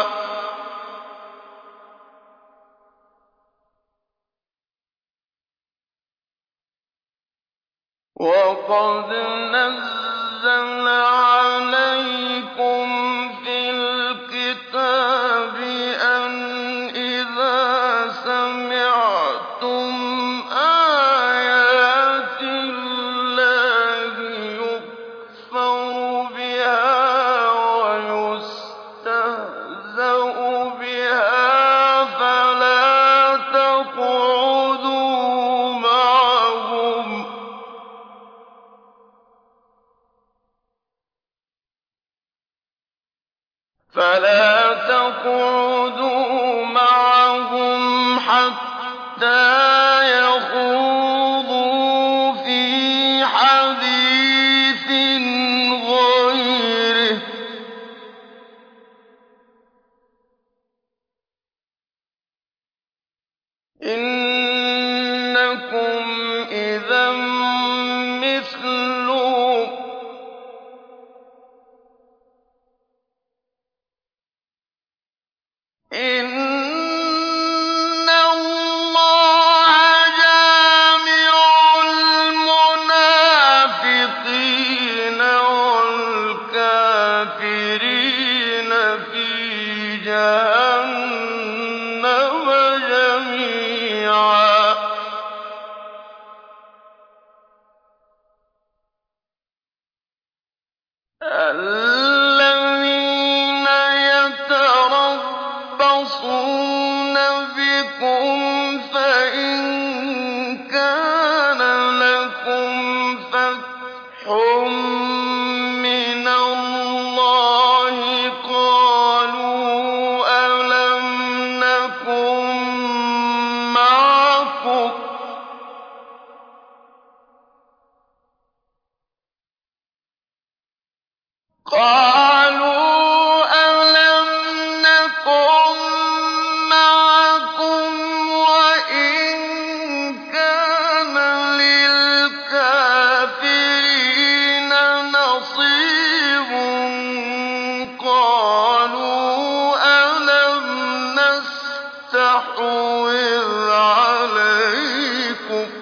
وَقَدْ نَزَّلَ عَلَيْكُمْ فِي الْكِتَابِ أَنْ إِذَا سَمِعْتُمْ آيَاتِ اللَّهِ يُكْفَرُ بِهَا وَيُسْتَهْزَأُ بِهَا فَلَا تَقْعُدُوا مَعَهُمْ فَلَا تَقْعُدُوا مَعَهُمْ حَتَّىٰ يَخُوضُوا فِي حَدِيثٍ غَيْرِهِ ۚ إِنَّكُمْ إِذًا مِّثْلُهُمْ ۗ إِنَّ اللَّهَ جَامِعُ الْمُنَافِقِينَ وَالْكَافِرِينَ فِي جَهَنَّمَ جَمِيعًا الَّذِينَ يَتَرَبَّصُونَ بِكُمْ فَإِن كَانَ لَكُمْ فَتْحٌ مِّنَ اللَّهِ قَالُوا أَلَمْ نَكُن مَّعَكُمْ ۖ قَالُوا أَلَمْ نَكُن مَّعَكُمْ وَإِن كَانَ لِلْكَافِرِينَ نَصِيبٌ قَالُوا أَلَمْ نَسْتَحْوِذْ عَلَيْكُمْ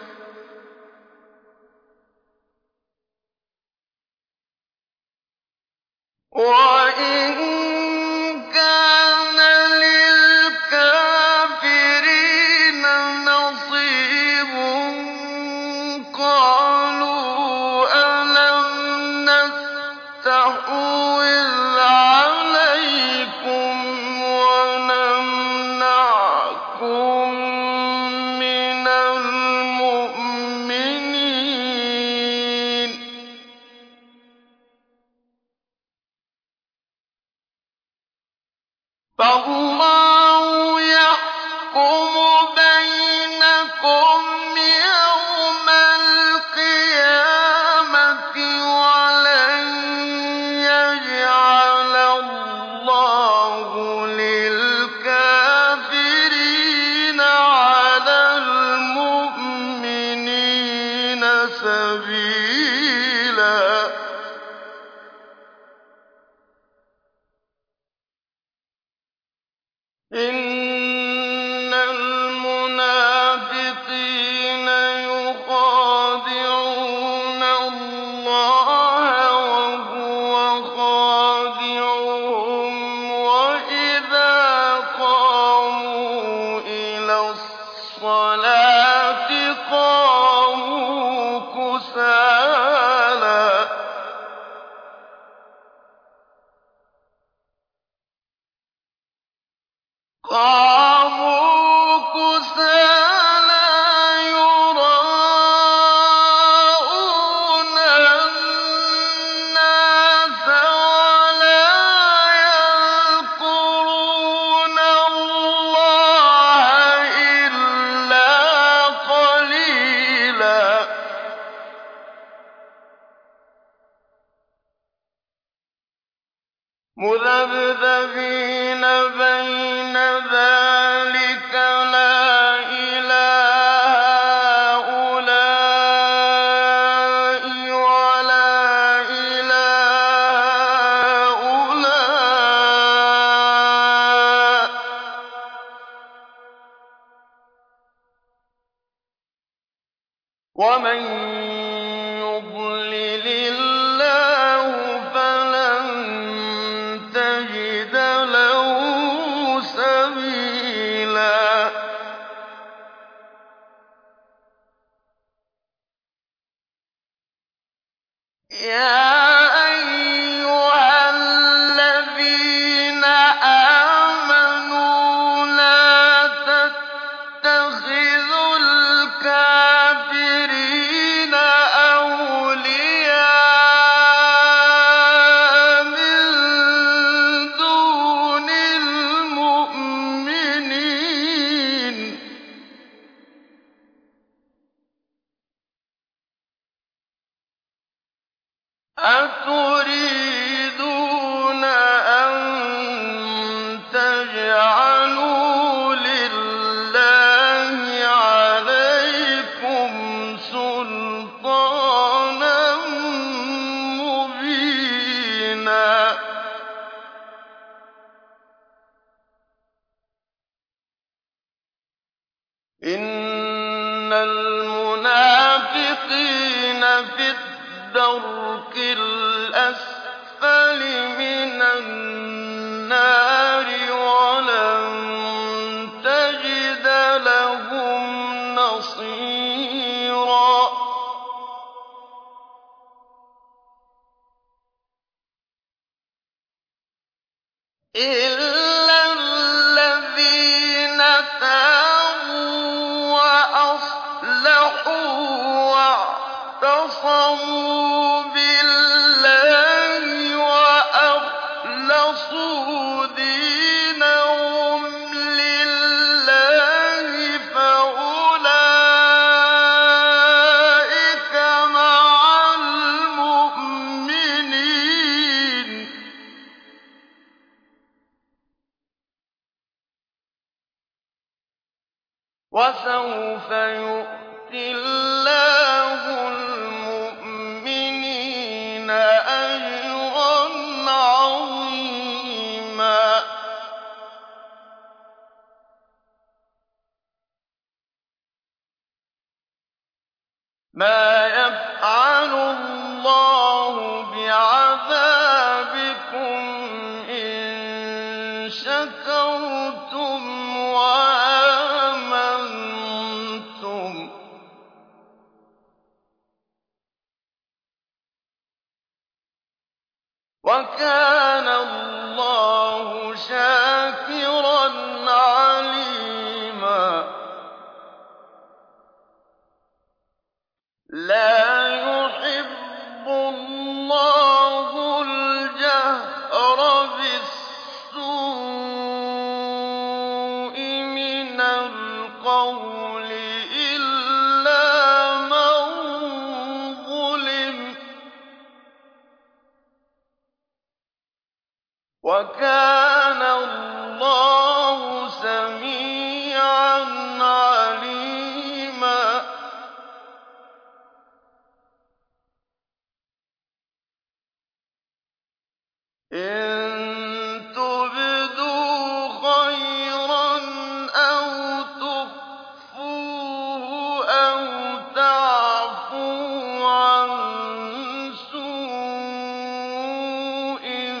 وَإِن كَانَ لِلْكَافِرِينَ نَصِيبٌ قَالُوا أَلَمْ نَسْتَحْوِذْ عَلَيْكُمْ وَنَمْنَعْكُم فالله يحكم بينكم يوم القيامة ولن يجعل الله للكافرين على المؤمنين سبيلا. إن المنافقين يخادعون الله وهو خادعهم وإذا قاموا إلى الصلاة قاموا كسالى قاموا كسالى يراءون الناس ولا يذكرون الله إلا قليلا. مذبذبين بين ذلك لا إلى هؤلاء ولا إلى هؤلاء ومن يضلل الله فلن تجد له سبيلا. يا أيها الذين آمنوا لا تتخذوا الكافرين أولياء من دون المؤمنين. أتريدون أن تجعلوا لله عليكم سلطانا مبينا. إن المنافقين في الدرك الأسفل من النار ولن تجد لهم نصيرا. إلا الذين تابوا وأصلحوا واعتصموا بالله وأخلصوا دينهم لله فأولئك مع المؤمنين وسوف يؤتي الله المؤمنين أجرا عظيما. ما يفعل الله بعذابكم إن شكرتم وآمنتم وكان الله شاكرا عليما. لا يحب الله الجهر بالسوء وَكَانَ اللَّهُ سَمِيعًا عَلِيمًا إِن تُبْدُوا خَيْرًا أَوْ تُخْفُوهُ أَوْ تَعْفُوا عَن سُوءٍ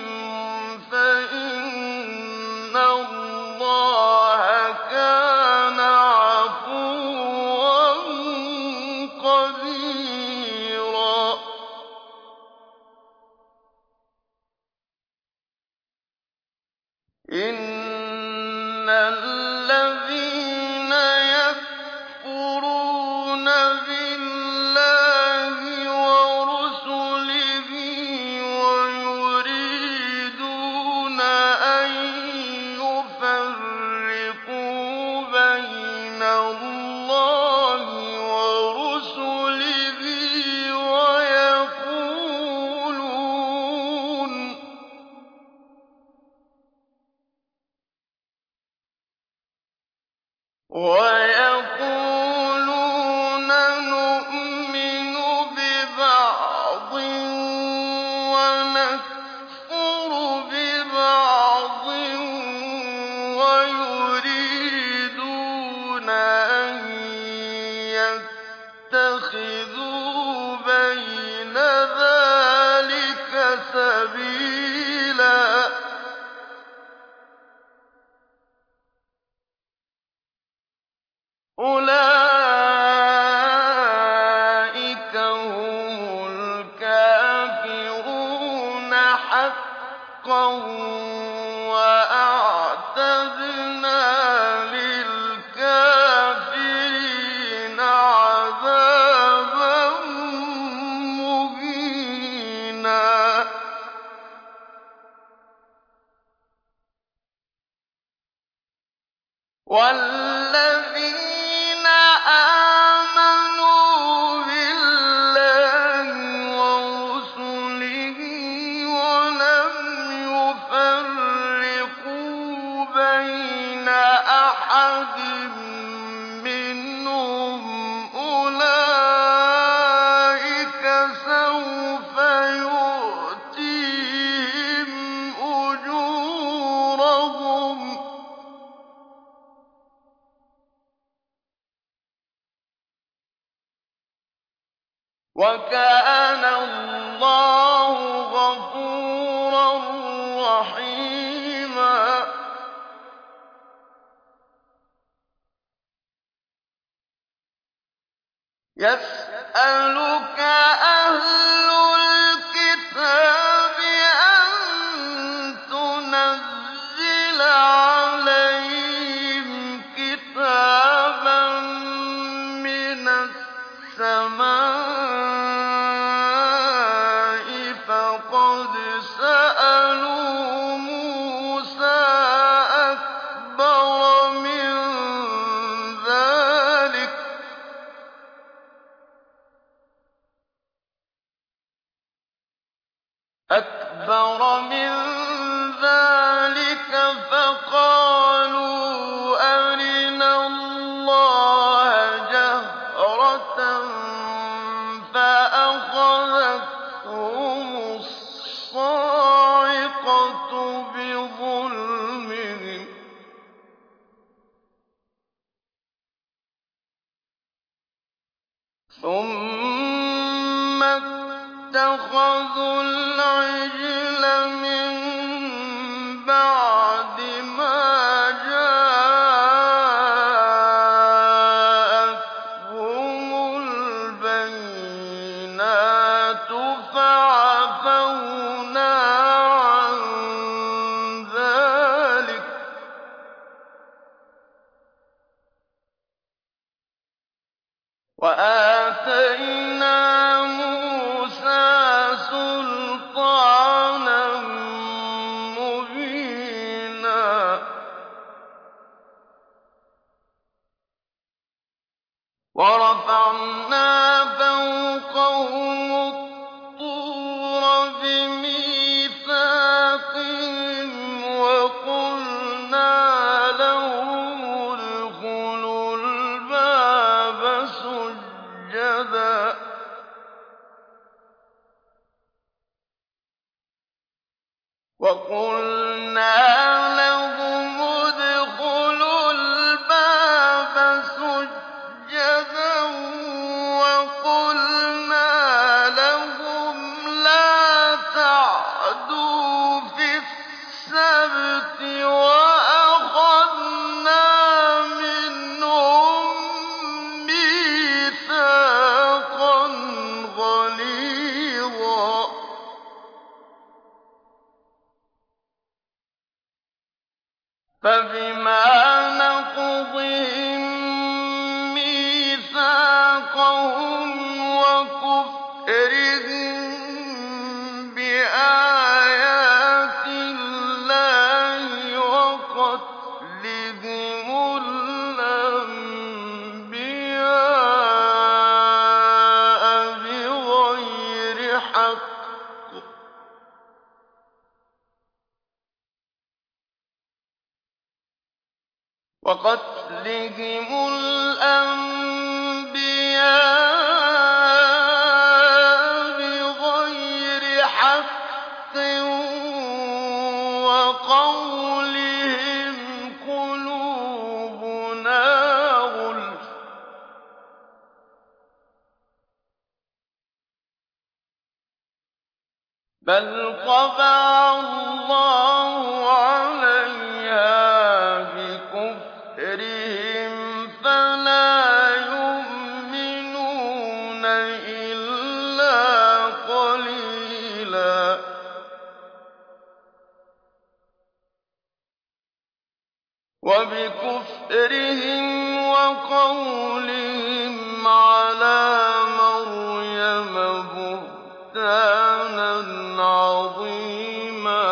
فَإِنَّ اللَّهَ كَانَ عَفُوًّا قَدِيرًا إِنَّ الَّذِينَ يَكْفُرُونَ بِاللَّهِ وَرُسُلِهِ وَيُرِيدُونَ أَن يُفَرِّقُوا بَيْنَ اللَّهِ وَرُسُلِهِ وَيَقُولُونَ وَيَقُولُونَ نُؤْمِنُ بِبَعْضٍ وَنَكْفُرُ بِبَعْضٍ وَيُرِيدُونَ أَن يَتَّخِذُوا بَيْنَ ذَٰلِكَ سَبِيلًا أُولَٰئِكَ هُمُ الْكَافِرُونَ حَقًّا ۚ وَأَعْتَدْنَا لِلْكَافِرِينَ عَذَابًا مُّهِينًا وَالَّذِينَ آمَنُوا بِاللَّهِ وَرُسُلِهِ وَلَمْ يُفَرِّقُوا بَيْنَ أَحَدٍ مِّنْهُمْ أُولَٰئِكَ سَوْفَ يُؤْتِيهِمْ أُجُورَهُمْ ۗ وَكَانَ اللَّهُ غَفُورًا رَّحِيمًا يَسْأَلُكَ أَهْلُ الْكِتَابِ أَن تُنَزِّلَ عَلَيْهِمْ كِتَابًا مِّنَ السَّمَاءِ فَقَدْ سَأَلُوا مُوسَىٰ أَكْبَرَ مِن ذَٰلِكَ أَكْبَرَ مِن ذَٰلِكَ فَقَالُوا أَرِنَا اللَّهَ جَهْرَةً فَأَخَذَتْهُمُ الصَّاعِقَةُ بِظُلْمِهِمْ ۚ ثُمَّ اتَّخَذُوا الْعِجْلَ مِن بَعْدِ مَا جَاءَتْهُمُ الْبَيِّنَاتُ فَعَفَوْنَا عَن ذَٰلِكَ ۚ وَآتَيْنَا مُوسَىٰ سُلْطَانًا وَقُلْنَا لَهُمُ ادْخُلُوا الْبَابَ سُجَّدًا وَقُلْنَا لَهُمْ لَا تَعْدُوا فِي السَّبْتِ وَأَخَذْنَا مِنْهُم مِّيثَاقًا غَلِيظًا فَبِمَا نَقْضِهِم مِّيثَاقَهُمْ وَكُفْرِهِم بِآيَاتِ اللَّهِ وَقَتْلِهِمُ الْأَنبِيَاءَ بِغَيْرِ حَقٍّ وَقَتْلِهِمُ الْأَنبِيَاءَ بِغَيْرِ حَقٍّ وَقَوْلِهِمْ قُلُوبُنَا غُلْفٌ ۚ بَلْ طَبَعَ اللَّهُ عَلَيْهَا بِكُفْرِهِمْ فَلَا يُؤْمِنُونَ إِلَّا قَلِيلًا وَبِكُفْرِهِمْ وَقَوْلِهِمْ عَلَىٰ مَرْيَمَ بُهْتَانًا عَظِيمًا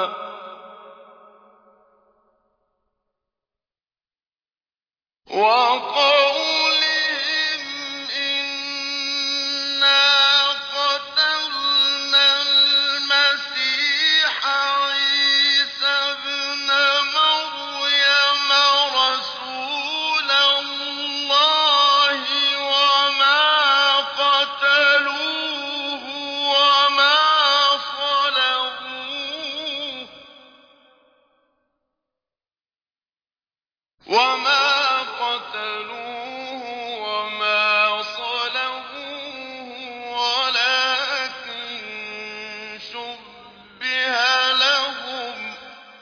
وَقَوْلِهِمْ إِنَّا قَتَلْنَا الْمَسِيحَ عِيسَى ابْنَ مَرْيَمَ رَسُولَ اللَّهِ وَمَا قَتَلُوهُ وَمَا صَلَبُوهُ وَمَا قَتَلُوهُ وَمَا صَلَبُوهُ وَلَٰكِن شُبِّهَ لَهُمْ ۚ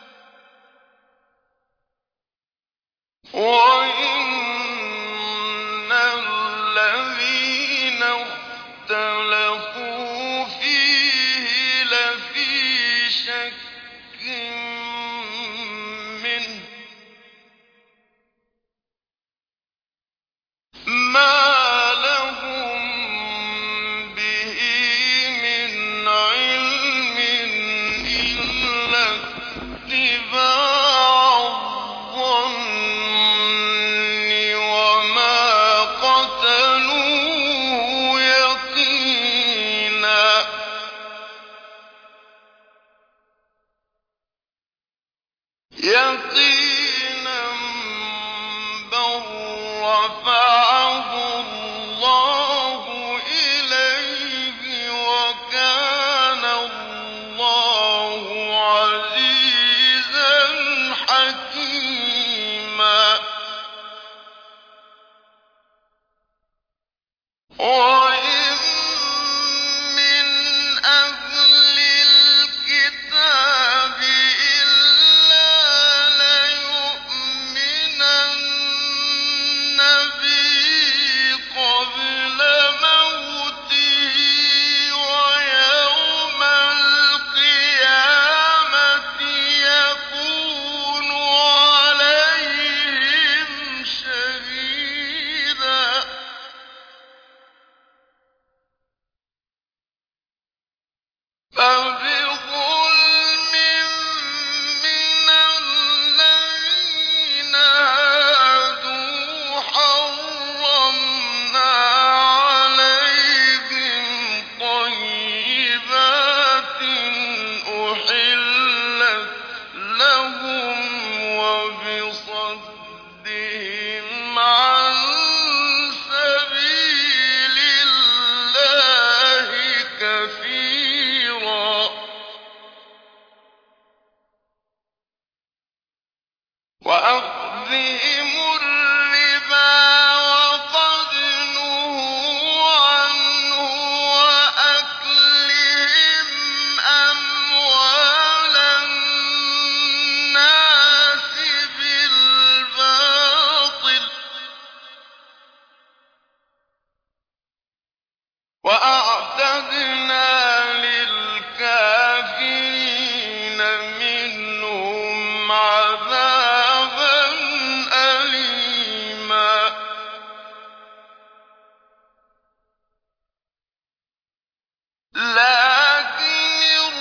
وَإِنَّ الَّذِينَ اخْتَلَفُوا فِيهِ لَفِي شَكٍّ مِّنْهُ ۚ مَا لَهُم بِهِ مِنْ عِلْمٍ إِلَّا اتِّبَاعَ الظَّنِّ وَمَا قَتَلُوهُ يَقِينًا يَقِينًا بَل رَّفَعَهُ اللَّهُ إِلَيْهِ وَكَانَ اللَّهُ عَزِيزًا حَكِيمًا وَإِن مِّنْ أَهْلِ الْكِتَابِ إِلَّا لَيُؤْمِنَنَّ وَأَخْذِهِمُ الرِّبَا وَقَدْ نُهُوا عَنْهُ وَأَكْلِهِمْ أَمْوَالَ النَّاسِ بِالْبَاطِلِ ۚ وَأَعْتَدْنَا لِلْكَافِرِينَ مِنْهُمْ عَذَابًا أَلِيمًا. لَّكِنِ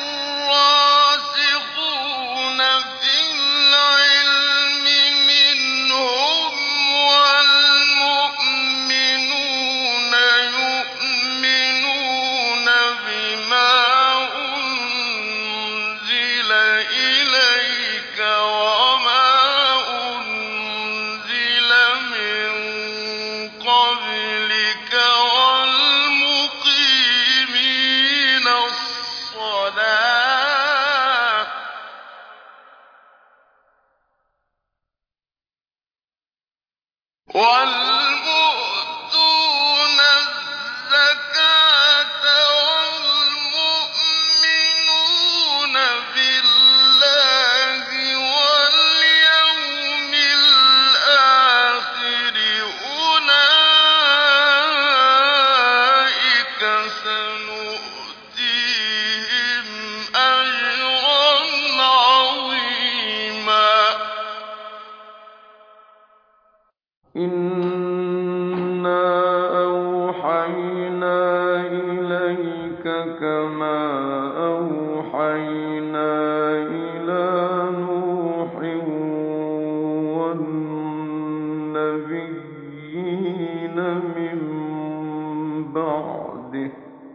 الرَّاسِخُونَ فِي الْعِلْمِ مِنْهُمْ وَالْمُؤْمِنُونَ يُؤْمِنُونَ بِمَا أُنزِلَ إِلَيْكَ وَمَا أُنزِلَ مِن قَبْلِكَ وَالْمُقِيمِينَ الصَّلَاةَ وَالْمُؤْتُونَ الزَّكَاةَ وَالْمُؤْمِنُونَ بِاللَّهِ وَالْيَوْمِ الْآخِرِ أُولَٰئِكَ سَنُؤْتِيهِمْ أَجْرًا عَظِيمًا. إِنَّا أَوْحَيْنَا إِلَيْكَ كَمَا أَوْحَيْنَا إِلَىٰ نُوحٍ وَالنَّبِيِّينَ مِن بَعْدِهِ ۚ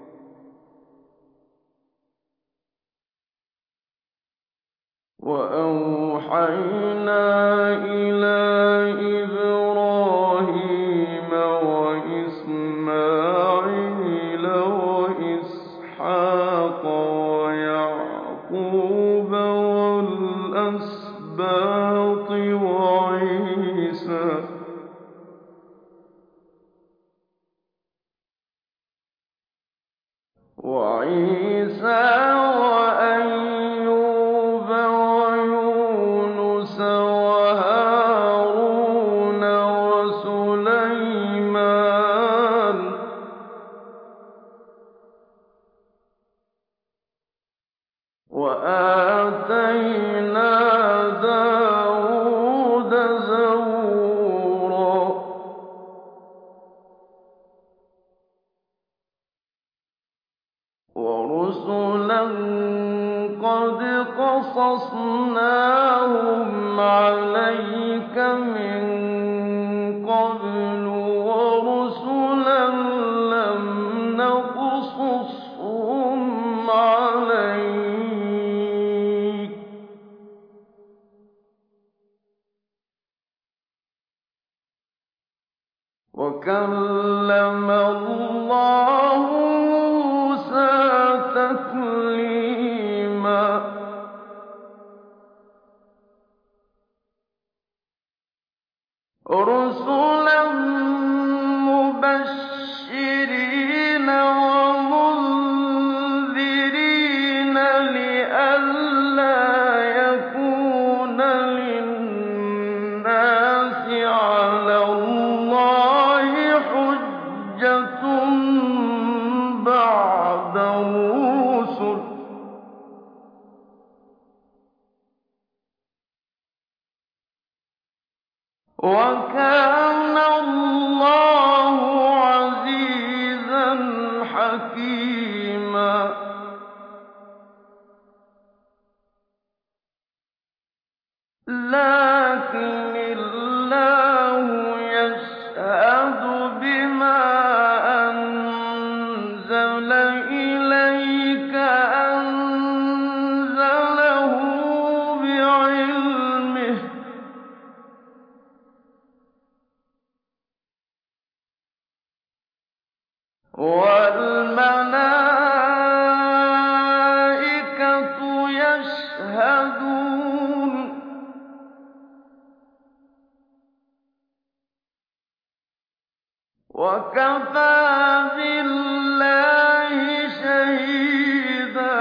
وَأَوْحَيْنَا إِلَىٰ إِبْرَاهِيمَ وَإِسْمَاعِيلَ وَإِسْحَاقَ وَيَعْقُوبَ وَالْأَسْبَاطِ وَعِيسَىٰ وَأَيُّوبَ وَيُونُسَ وَهَارُونَ وَسُلَيْمَانَ ۚ وَآتَيْنَا دَاوُودَ زَبُورًا. وَرُسُلًا قَدْ قَصَصْنَاهُمْ عَلَيْكَ مِن قَبْلُ وَرُسُلًا لَّمْ نَقْصُصْهُمْ عَلَيْكَ ۚ وَكَلَّمَ اللَّهُ مُوسَىٰ تَكْلِيمًا. رُسُلًا مُّبَشِّرِينَ وَمُنذِرِينَ لِئَلَّا يَكُونَ لِلنَّاسِ عَلَى اللَّهِ حُجَّةٌ بَعْدَ الرُّسُلِ ۚ وَكَانَ اللَّهُ عَزِيزًا حَكِيمًا. لَّٰكِنِ اللَّهُ يَشْهَدُ بِمَا أَنزَلَ إِلَيْكَ أَنزَلَهُ بِعِلْمِهِ ۖ وَالْمَلَائِكَةُ يَشْهَدُونَ وَكَفَىٰ بِاللَّهِ شَهِيدًا.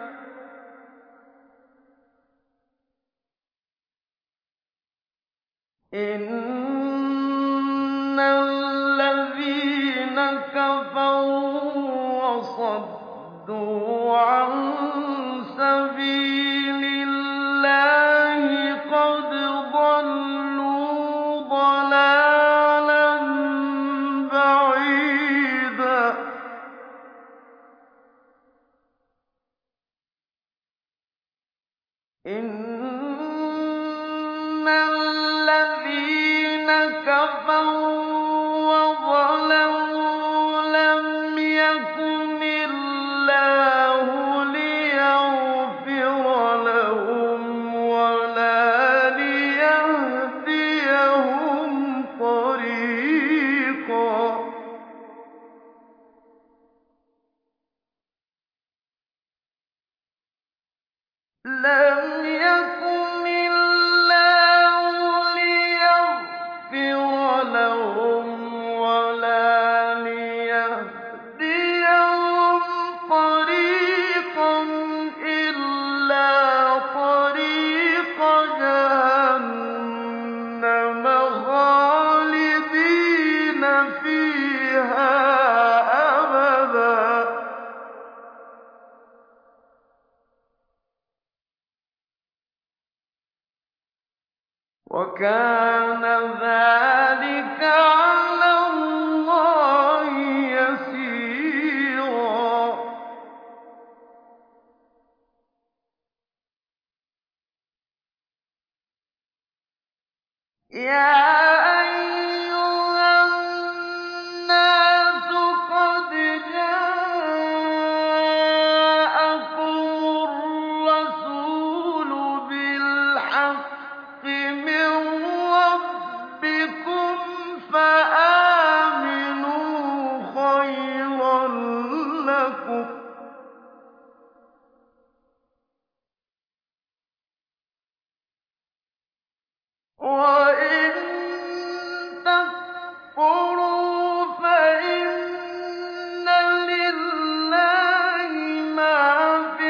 إِنَّ الَّذِينَ كَفَرُوا وَصَدُّوا عَن سَبِيلِ اللَّهِ قَدْ ضَلُّوا ضَلَالًا بَعِيدًا. إِنَّ الَّذِينَ كَفَروا وَظَلَمُوا لَمْ يَكُنِ اللَّهُ لِيَغْفِرَ لَهُمْ وَلَا لِيَهْدِيَهُمْ طَرِيقًا. لَمْ يَكُنِ اللَّهُ لِيَغْفِرَ لَهُمْ وَلَا لِيَهْدِيَهُمْ طَرِيقًا إِلَّا طَرِيقَ جَهَنَّمَ خَالِدِينَ فِيهَا أَبَدًا ۚ وَكَانَ ذَٰلِكَ عَلَى اللَّهِ يَسِيرًا. يَا أَيُّهَا النَّاسُ قَدْ جَاءَكُمُ الرَّسُولُ بِالْحَقِّ مِن رَّبِّكُمْ فَآمِنُوا خَيْرًا لَّكُمْ ۚ وَإِن تَكْفُرُوا فَإِنَّ لِلَّهِ مَا فِي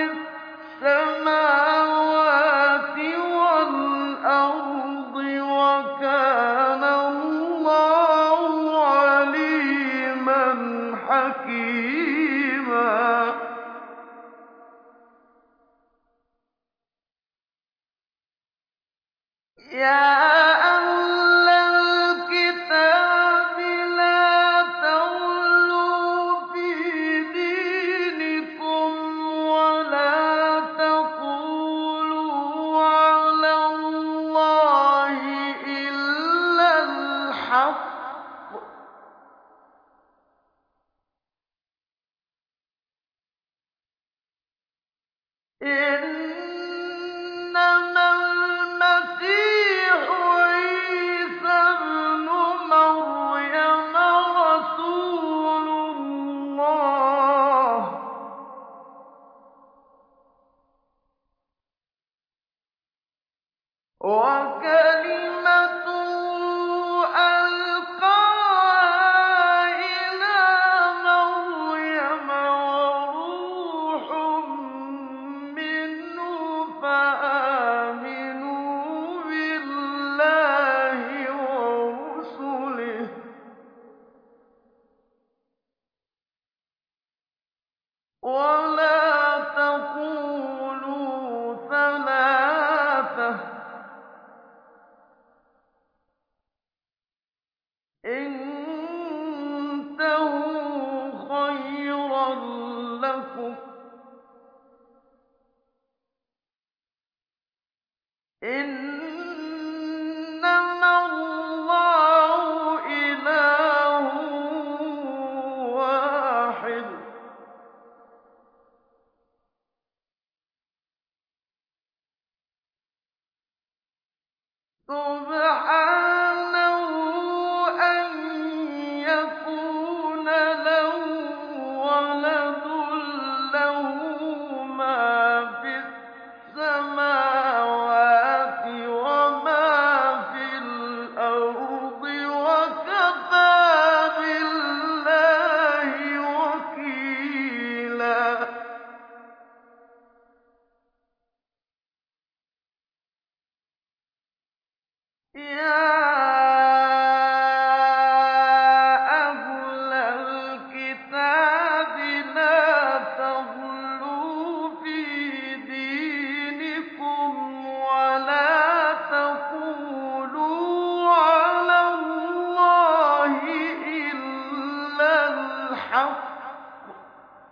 السَّمَاوَاتِ وَالْأَرْضِ ۚ وَكَانَ اللَّهُ عَلِيمًا حَكِيمًا. يَا أَهْلَ الْكِتَابِ لَا تَغْلُوا فِي دِينِكُمْ وَلَا تَقُولُوا عَلَى اللَّهِ إِلَّا الْحَقَّ ۚ إِنَّمَا الْمَسِيحُ عِيسَى ابْنُ مَرْيَمَ رَسُولُ اللَّهِ وَكَلِمَتُهُ أَلْقَاهَا إِلَىٰ مَرْيَمَ وَرُوحٌ مِّنْهُ ۖ فَآمِنُوا بِاللَّهِ وَرُسُلِهِ ۖ وَلَا تَقُولُوا ثَلَاثَةٌ ۚ انتهوا خَيْرًا لَّكُمْ ۚ إِنَّمَا اللَّهُ إِلَٰهٌ وَاحِدٌ ۖ سُبْحَانَهُ أَن يَكُونَ لَهُ وَلَدٌ ۘ لَّهُ مَا فِي السَّمَاوَاتِ وَمَا فِي الْأَرْضِ ۚ وَكَفَىٰ بِاللَّهِ يَا أَهْلَ الْكِتَابِ لَا تَغْلُوا فِي دِينِكُمْ وَلَا تَقُولُوا عَلَى اللَّهِ إِلَّا الْحَقَّ ۚ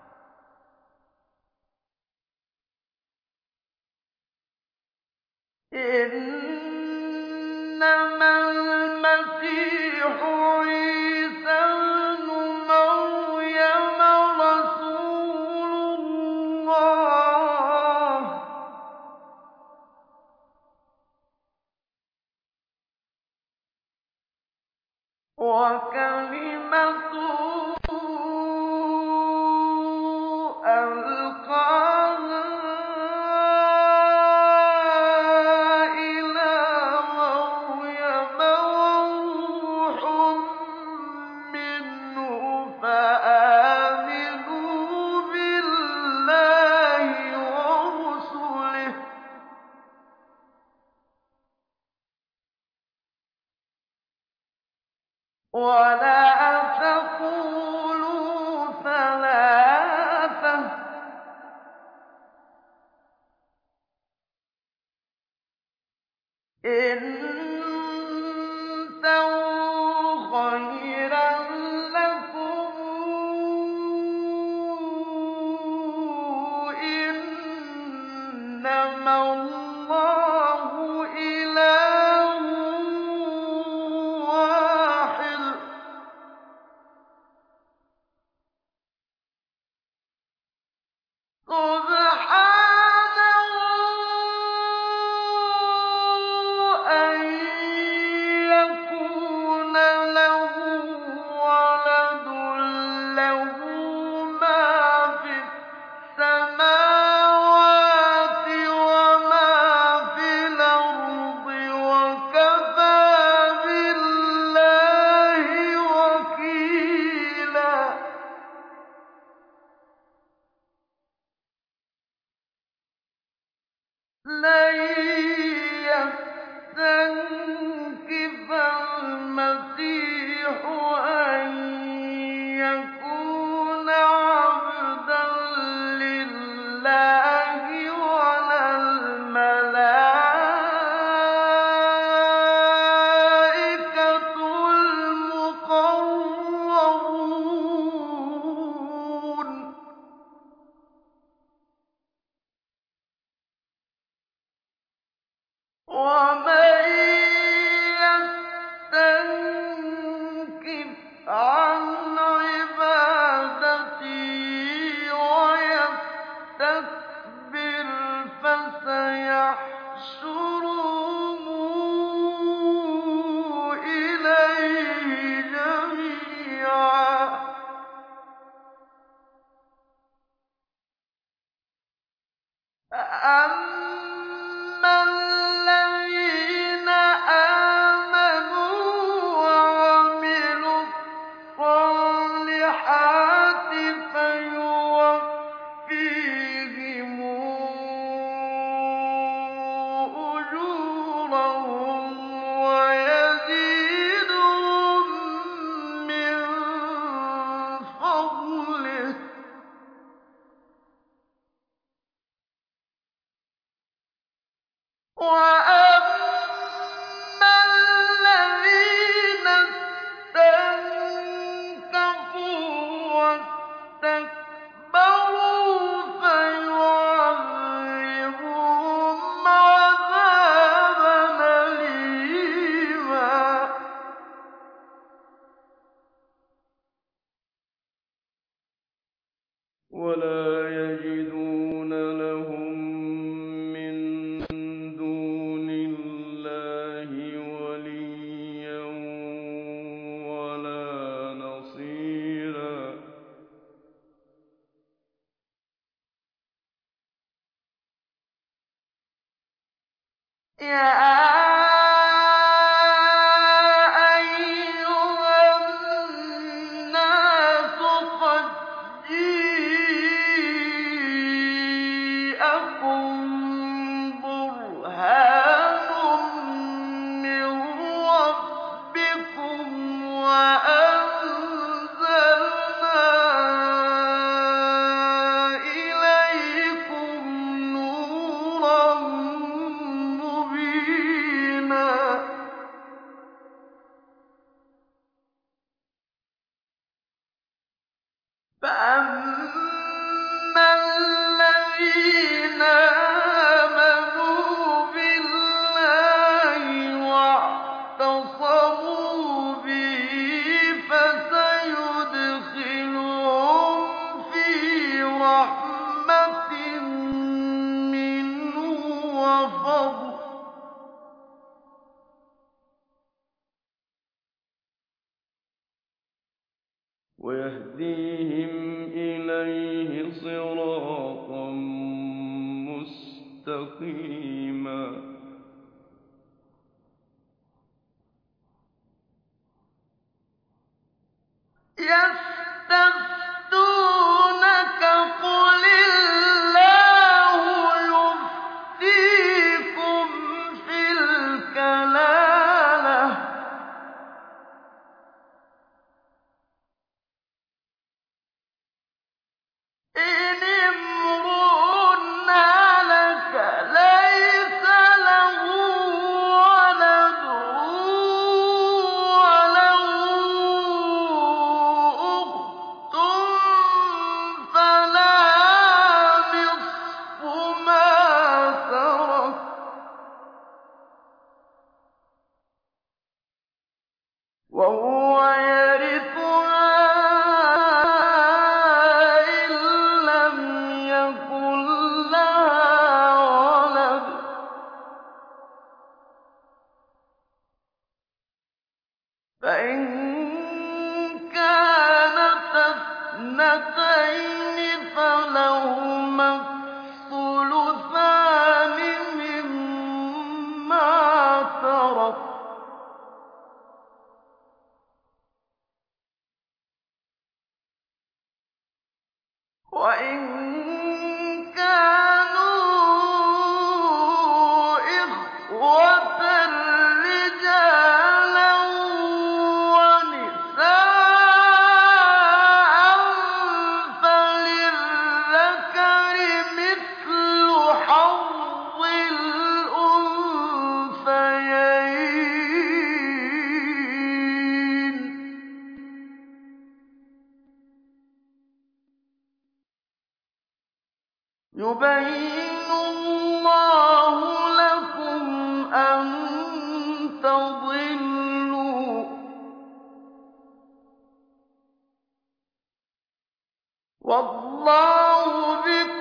إِنَّمَا الْمَسِيحُ عِيسَى ابْنُ مَرْيَمَ رَسُولُ اللَّهِ وَكَلِمَتُهُ أَلْقَاهَا إِلَىٰ مَرْيَمَ وَرُوحٌ مِّنْهُ ۖ فَآمِنُوا بِاللَّهِ وَرُسُلِهِ ۖ وَلَا تَقُولُوا ثَلَاثَةٌ ۚ انتهوا خيرا لكم ۚ إِنَّمَا اللَّهُ إِلَٰهٌ وَاحِدٌ ۖ سُبْحَانَهُ أَن يَكُونَ لَهُ وَلَدٌ ۖ لَّهُ مَا فِي السَّمَاوَاتِ وَمَا فِي الْأَرْضِ ۚ وَكَفَىٰ بِاللَّهِ وَكِيلًا لَّن يَسْتَنكِفَ الْمَسِيحُ أَن يَكُونَ عَبْدًا لِّلَّهِ وَلَا الْمَلَائِكَةُ الْمُقَرَّبُونَ ۚ وَمَن يَسْتَنكِفْ عَنْ عِبَادَتِي وَيَسْتَكْبِرْ فَسَيَحْشُرُهُمْ إِلَيْهِ جَمِيعًا ۚ فَأَمَّا الَّذِينَ آمَنُوا وَعَمِلُوا الصَّالِحَاتِ فَيُوَفِّيهِمْ أُجُورَهُمْ وَيَزِيدُهُم مِّن فَضْلِهِ ۖ وَأَمَّا الَّذِينَ اسْتَنكَفُوا وَاسْتَكْبَرُوا فَيُعَذِّبُهُمْ عَذَابًا أَلِيمًا وَلَا يَجِدُونَ لَهُم مِّن دُونِ اللَّهِ وَلِيًّا وَلَا نَصِيرًا يَا أَيُّهَا النَّاسُ قَدْ جِيءَكُم بُرْهَانٌ مِّن ويهديهم إليه صراطا مستقيما يستفتونك قل الله يفتيكم في الكلالة إن امرؤ هلك ليس له ولد وله أخت فلها نصف ما ترك وهو يرثها إن لم يكن لها ولد فإن كانت اثنتين فلهما الثلثان مما ترك وإن كانوا إخوة رجالا ونساء فللذكر مثل حظ الأنثيين يبين الله لكم أن تضلوا والله بكل